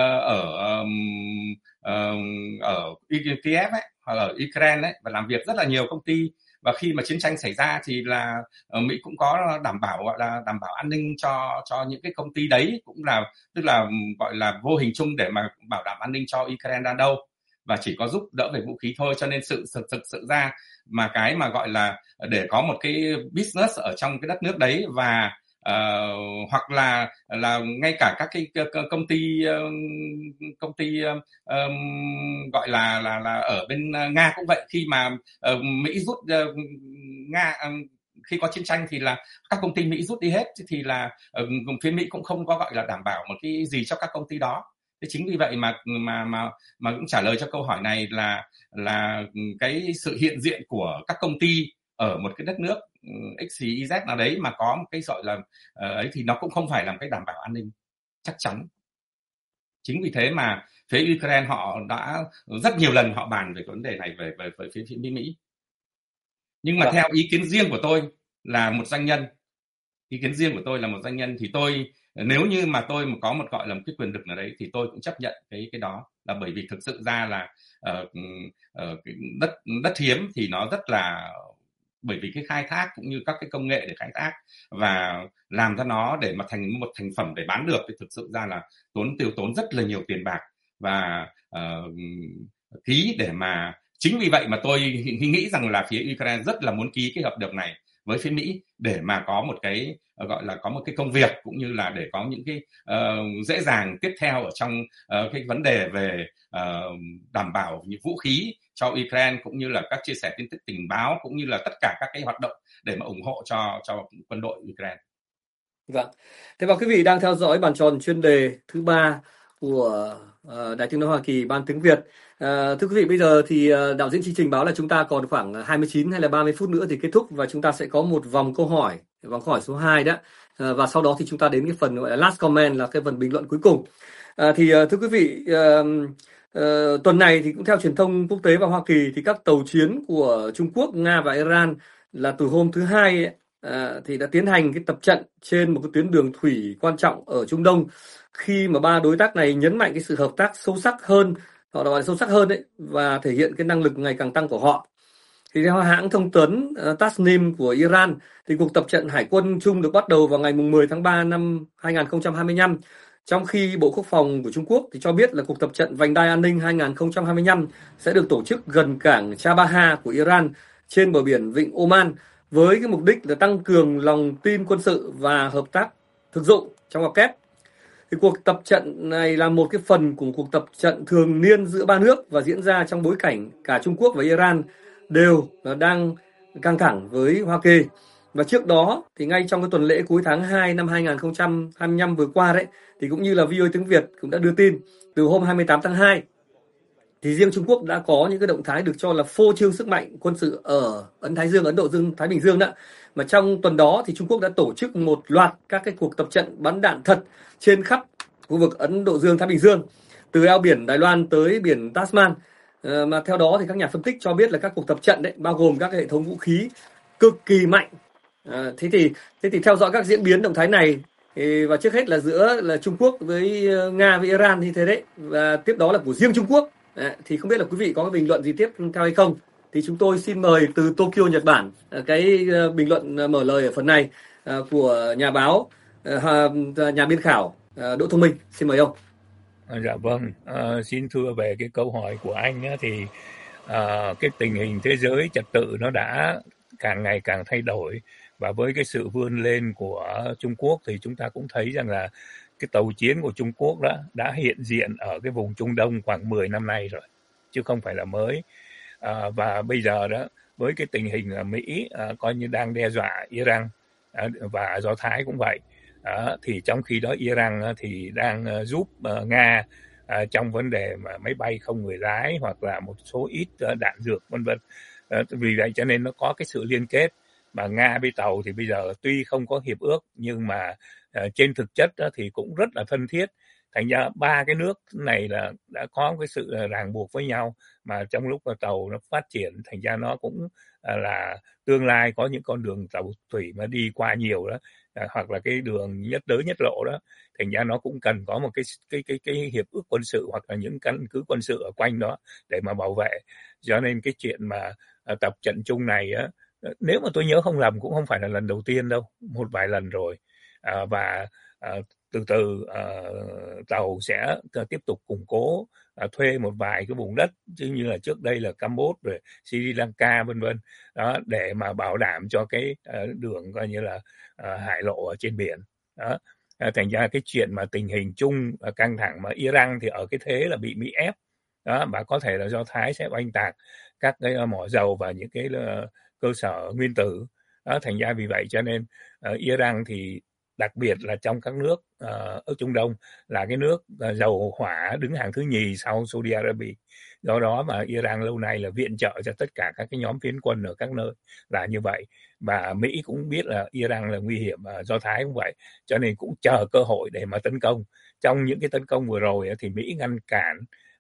B: ở Kiev ấy, hoặc ở Ukraine ấy, và làm việc rất là nhiều công ty, và khi mà chiến tranh xảy ra thì là Mỹ cũng có đảm bảo, gọi là đảm bảo an ninh cho những cái công ty đấy, cũng là tức là gọi là vô hình chung để mà bảo đảm an ninh cho Ukraine đâu, và chỉ có giúp đỡ về vũ khí thôi. Cho nên thực sự ra mà cái mà gọi là để có một cái business ở trong cái đất nước đấy, và hoặc là ngay cả các cái công ty gọi là ở bên Nga cũng vậy, khi mà Mỹ rút Nga khi có chiến tranh thì là các công ty Mỹ rút đi hết, thì là phía Mỹ cũng không có gọi là đảm bảo một cái gì cho các công ty đó. Thế chính vì vậy mà cũng trả lời cho câu hỏi này là cái sự hiện diện của các công ty ở một cái đất nước X, Y, Z nào đấy mà có một cái gọi là ấy thì nó cũng không phải là một cái đảm bảo an ninh chắc chắn. Chính vì thế mà phía Ukraine họ đã rất nhiều lần họ bàn về vấn đề này về phía Mỹ. Nhưng mà theo ý kiến riêng của tôi là một doanh nhân, thì tôi, nếu như mà tôi mà có một gọi là một cái quyền lực nào đấy thì tôi cũng chấp nhận cái đó, là bởi vì thực sự ra là đất hiếm thì nó rất là, bởi vì cái khai thác cũng như các cái công nghệ để khai thác và làm cho nó để mà thành một thành phẩm để bán được thì thực sự ra là tiêu tốn rất là nhiều tiền bạc và ký để mà, chính vì vậy mà tôi nghĩ rằng là phía Ukraine rất là muốn ký cái hợp đồng này với phía Mỹ để mà có một cái gọi là có một cái công việc cũng như là để có những cái dễ dàng tiếp theo ở trong cái vấn đề về đảm bảo những vũ khí cho Ukraine cũng như là các chia sẻ tin tức tình báo cũng như là tất cả các cái hoạt động để mà ủng hộ cho quân đội Ukraine.
A: Vâng. Thế và quý vị đang theo dõi bàn tròn chuyên đề thứ 3 của Đài Tiếng nói Hoa Kỳ Ban tiếng Việt. Thưa quý vị, bây giờ thì đạo diễn chương trình báo là chúng ta còn khoảng 29 hay là 30 phút nữa thì kết thúc và chúng ta sẽ có một vòng câu hỏi số 2 đó. Và sau đó thì chúng ta đến cái phần gọi là last comment, là cái phần bình luận cuối cùng. Thưa quý vị, tuần này thì cũng theo truyền thông quốc tế và Hoa Kỳ thì các tàu chiến của Trung Quốc, Nga và Iran là từ hôm thứ Hai ấy, thì đã tiến hành cái tập trận trên một cái tuyến đường thủy quan trọng ở Trung Đông, khi mà ba đối tác này nhấn mạnh cái sự hợp tác sâu sắc hơn, họ gọi là sâu sắc hơn đấy, và thể hiện cái năng lực ngày càng tăng của họ. Thì theo hãng thông tấn Tasnim của Iran thì cuộc tập trận hải quân chung được bắt đầu vào ngày 10 tháng 3 năm 2025, trong khi Bộ Quốc phòng của Trung Quốc thì cho biết là cuộc tập trận Vành đai an ninh 2025 sẽ được tổ chức gần cảng Chabahar của Iran trên bờ biển Vịnh Oman, với cái mục đích là tăng cường lòng tin quân sự và hợp tác thực dụng trong ngoặc kép. Thì cuộc tập trận này là một cái phần của cuộc tập trận thường niên giữa ba nước và diễn ra trong bối cảnh cả Trung Quốc và Iran đều đang căng thẳng với Hoa Kỳ. Và trước đó thì ngay trong cái tuần lễ cuối tháng 2 năm 2025 vừa qua đấy, thì cũng như là VOA tiếng Việt cũng đã đưa tin, từ hôm 28 tháng 2 thì riêng Trung Quốc đã có những cái động thái được cho là phô trương sức mạnh quân sự ở Ấn Thái Dương, Ấn Độ Dương, Thái Bình Dương đó. Mà trong tuần đó thì Trung Quốc đã tổ chức một loạt các cái cuộc tập trận bắn đạn thật trên khắp khu vực Ấn Độ Dương, Thái Bình Dương, từ eo biển Đài Loan tới biển Tasman. Mà theo đó thì các nhà phân tích cho biết là các cuộc tập trận đấy bao gồm các hệ thống vũ khí cực kỳ mạnh. Thế thì theo dõi các diễn biến động thái này và trước hết là giữa là Trung Quốc với Nga với Iran như thế đấy, và tiếp đó là của riêng Trung Quốc. Thì không biết là quý vị có cái bình luận gì tiếp theo hay không, thì chúng tôi xin mời từ Tokyo, Nhật Bản, cái bình luận mở lời ở phần này của nhà báo, nhà biên khảo Đỗ Thông Minh. Xin mời ông.
F: Dạ vâng, xin thưa về cái câu hỏi của anh á, thì cái tình hình thế giới trật tự nó đã càng ngày càng thay đổi, và với cái sự vươn lên của Trung Quốc thì chúng ta cũng thấy rằng là cái tàu chiến của Trung Quốc đó đã hiện diện ở cái vùng Trung Đông khoảng 10 năm nay rồi, chứ không phải là mới. Và bây giờ đó, với cái tình hình là Mỹ coi như đang đe dọa Iran và Do Thái cũng vậy, thì trong khi đó Iran thì đang giúp Nga trong vấn đề mà máy bay không người lái hoặc là một số ít đạn dược vân vân. Vì vậy cho nên nó có cái sự liên kết, mà Nga với tàu thì bây giờ tuy không có hiệp ước nhưng mà trên thực chất thì cũng rất là thân thiết. Thành ra ba cái nước này là đã có cái sự ràng buộc với nhau, mà trong lúc mà tàu nó phát triển, thành ra nó cũng là tương lai có những con đường tàu thủy mà đi qua nhiều đó, hoặc là cái đường nhất đới nhất lộ đó, thành ra nó cũng cần có một cái hiệp ước quân sự hoặc là những căn cứ quân sự ở quanh đó để mà bảo vệ. Cho nên cái chuyện mà tập trận chung này á, nếu mà tôi nhớ không lầm cũng không phải là lần đầu tiên đâu, một vài lần rồi. Và từ từ tàu sẽ tiếp tục củng cố, thuê một vài cái vùng đất chứ như là trước đây là Campuchia rồi Sri Lanka vân vân đó, để mà bảo đảm cho cái đường coi như là hải lộ ở trên biển đó. Thành ra cái chuyện mà tình hình chung căng thẳng, mà Iran thì ở cái thế là bị Mỹ ép đó, và có thể là Do Thái sẽ oanh tạc các cái mỏ dầu và những cái cơ sở nguyên tử Đó, thành ra vì vậy cho nên Iran thì đặc biệt là trong các nước ở Trung Đông là cái nước dầu hỏa đứng hàng thứ nhì sau Saudi Arabia. Do đó mà Iran lâu nay là viện trợ cho tất cả các cái nhóm phiến quân ở các nơi là như vậy. Và Mỹ cũng biết là Iran là nguy hiểm, Do Thái cũng vậy, cho nên cũng chờ cơ hội để mà tấn công. Trong những cái tấn công vừa rồi thì Mỹ ngăn cản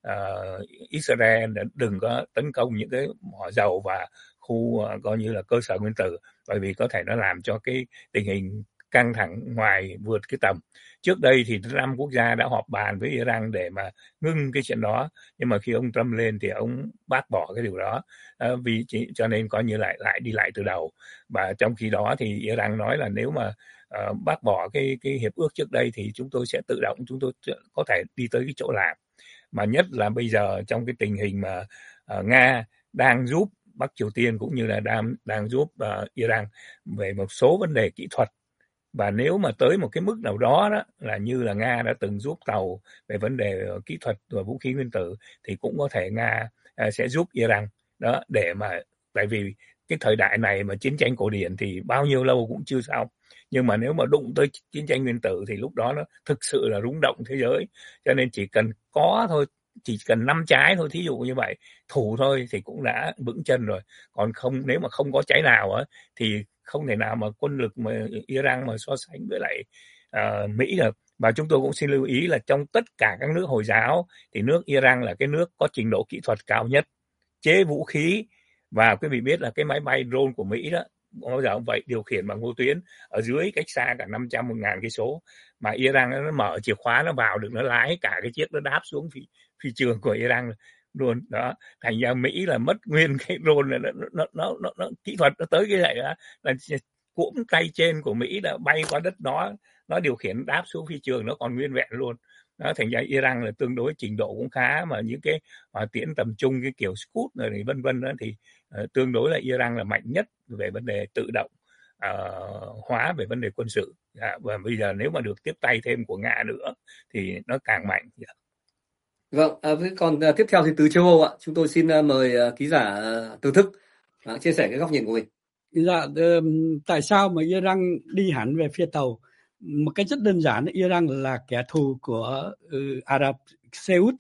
F: Israel đừng có tấn công những cái mỏ dầu và khu coi như là cơ sở nguyên tử, bởi vì có thể nó làm cho cái tình hình căng thẳng ngoài vượt cái tầm. Trước đây thì 5 quốc gia đã họp bàn với Iran để mà ngưng cái chuyện đó, nhưng mà khi ông Trump lên thì ông bác bỏ cái điều đó, cho nên coi như lại đi lại từ đầu. Và trong khi đó thì Iran nói là nếu mà bác bỏ cái hiệp ước trước đây thì chúng tôi sẽ tự động, chúng tôi có thể đi tới cái chỗ làm. Mà nhất là bây giờ trong cái tình hình mà Nga đang giúp Bắc Triều Tiên cũng như là đang giúp Iran về một số vấn đề kỹ thuật. Và nếu mà tới một cái mức nào đó là như là Nga đã từng giúp tàu về vấn đề kỹ thuật và vũ khí nguyên tử, thì cũng có thể Nga sẽ giúp Iran đó, để mà tại vì cái thời đại này mà chiến tranh cổ điển thì bao nhiêu lâu cũng chưa xong, nhưng mà nếu mà đụng tới chiến tranh nguyên tử thì lúc đó nó thực sự là rung động thế giới. Cho nên chỉ cần có thôi, chỉ cần 5 trái thôi, thí dụ như vậy, thủ thôi thì cũng đã vững chân rồi. Còn không, nếu mà không có trái nào thì không thể nào mà quân lực mà Iran mà so sánh với lại Mỹ được. Và chúng tôi cũng xin lưu ý là trong tất cả các nước Hồi giáo thì nước Iran là cái nước có trình độ kỹ thuật cao nhất, chế vũ khí. Và quý vị biết là cái máy bay drone của Mỹ đó, bao giờ cũng vậy, điều khiển bằng vô tuyến ở dưới cách xa cả 500-1000 cây số, mà Iran nó mở chìa khóa nó vào được, nó lái cả cái chiếc nó đáp xuống phi trường của Iran luôn đó. Thành ra Mỹ là mất nguyên cái drone này, nó kỹ thuật nó tới cái này đó, là cuỗm tay trên của Mỹ đã bay qua đất nó điều khiển đáp xuống phi trường, nó còn nguyên vẹn luôn đó. Thành ra Iran là tương đối trình độ cũng khá, mà những cái hỏa tiễn tầm trung cái kiểu Scud này vân vân đó thì tương đối là Iran là mạnh nhất về vấn đề tự động hóa về vấn đề quân sự. Và bây giờ nếu mà được tiếp tay thêm của Nga nữa thì nó càng mạnh.
A: Vâng, còn tiếp theo thì từ châu Âu ạ, chúng tôi xin mời ký giả Từ Thức chia sẻ cái góc nhìn của mình.
C: Dạ, tại sao mà Iran đi hẳn về phía tàu? Một cái rất đơn giản, Iran là kẻ thù của Ả Rập Xê Út.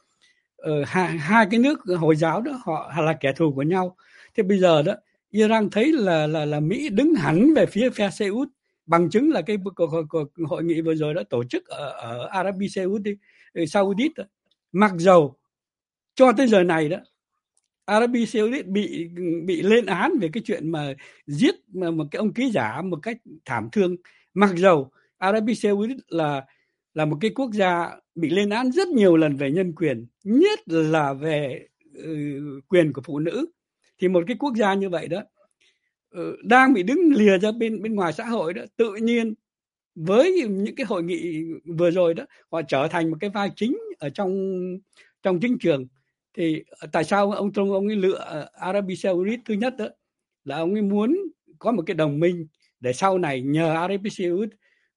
C: Hai cái nước Hồi giáo đó họ là kẻ thù của nhau. Thế bây giờ đó Iran thấy là Mỹ đứng hẳn về phía phe Xê Út, bằng chứng là cái hội nghị vừa rồi đã tổ chức ở Arabia Xê Út Saudit. Mặc dầu cho tới giờ này đó Arabia Saudit bị lên án về cái chuyện mà giết một cái ông ký giả một cách thảm thương. Mặc dầu Arabia Saudit là một cái quốc gia bị lên án rất nhiều lần về nhân quyền, nhất là về quyền của phụ nữ, thì một cái quốc gia như vậy đó đang bị đứng lìa ra bên ngoài xã hội đó, tự nhiên với những cái hội nghị vừa rồi đó họ trở thành một cái vai chính ở trong chính trường. Thì tại sao ông Trump ông ấy lựa Arabia Saudit? Thứ nhất đó là ông ấy muốn có một cái đồng minh để sau này nhờ Arabia Saudit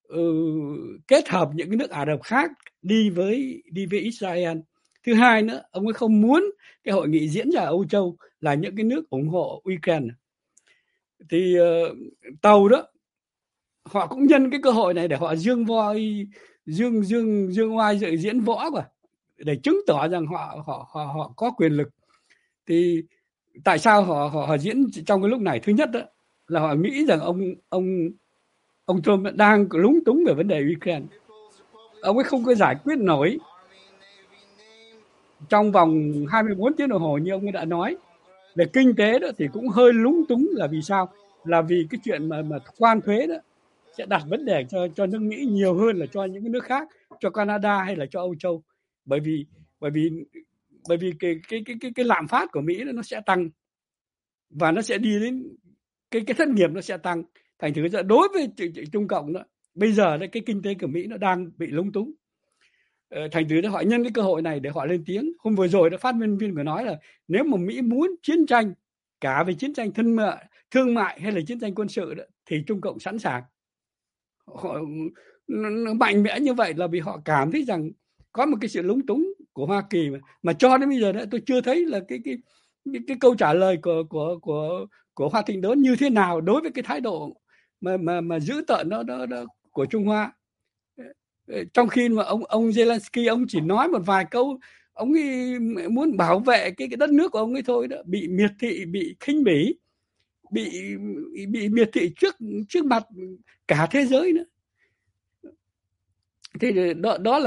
C: kết hợp những cái nước Ả Rập khác đi với Israel. Thứ hai nữa, ông ấy không muốn cái hội nghị diễn ra ở Âu Châu là những cái nước ủng hộ Ukraine. Thì tàu đó họ cũng nhân cái cơ hội này để họ dương oai diễn võ mà, để chứng tỏ rằng họ có quyền lực. Thì tại sao họ diễn trong cái lúc này? Thứ nhất đó là họ nghĩ rằng ông Trump đang lúng túng về vấn đề Ukraine. Ông ấy không có giải quyết nổi trong vòng 24 tiếng đồng hồ như ông ấy đã nói. Về kinh tế đó thì cũng hơi lúng túng, là vì sao? Là vì cái chuyện mà quan thuế đó sẽ đặt vấn đề cho nước Mỹ nhiều hơn là cho những cái nước khác, cho Canada hay là cho Âu Châu. Bởi vì cái lạm phát của Mỹ nó sẽ tăng và nó sẽ đi đến cái thất nghiệp nó sẽ tăng. Thành thử ra đối với Trung Cộng đó, bây giờ cái kinh tế của Mỹ nó đang bị lúng túng. Thành thử ra họ nhân cái cơ hội này để họ lên tiếng. Hôm vừa rồi phát ngôn viên của nói là nếu mà Mỹ muốn chiến tranh, cả về chiến tranh thương mại hay là chiến tranh quân sự đó, thì Trung Cộng sẵn sàng. Họ nó mạnh mẽ như vậy là vì họ cảm thấy rằng có một cái sự lúng túng của Hoa Kỳ mà cho đến bây giờ đó tôi chưa thấy là cái câu trả lời của Hoa Thịnh Đốn như thế nào đối với cái thái độ mà dữ tợn đó của Trung Hoa. Trong khi mà ông Zelensky ông chỉ nói một vài câu, ông ấy muốn bảo vệ cái đất nước của ông ấy thôi đó, bị miệt thị, bị khinh bỉ, bị miệt thị trước mặt cả thế giới nữa. Thì đó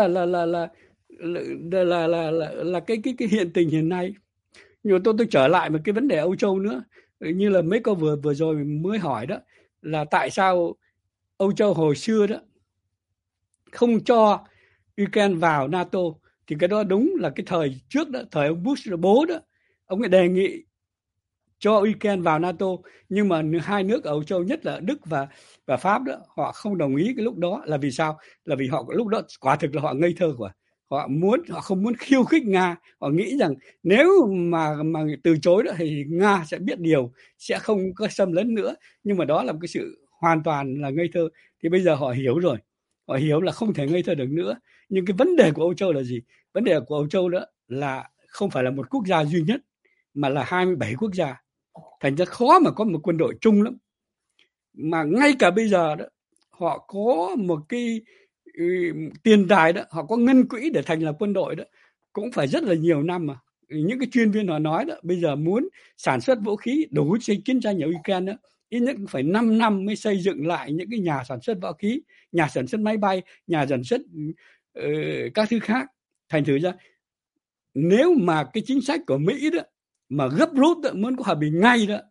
C: là cái hiện tình hiện nay. Nhưng mà tôi trở lại một cái vấn đề Âu Châu nữa, như là mấy câu vừa rồi mới hỏi đó, là tại sao Âu Châu hồi xưa đó không cho Ukraine vào NATO. Thì cái đó đúng là cái thời trước đó, thời ông Bush là bố đó, ông ấy đề nghị cho Ukraine vào NATO, nhưng mà hai nước ở Âu Châu, nhất là Đức và Pháp đó, họ không đồng ý cái lúc đó. Là vì sao? Là vì họ lúc đó quả thực là họ ngây thơ quá. Họ không muốn khiêu khích Nga. Họ nghĩ rằng nếu mà từ chối đó thì Nga sẽ biết điều, sẽ không có xâm lấn nữa. Nhưng mà đó là một cái sự hoàn toàn là ngây thơ. Thì bây giờ họ hiểu rồi. Họ hiểu là không thể ngây thơ được nữa. Nhưng cái vấn đề của Âu Châu là gì? Vấn đề của Âu Châu đó là không phải là một quốc gia duy nhất, mà là 27 quốc gia. Thành ra khó mà có một quân đội chung lắm. Mà ngay cả bây giờ đó, họ có một cái tiền tài đó, họ có ngân quỹ để thành lập quân đội đó, cũng phải rất là nhiều năm mà. Những cái chuyên viên họ nói đó, bây giờ muốn sản xuất vũ khí đủ chiến tranh ở Ukraine đó, ít nhất cũng phải 5 năm mới xây dựng lại những cái nhà sản xuất vũ khí, nhà sản xuất máy bay, nhà sản xuất các thứ khác. Thành thử ra nếu mà cái chính sách của Mỹ đó mà gấp rút đó, muốn có hòa bình ngay đó,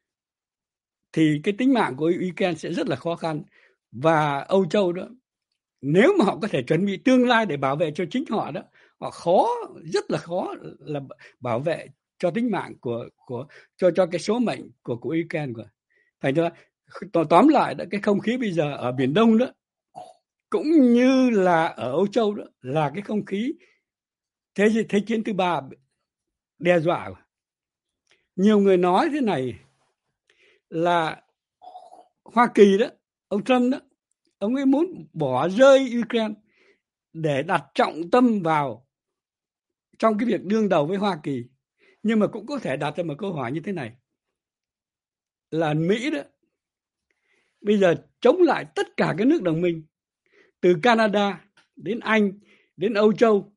C: thì cái tính mạng của Ukraine sẽ rất là khó khăn. Và Âu Châu đó, nếu mà họ có thể chuẩn bị tương lai để bảo vệ cho chính họ đó, họ rất là khó là bảo vệ cho tính mạng cho cái số mệnh của Ukraine. Thành ra tóm lại đó, cái không khí bây giờ ở Biển Đông đó cũng như là ở Âu Châu đó là cái không khí thế chiến thứ ba đe dọa. Nhiều người nói thế này là Hoa Kỳ đó, ông Trump đó, ông ấy muốn bỏ rơi Ukraine để đặt trọng tâm vào trong cái việc đương đầu với Hoa Kỳ. Nhưng mà cũng có thể đặt ra một câu hỏi như thế này, là Mỹ đó bây giờ chống lại tất cả các nước đồng minh, từ Canada đến Anh đến Âu Châu,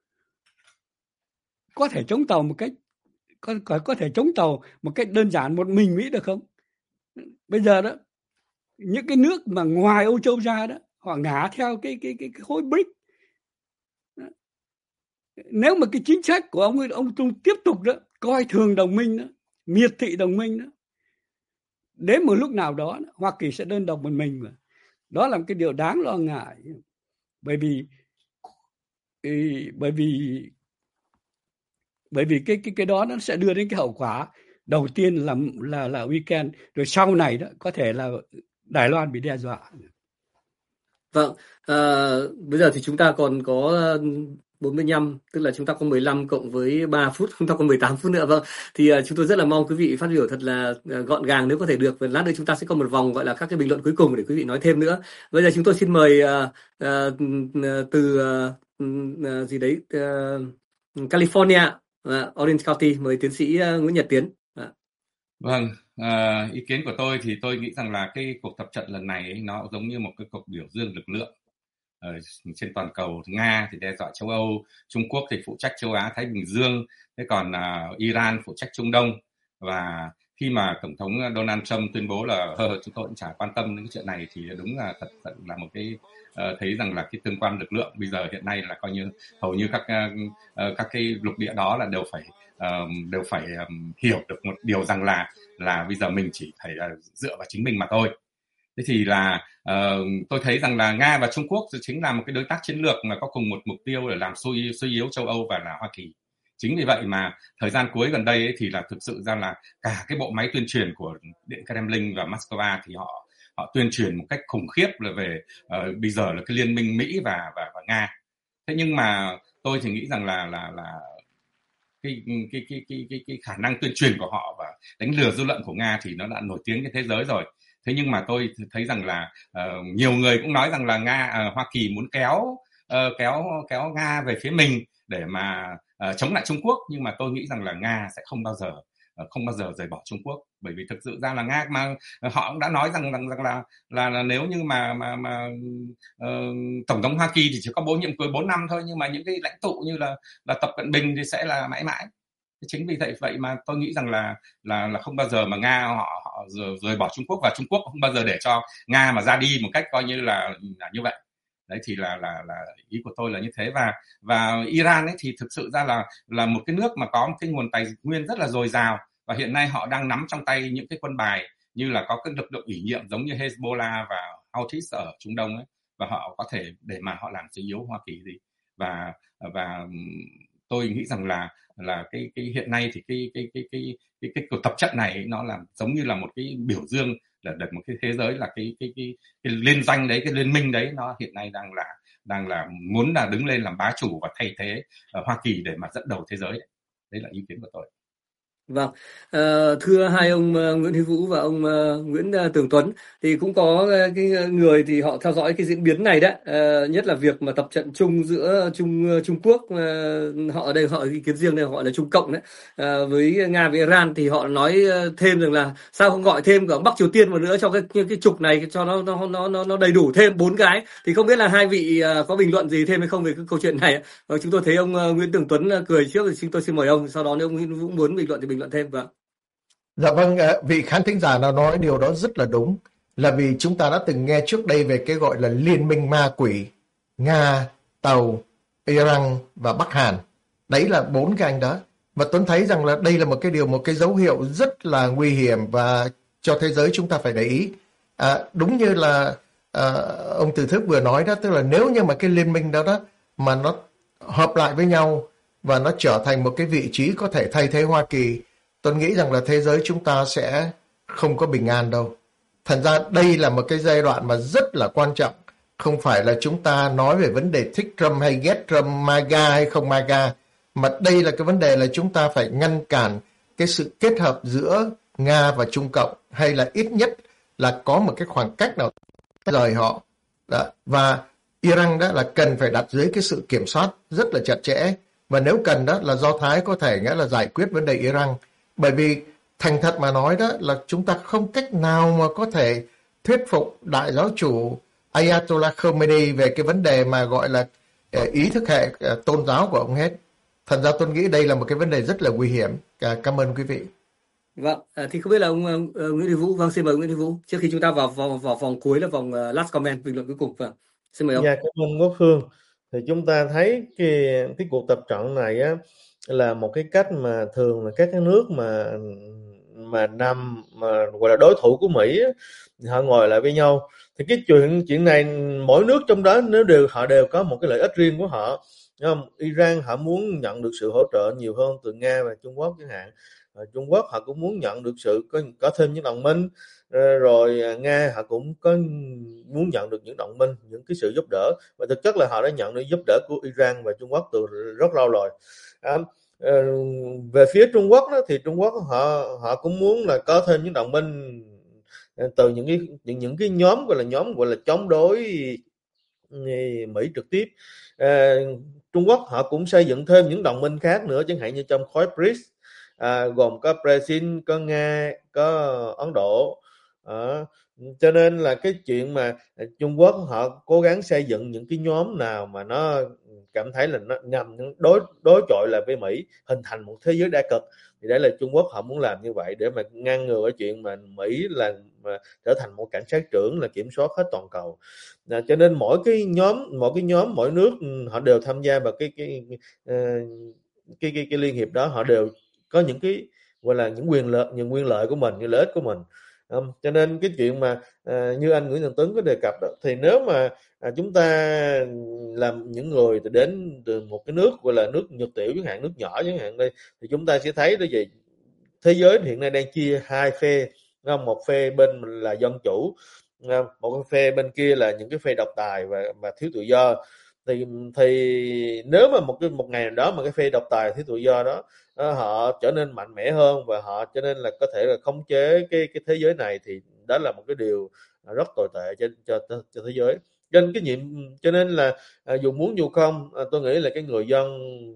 C: có thể chống tàu một cách có thể chống tàu một cách đơn giản một mình Mỹ được không? Bây giờ đó, những cái nước mà ngoài Âu Châu ra đó, họ ngả theo cái khối BRICS. Nếu mà cái chính sách của ông Trung tiếp tục đó coi thường đồng minh đó, miệt thị đồng minh đó, đến một lúc nào đó Hoa Kỳ sẽ đơn độc một mình mà. Đó là một cái điều đáng lo ngại, bởi vì cái đó nó sẽ đưa đến cái hậu quả đầu tiên là weekend, rồi sau này đó có thể là Đài Loan bị đe dọa.
A: Vâng, bây giờ thì chúng ta còn có 45, tức là chúng ta có 15 cộng với 3 phút, chúng ta có 18 phút nữa. Vâng, thì chúng tôi rất là mong quý vị phát biểu thật là gọn gàng nếu có thể được. Và lát nữa chúng ta sẽ có một vòng gọi là các cái bình luận cuối cùng để quý vị nói thêm nữa. Bây giờ chúng tôi xin mời từ California, Orange County, mời tiến sĩ Nguyễn Nhật Tiến.
B: Vâng, ý kiến của tôi thì tôi nghĩ rằng là cái cuộc tập trận lần này ấy, nó giống như một cái cuộc biểu dương lực lượng trên toàn cầu. Nga thì đe dọa châu Âu, Trung Quốc thì phụ trách châu Á Thái Bình Dương, thế còn Iran phụ trách Trung Đông. Và khi mà Tổng thống Donald Trump tuyên bố là chúng tôi cũng chả quan tâm đến cái chuyện này, thì đúng là thật sự là một cái thấy rằng là cái tương quan lực lượng bây giờ hiện nay là coi như hầu như các cái lục địa đó là đều phải hiểu được một điều rằng là bây giờ mình chỉ phải dựa vào chính mình mà thôi. Thế thì là tôi thấy rằng là Nga và Trung Quốc chính là một cái đối tác chiến lược mà có cùng một mục tiêu để làm suy yếu châu Âu và là Hoa Kỳ. Chính vì vậy mà thời gian cuối gần đây ấy, thì là thực sự ra là cả cái bộ máy tuyên truyền của Điện Kremlin và Moscow thì họ tuyên truyền một cách khủng khiếp là về bây giờ là cái liên minh Mỹ và Nga. Thế nhưng mà tôi thì nghĩ rằng là cái khả năng tuyên truyền của họ và đánh lừa dư luận của Nga thì nó đã nổi tiếng trên thế giới rồi. Thế nhưng mà tôi thấy rằng là nhiều người cũng nói rằng là Hoa Kỳ muốn kéo Nga về phía mình để mà chống lại Trung Quốc, nhưng mà tôi nghĩ rằng là Nga sẽ không bao giờ không bao giờ rời bỏ Trung Quốc, bởi vì thực sự ra là Nga mà họ cũng đã nói rằng là nếu như mà tổng thống Hoa Kỳ thì chỉ có nhiệm kỳ 4 năm thôi, nhưng mà những cái lãnh tụ như là Tập Cận Bình thì sẽ là mãi mãi. Chính vì vậy mà tôi nghĩ rằng là không bao giờ mà Nga họ rời bỏ Trung Quốc, và Trung Quốc không bao giờ để cho Nga mà ra đi một cách coi như là như vậy. Đấy thì là ý của tôi là như thế. Và Iran ấy thì thực sự ra là một cái nước mà có một cái nguồn tài nguyên rất là dồi dào, và hiện nay họ đang nắm trong tay những cái quân bài như là có cái lực lượng ủy nhiệm giống như Hezbollah và Houthis ở Trung Đông ấy, và họ có thể để mà họ làm suy yếu Hoa Kỳ gì. Và tôi nghĩ rằng là cái hiện nay thì cái cuộc tập trận này nó là giống như là một cái biểu dương là được một cái thế giới, là cái liên doanh đấy, cái liên minh đấy nó hiện nay đang là muốn là đứng lên làm bá chủ và thay thế Hoa Kỳ để mà dẫn đầu thế giới. Đấy là ý kiến của tôi.
A: Vâng, thưa hai ông Nguyễn Huy Vũ và ông Nguyễn Tường Tuấn, thì cũng có cái người thì họ theo dõi cái diễn biến này đấy, nhất là việc mà tập trận chung giữa Trung Quốc, họ ở đây họ ý kiến riêng đây họ gọi là Trung Cộng đấy, với Nga với Iran, thì họ nói thêm rằng là sao không gọi thêm cả Bắc Triều Tiên vào nữa cho cái trục này cho nó đầy đủ thêm 4 cái. Thì không biết là hai vị có bình luận gì thêm hay không về cái câu chuyện này. Chúng tôi thấy ông Nguyễn Tường Tuấn cười trước thì chúng tôi xin mời ông, sau đó nếu ông Nguyễn Vũ muốn bình luận thì bình luận thêm. Vâng.
D: Dạ vâng, vị khán thính giả nào nói điều đó rất là đúng, là vì chúng ta đã từng nghe trước đây về cái gọi là liên minh ma quỷ Nga, Tàu, Iran và Bắc Hàn. Đấy là 4 cái anh đó. Và Tuấn thấy rằng là đây là một cái dấu hiệu rất là nguy hiểm và cho thế giới chúng ta phải để ý. Đúng như là ông Từ Thức vừa nói đó, tức là nếu như mà cái liên minh đó mà nó hợp lại với nhau và nó trở thành một cái vị trí có thể thay thế Hoa Kỳ, tôi nghĩ rằng là thế giới chúng ta sẽ không có bình an đâu. Thành ra đây là một cái giai đoạn mà rất là quan trọng. Không phải là chúng ta nói về vấn đề thích Trump hay ghét Trump, MAGA hay không MAGA, mà đây là cái vấn đề là chúng ta phải ngăn cản cái sự kết hợp giữa Nga và Trung Cộng, hay là ít nhất là có một cái khoảng cách nào rời họ. Đó. Và Iran đó là cần phải đặt dưới cái sự kiểm soát rất là chặt chẽ. Và nếu cần đó là Do Thái có thể nghĩa là giải quyết vấn đề Iran. Bởi vì thành thật mà nói đó là chúng ta không cách nào mà có thể thuyết phục đại giáo chủ Ayatollah Khomeini về cái vấn đề mà gọi là ý thức hệ tôn giáo của ông hết. Thành ra tôi nghĩ đây là một cái vấn đề rất là nguy hiểm. Cảm ơn quý vị.
A: Vâng, thì không biết là ông Nguyễn Huy Vũ, vâng, xin mời Nguyễn Huy Vũ trước khi chúng ta vào vòng cuối là vòng last comment, bình luận cuối cùng. Vâng, xin mời ông.
E: Dạ, cảm ơn Quốc Phương. Thì chúng ta thấy cái cuộc tập trận này á là một cái cách mà thường là các cái nước mà gọi là đối thủ của Mỹ á, họ ngồi lại với nhau. Thì cái chuyện này mỗi nước trong đó họ đều có một cái lợi ích riêng của họ. Không? Iran họ muốn nhận được sự hỗ trợ nhiều hơn từ Nga và Trung Quốc chẳng hạn. Trung Quốc họ cũng muốn nhận được có thêm những đồng minh, rồi Nga họ cũng có muốn nhận được những đồng minh, những cái sự giúp đỡ, và thực chất là họ đã nhận được giúp đỡ của Iran và Trung Quốc từ rất lâu rồi. Về phía Trung Quốc đó, thì Trung Quốc họ cũng muốn là có thêm những đồng minh từ những cái nhóm gọi là chống đối Mỹ trực tiếp. Trung Quốc họ cũng xây dựng thêm những đồng minh khác nữa, chẳng hạn như trong khối BRICS, gồm có Brazil, có Nga, có Ấn Độ. Cho nên là cái chuyện mà Trung Quốc họ cố gắng xây dựng những cái nhóm nào mà nó cảm thấy là nó nhằm đối chọi lại với Mỹ, hình thành một thế giới đa cực, thì đấy là Trung Quốc họ muốn làm như vậy để mà ngăn ngừa cái chuyện mà Mỹ mà trở thành một cảnh sát trưởng là kiểm soát hết toàn cầu. Cho nên mỗi nước họ đều tham gia vào cái liên hiệp đó, họ đều có những cái gọi là những quyền lợi của mình, những lợi ích của mình. Cho nên cái chuyện mà như anh Nguyễn Thành Tuấn có đề cập đó, thì nếu mà chúng ta làm những người đến từ một cái nước gọi là nước nhược tiểu chẳng hạn, nước nhỏ chẳng hạn đây, thì chúng ta sẽ thấy đó gì, thế giới hiện nay đang chia hai phe, một phe bên là dân chủ, một cái phe bên kia là những cái phe độc tài và thiếu tự do. Thì nếu mà một ngày nào đó mà cái phe độc tài thiếu tự do đó họ trở nên mạnh mẽ hơn và họ cho nên là có thể là khống chế cái thế giới này, thì đó là một cái điều rất tồi tệ cho thế giới. Cho nên là dù muốn dù không, tôi nghĩ là cái người dân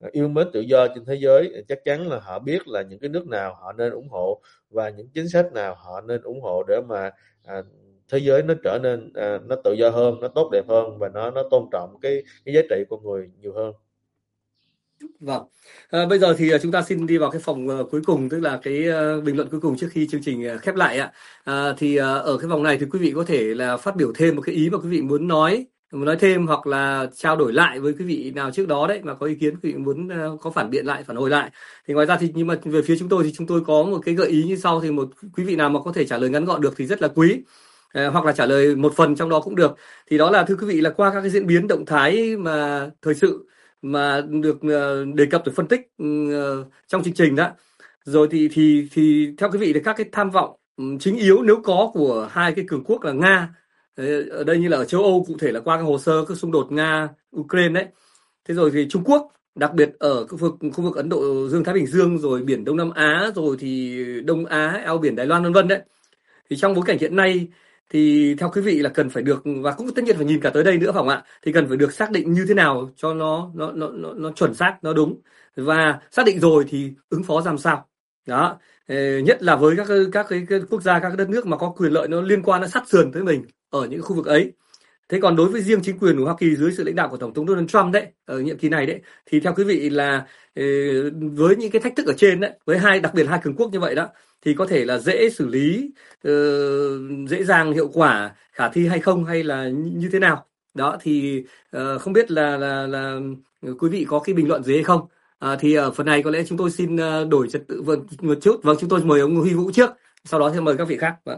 E: yêu mến tự do trên thế giới, chắc chắn là họ biết là những cái nước nào họ nên ủng hộ và những chính sách nào họ nên ủng hộ để mà thế giới nó trở nên nó tự do hơn, nó tốt đẹp hơn và nó tôn trọng cái giá trị con người nhiều hơn.
A: Vâng. Bây giờ thì chúng ta xin đi vào cái phòng cuối cùng, tức là cái bình luận cuối cùng trước khi chương trình khép lại ạ. Thì ở cái vòng này thì quý vị có thể là phát biểu thêm một cái ý mà quý vị muốn nói thêm, hoặc là trao đổi lại với quý vị nào trước đó đấy mà có ý kiến quý vị muốn có phản biện lại, phản hồi lại. Thì ngoài ra thì nhưng mà về phía chúng tôi thì chúng tôi có một cái gợi ý như sau, thì một quý vị nào mà có thể trả lời ngắn gọn được thì rất là quý. Hoặc là trả lời một phần trong đó cũng được. Thì đó là thưa quý vị, là qua các cái diễn biến động thái mà thời sự mà được đề cập được phân tích trong chương trình đó, rồi thì theo quý vị thì các cái tham vọng chính yếu nếu có của hai cái cường quốc là Nga ở đây như là ở châu Âu, cụ thể là qua cái hồ sơ các xung đột Nga Ukraine đấy, thế rồi thì Trung Quốc, đặc biệt ở khu vực Ấn Độ Dương Thái Bình Dương, rồi biển Đông Nam Á, rồi thì Đông Á, eo biển Đài Loan vân vân đấy, thì trong bối cảnh hiện nay thì theo quý vị là cần phải được, và cũng tất nhiên phải nhìn cả tới đây nữa phải không ạ, thì cần phải được xác định như thế nào cho nó chuẩn xác, nó đúng, và xác định rồi thì ứng phó làm sao đó, nhất là với các cái quốc gia, các cái đất nước mà có quyền lợi nó liên quan, nó sát sườn tới mình ở những khu vực ấy. Thế còn đối với riêng chính quyền của Hoa Kỳ dưới sự lãnh đạo của Tổng thống Donald Trump đấy, ở nhiệm kỳ này đấy, thì theo quý vị là với những cái thách thức ở trên đấy, với đặc biệt hai cường quốc như vậy đó, thì có thể là dễ xử lý, dễ dàng, hiệu quả, khả thi hay không, hay là như thế nào đó, thì không biết là quý vị có cái bình luận gì hay không. Thì ở phần này có lẽ chúng tôi xin đổi trật tự một chút. Vâng, chúng tôi mời ông Huy Vũ trước, sau đó thì mời các vị khác. Vâng.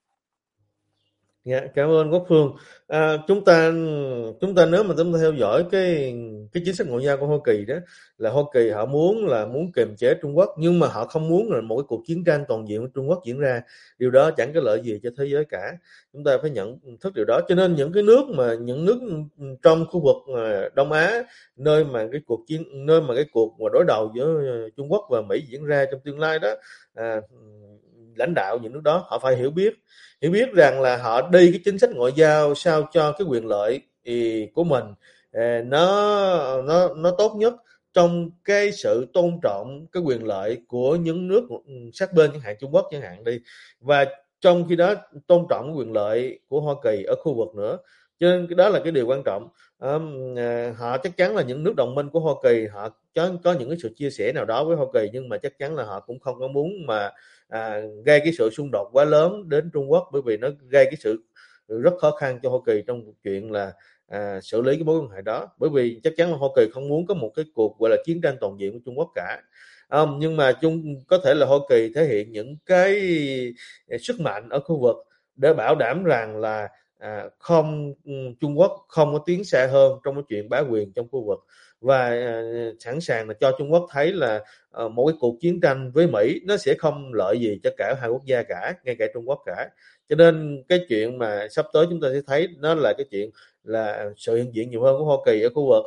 E: Dạ, cảm ơn Quốc Phương. Chúng ta nếu mà chúng ta theo dõi cái chính sách ngoại giao của Hoa Kỳ đó, là Hoa Kỳ họ muốn kiềm chế Trung Quốc, nhưng mà họ không muốn là một cái cuộc chiến tranh toàn diện với Trung Quốc diễn ra. Điều đó chẳng có lợi gì cho thế giới cả. Chúng ta phải nhận thức điều đó. Cho nên những nước trong khu vực Đông Á, nơi mà cái cuộc đối đầu giữa Trung Quốc và Mỹ diễn ra trong tương lai đó, lãnh đạo những nước đó họ phải hiểu biết rằng là họ đi cái chính sách ngoại giao sao cho cái quyền lợi của mình nó tốt nhất, trong cái sự tôn trọng cái quyền lợi của những nước sát bên, chẳng hạn Trung Quốc chẳng hạn đi, và trong khi đó tôn trọng cái quyền lợi của Hoa Kỳ ở khu vực nữa. Cho nên cái đó là cái điều quan trọng. Họ chắc chắn là những nước đồng minh của Hoa Kỳ họ có những cái sự chia sẻ nào đó với Hoa Kỳ, nhưng mà chắc chắn là họ cũng không có muốn mà gây cái sự xung đột quá lớn đến Trung Quốc, bởi vì nó gây cái sự rất khó khăn cho Hoa Kỳ trong chuyện là xử lý cái mối quan hệ đó, bởi vì chắc chắn là Hoa Kỳ không muốn có một cái cuộc gọi là chiến tranh toàn diện với Trung Quốc cả. Nhưng mà có thể là Hoa Kỳ thể hiện những cái sức mạnh ở khu vực để bảo đảm rằng là Trung Quốc không có tiến xa hơn trong cái chuyện bá quyền trong khu vực, và sẵn sàng là cho Trung Quốc thấy là một cái cuộc chiến tranh với Mỹ nó sẽ không lợi gì cho cả hai quốc gia cả, ngay cả Trung Quốc cả. Cho nên cái chuyện mà sắp tới chúng ta sẽ thấy nó là cái chuyện là sự hiện diện nhiều hơn của Hoa Kỳ ở khu vực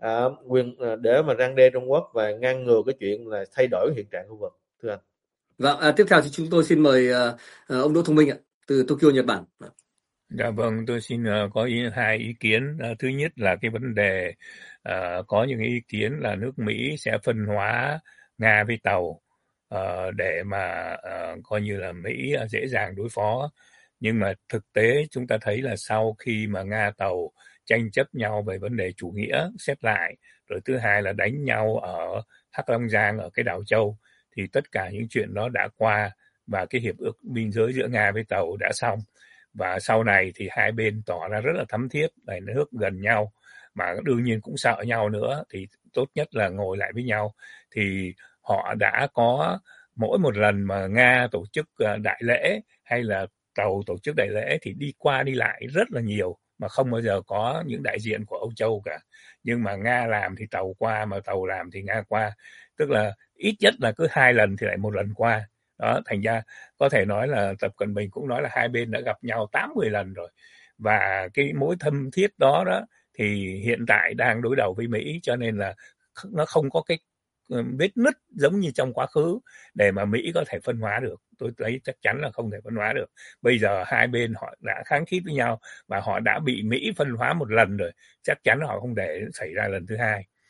E: để mà răn đe Trung Quốc và ngăn ngừa cái chuyện là thay đổi hiện trạng khu vực. Thưa anh.
A: Vâng, tiếp theo thì chúng tôi xin mời ông Đỗ Thông Minh ạ, từ Tokyo, Nhật Bản.
F: Dạ vâng, tôi xin có hai ý kiến. Thứ nhất là cái vấn đề có những ý kiến là nước Mỹ sẽ phân hóa Nga với Tàu để mà coi như là Mỹ dễ dàng đối phó. Nhưng mà thực tế chúng ta thấy là sau khi mà Nga Tàu tranh chấp nhau về vấn đề chủ nghĩa xét lại, rồi thứ hai là đánh nhau ở Hắc Long Giang, ở cái đảo Châu, thì tất cả những chuyện đó đã qua và cái hiệp ước biên giới giữa Nga với Tàu đã xong. Và sau này thì hai bên tỏ ra rất là thắm thiết, là nước gần nhau mà đương nhiên cũng sợ nhau nữa, thì tốt nhất là ngồi lại với nhau. Thì họ đã có mỗi một lần mà Nga tổ chức đại lễ hay là Tàu tổ chức đại lễ thì đi qua đi lại rất là nhiều, mà không bao giờ có những đại diện của Âu Châu cả. Nhưng mà Nga làm thì Tàu qua, mà Tàu làm thì Nga qua, tức là ít nhất là cứ 2 lần thì lại 1 lần qua. Đó, thành ra có thể nói là Tập Cận Bình cũng nói là hai bên đã gặp nhau 8-10 lần rồi. Và cái mối thâm thiết đó thì hiện tại đang đối đầu với Mỹ, cho nên là nó không có cái vết nứt giống như trong quá khứ để mà Mỹ có thể phân hóa được. Tôi thấy chắc chắn là không thể phân hóa được. Bây giờ hai bên họ đã kháng khít với nhau và họ đã bị Mỹ phân hóa một lần rồi, chắc chắn họ không để xảy ra lần thứ hai.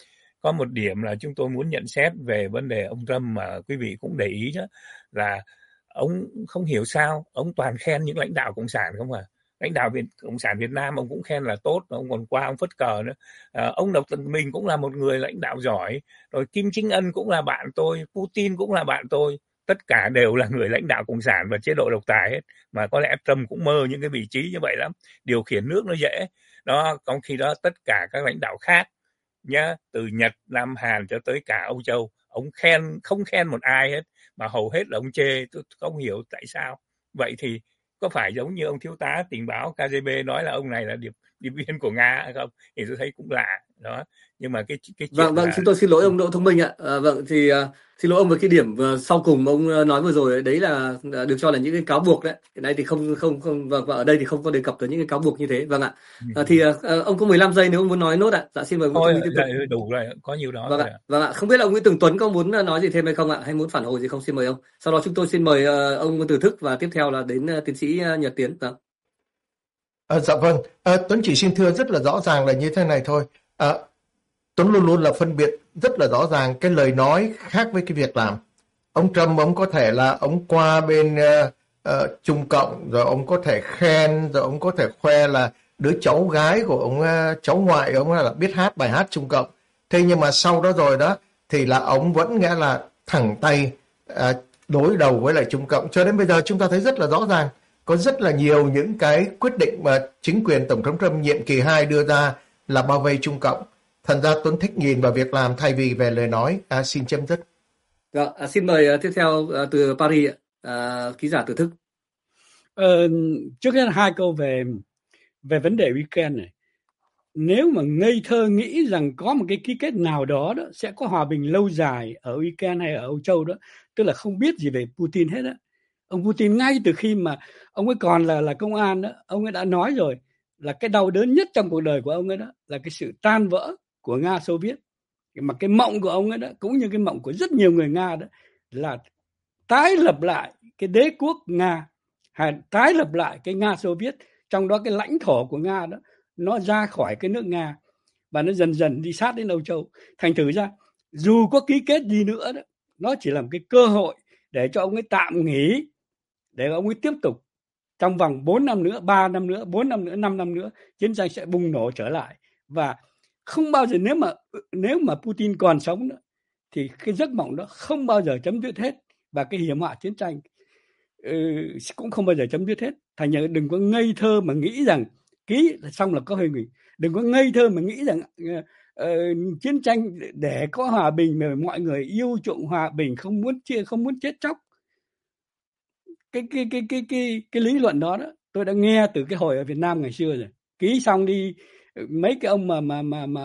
F: có một điểm là chúng tôi muốn nhận xét về vấn đề ông Trump mà quý vị cũng để ý đó, là ông không hiểu sao ông toàn khen những lãnh đạo cộng sản không à. Lãnh đạo cộng sản Việt Nam ông cũng khen là tốt, ông còn qua ông phất cờ nữa. Ông Độc Thân Minh cũng là một người lãnh đạo giỏi, rồi Kim Chính Ân cũng là bạn tôi, Putin cũng là bạn tôi, tất cả đều là người lãnh đạo cộng sản và chế độ độc tài hết, mà có lẽ Trump cũng mơ những cái vị trí như vậy lắm, điều khiển nước nó dễ đó. Trong khi đó tất cả các lãnh đạo khác nhá, từ Nhật, Nam, Hàn cho tới cả Âu Châu, ông không khen một ai hết, mà hầu hết là ông chê. Tôi không hiểu tại sao. Vậy thì có phải giống như ông thiếu tá tình báo KGB nói là ông này là điệp viên của Nga hay không? Thì tôi thấy cũng lạ đó. Nhưng mà cái chuyện
A: Vâng, chúng tôi xin lỗi ông Đỗ Thông Minh ạ. Vâng thì xin lỗi ông về cái điểm sau cùng mà ông nói vừa rồi đấy là được cho là những cái cáo buộc đấy. Cái này thì không vâng, và ở đây thì không có đề cập tới những cái cáo buộc như thế. Vâng ạ. Thì ông có 15 giây nếu ông muốn nói nốt ạ. Dạ xin mời ông Thông Minh tiếp tục.
F: Đủ rồi, có nhiều đó.
A: Vâng ạ. Vâng ạ. Không biết là ông Nguyễn Tường Tuấn có muốn nói gì thêm hay không ạ? Hay muốn phản hồi gì không? Xin mời ông. Sau đó chúng tôi xin mời ông Từ Thức và tiếp theo là đến tiến sĩ Nhật Tiến. Vâng.
D: Dạ vâng. Tuấn chỉ xin thưa rất là rõ ràng là như thế này thôi. Tuấn luôn luôn là phân biệt rất là rõ ràng cái lời nói khác với cái việc làm. Ông Trump ông có thể là ông qua bên Trung Cộng, rồi ông có thể khen, rồi ông có thể khoe là đứa cháu gái của ông, cháu ngoại ông là biết hát bài hát Trung Cộng. Thế nhưng mà sau đó rồi đó thì là ông vẫn nghĩa là thẳng tay đối đầu với lại Trung Cộng. Cho đến bây giờ chúng ta thấy rất là rõ ràng, có rất là nhiều những cái quyết định mà chính quyền Tổng thống Trump nhiệm kỳ 2 đưa ra là bao vây Trung Cộng. Thành ra Tuấn thích nhìn vào việc làm thay vì về lời nói. Xin chấm dứt.
A: Xin mời tiếp theo từ Paris ký giả Từ Thức.
C: Trước hết 2 câu về vấn đề weekend này. Nếu mà ngây thơ nghĩ rằng có một cái ký kết nào đó sẽ có hòa bình lâu dài ở weekend hay ở Âu Châu đó, tức là không biết gì về Putin hết á. Ông Putin ngay từ khi mà ông ấy còn là công an đó, ông ấy đã nói rồi là cái đau đớn nhất trong cuộc đời của ông ấy đó là cái sự tan vỡ của Nga Xô Viết. Mà cái mộng của ông ấy đó, cũng như cái mộng của rất nhiều người Nga đó, là tái lập lại cái đế quốc Nga, hay tái lập lại cái Nga Xô Viết, trong đó cái lãnh thổ của Nga đó nó ra khỏi cái nước Nga và nó dần dần đi sát đến Âu Châu. Thành thử ra dù có ký kết gì nữa đó, nó chỉ là một cái cơ hội để cho ông ấy tạm nghỉ, để ông ấy tiếp tục trong vòng 4 năm nữa, 3 năm nữa, 4 năm nữa, 5 năm nữa, chiến tranh sẽ bùng nổ trở lại. Và không bao giờ, nếu mà Putin còn sống nữa, thì cái giấc mộng đó không bao giờ chấm dứt hết, và cái hiểm họa chiến tranh cũng không bao giờ chấm dứt hết. Thành ra đừng có ngây thơ mà nghĩ rằng ký là xong là có hơi nghỉ. Đừng có ngây thơ mà nghĩ rằng chiến tranh để có hòa bình mà mọi người yêu chuộng hòa bình, không muốn chết chóc. Cái lý luận đó tôi đã nghe từ cái hồi ở Việt Nam ngày xưa rồi. Ký xong đi, mấy cái ông mà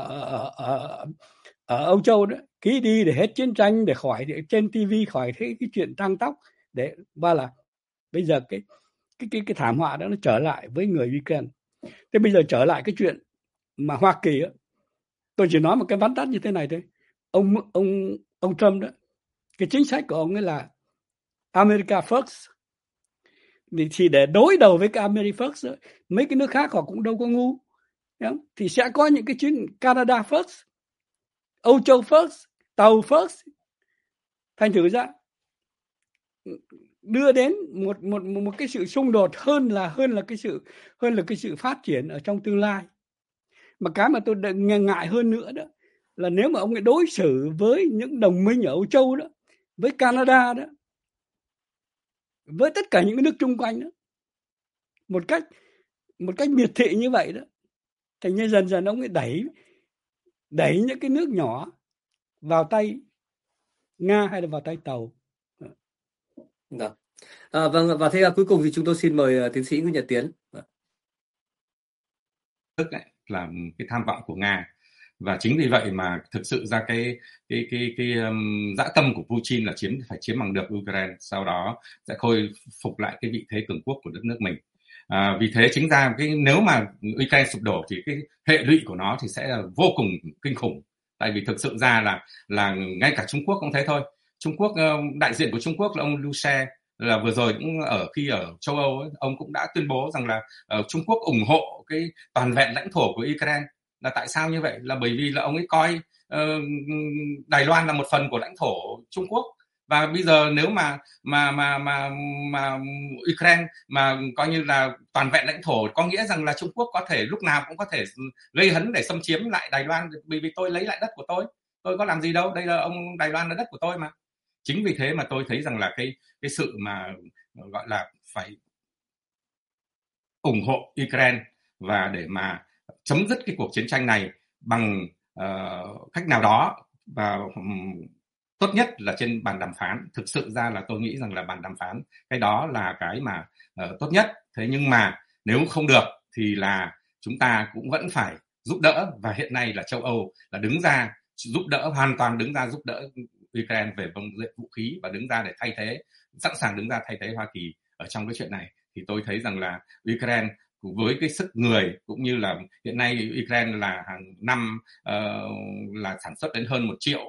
C: ở Âu Châu đó, ký đi để hết chiến tranh, để khỏi trên tivi khỏi cái chuyện tăng tóc, để và là bây giờ cái thảm họa đó nó trở lại với người weekend. Thế bây giờ trở lại cái chuyện mà Hoa Kỳ á, tôi chỉ nói một cái vắn tắt như thế này thôi. Ông Trump đó, cái chính sách của ông ấy là America First. Thì để đối đầu với cái America First đó, mấy cái nước khác họ cũng đâu có ngu. Thì sẽ có những cái chuyến Canada First, Âu Châu First, Tàu First. Thành thử ra đưa đến một cái sự xung đột hơn là cái sự phát triển ở trong tương lai. Mà cái mà tôi ngại hơn nữa đó là nếu mà ông ấy đối xử với những đồng minh ở Âu Châu đó, với Canada đó, với tất cả những cái nước chung quanh đó, một cách miệt thị như vậy đó, thành như dần dần ông ấy đẩy những cái nước nhỏ vào tay Nga hay là vào tay Tàu.
A: Vâng, và thế cuối cùng thì chúng tôi xin mời tiến sĩ Nguyễn Nhật Tiến.
B: Tức là cái tham vọng của Nga, và chính vì vậy mà thực sự ra cái dã tâm của Putin là phải chiếm bằng được Ukraine, sau đó sẽ khôi phục lại cái vị thế cường quốc của đất nước mình. Vì thế chính ra nếu mà Ukraine sụp đổ thì cái hệ lụy của nó thì sẽ là vô cùng kinh khủng. Tại vì thực sự ra là ngay cả Trung Quốc cũng thế thôi. Trung Quốc, đại diện của Trung Quốc là ông Liu She, là vừa rồi cũng khi ở châu Âu ấy, ông cũng đã tuyên bố rằng là Trung Quốc ủng hộ cái toàn vẹn lãnh thổ của Ukraine. Là tại sao như vậy? Là bởi vì là ông ấy coi Đài Loan là một phần của lãnh thổ Trung Quốc. Và bây giờ nếu mà Ukraine mà coi như là toàn vẹn lãnh thổ, có nghĩa rằng là Trung Quốc có thể lúc nào cũng có thể gây hấn để xâm chiếm lại Đài Loan, vì tôi lấy lại đất của tôi có làm gì đâu, đây là Đài Loan là đất của tôi mà. Chính vì thế mà tôi thấy rằng là cái sự mà gọi là phải ủng hộ Ukraine và để mà chấm dứt cái cuộc chiến tranh này bằng cách nào đó, và tốt nhất là trên bàn đàm phán. Thực sự ra là tôi nghĩ rằng là bàn đàm phán cái đó là cái mà tốt nhất. Thế nhưng mà nếu không được thì là chúng ta cũng vẫn phải giúp đỡ, và hiện nay là châu Âu là đứng ra giúp đỡ, hoàn toàn đứng ra giúp đỡ Ukraine về phương diện vũ khí, và đứng ra để thay thế, sẵn sàng đứng ra thay thế Hoa Kỳ ở trong cái chuyện này. Thì tôi thấy rằng là Ukraine với cái sức người, cũng như là hiện nay Ukraine là hàng năm là sản xuất đến hơn 1 triệu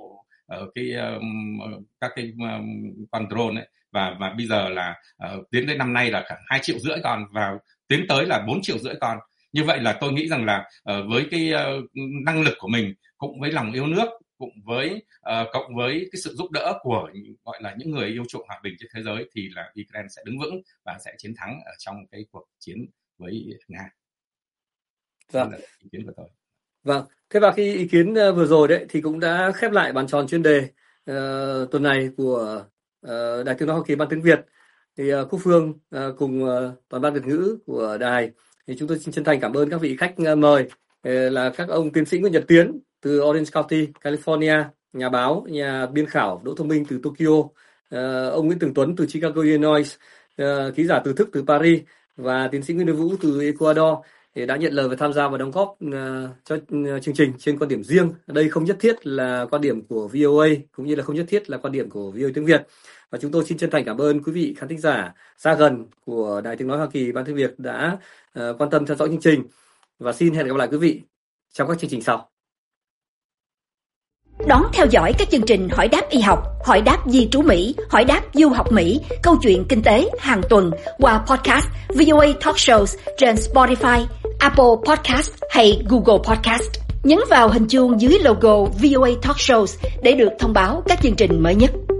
B: các cái con drone ấy, và bây giờ là tiến đến năm nay là khoảng 2,5 triệu con, và tiến tới là 4,5 triệu con. Như vậy là tôi nghĩ rằng là với cái năng lực của mình, cũng với lòng yêu nước, cũng với cộng với cái sự giúp đỡ của gọi là những người yêu chuộng hòa bình trên thế giới, thì là Ukraine sẽ đứng vững và sẽ chiến thắng ở trong cái cuộc chiến với Nga.
A: Vâng.
B: Đó là ý kiến của tôi.
A: Vâng, thế và cái ý kiến vừa rồi đấy thì cũng đã khép lại bàn tròn chuyên đề tuần này của Đài Tiếng nói Hoa Kỳ Ban tiếng Việt. Thì Quốc Phương cùng toàn ban Việt ngữ của đài, thì chúng tôi xin chân thành cảm ơn các vị khách mời là các ông tiến sĩ Nguyễn Nhật Tiến từ Orange County, California, nhà báo, nhà biên khảo Đỗ Thông Minh từ Tokyo, ông Nguyễn Tường Tuấn từ Chicago, Illinois, ký giả từ Thức từ Paris, và tiến sĩ Nguyễn Đức Vũ từ Ecuador thì đã nhận lời và tham gia và đóng góp cho chương trình trên quan điểm riêng. Đây không nhất thiết là quan điểm của VOA, cũng như là không nhất thiết là quan điểm của VOA tiếng Việt. Và chúng tôi xin chân thành cảm ơn quý vị khán thính giả xa gần của Đài Tiếng nói Hoa Kỳ Ban tiếng Việt đã quan tâm theo dõi chương trình, và xin hẹn gặp lại quý vị trong các chương trình sau.
G: Đón theo dõi các chương trình Hỏi đáp y học, Hỏi đáp di trú Mỹ, Hỏi đáp du học Mỹ, Câu chuyện kinh tế hàng tuần qua podcast VOA Talk Shows trên Spotify, Apple Podcast hay Google Podcast. Nhấn vào hình chuông dưới logo VOA Talk Shows để được thông báo các chương trình mới nhất.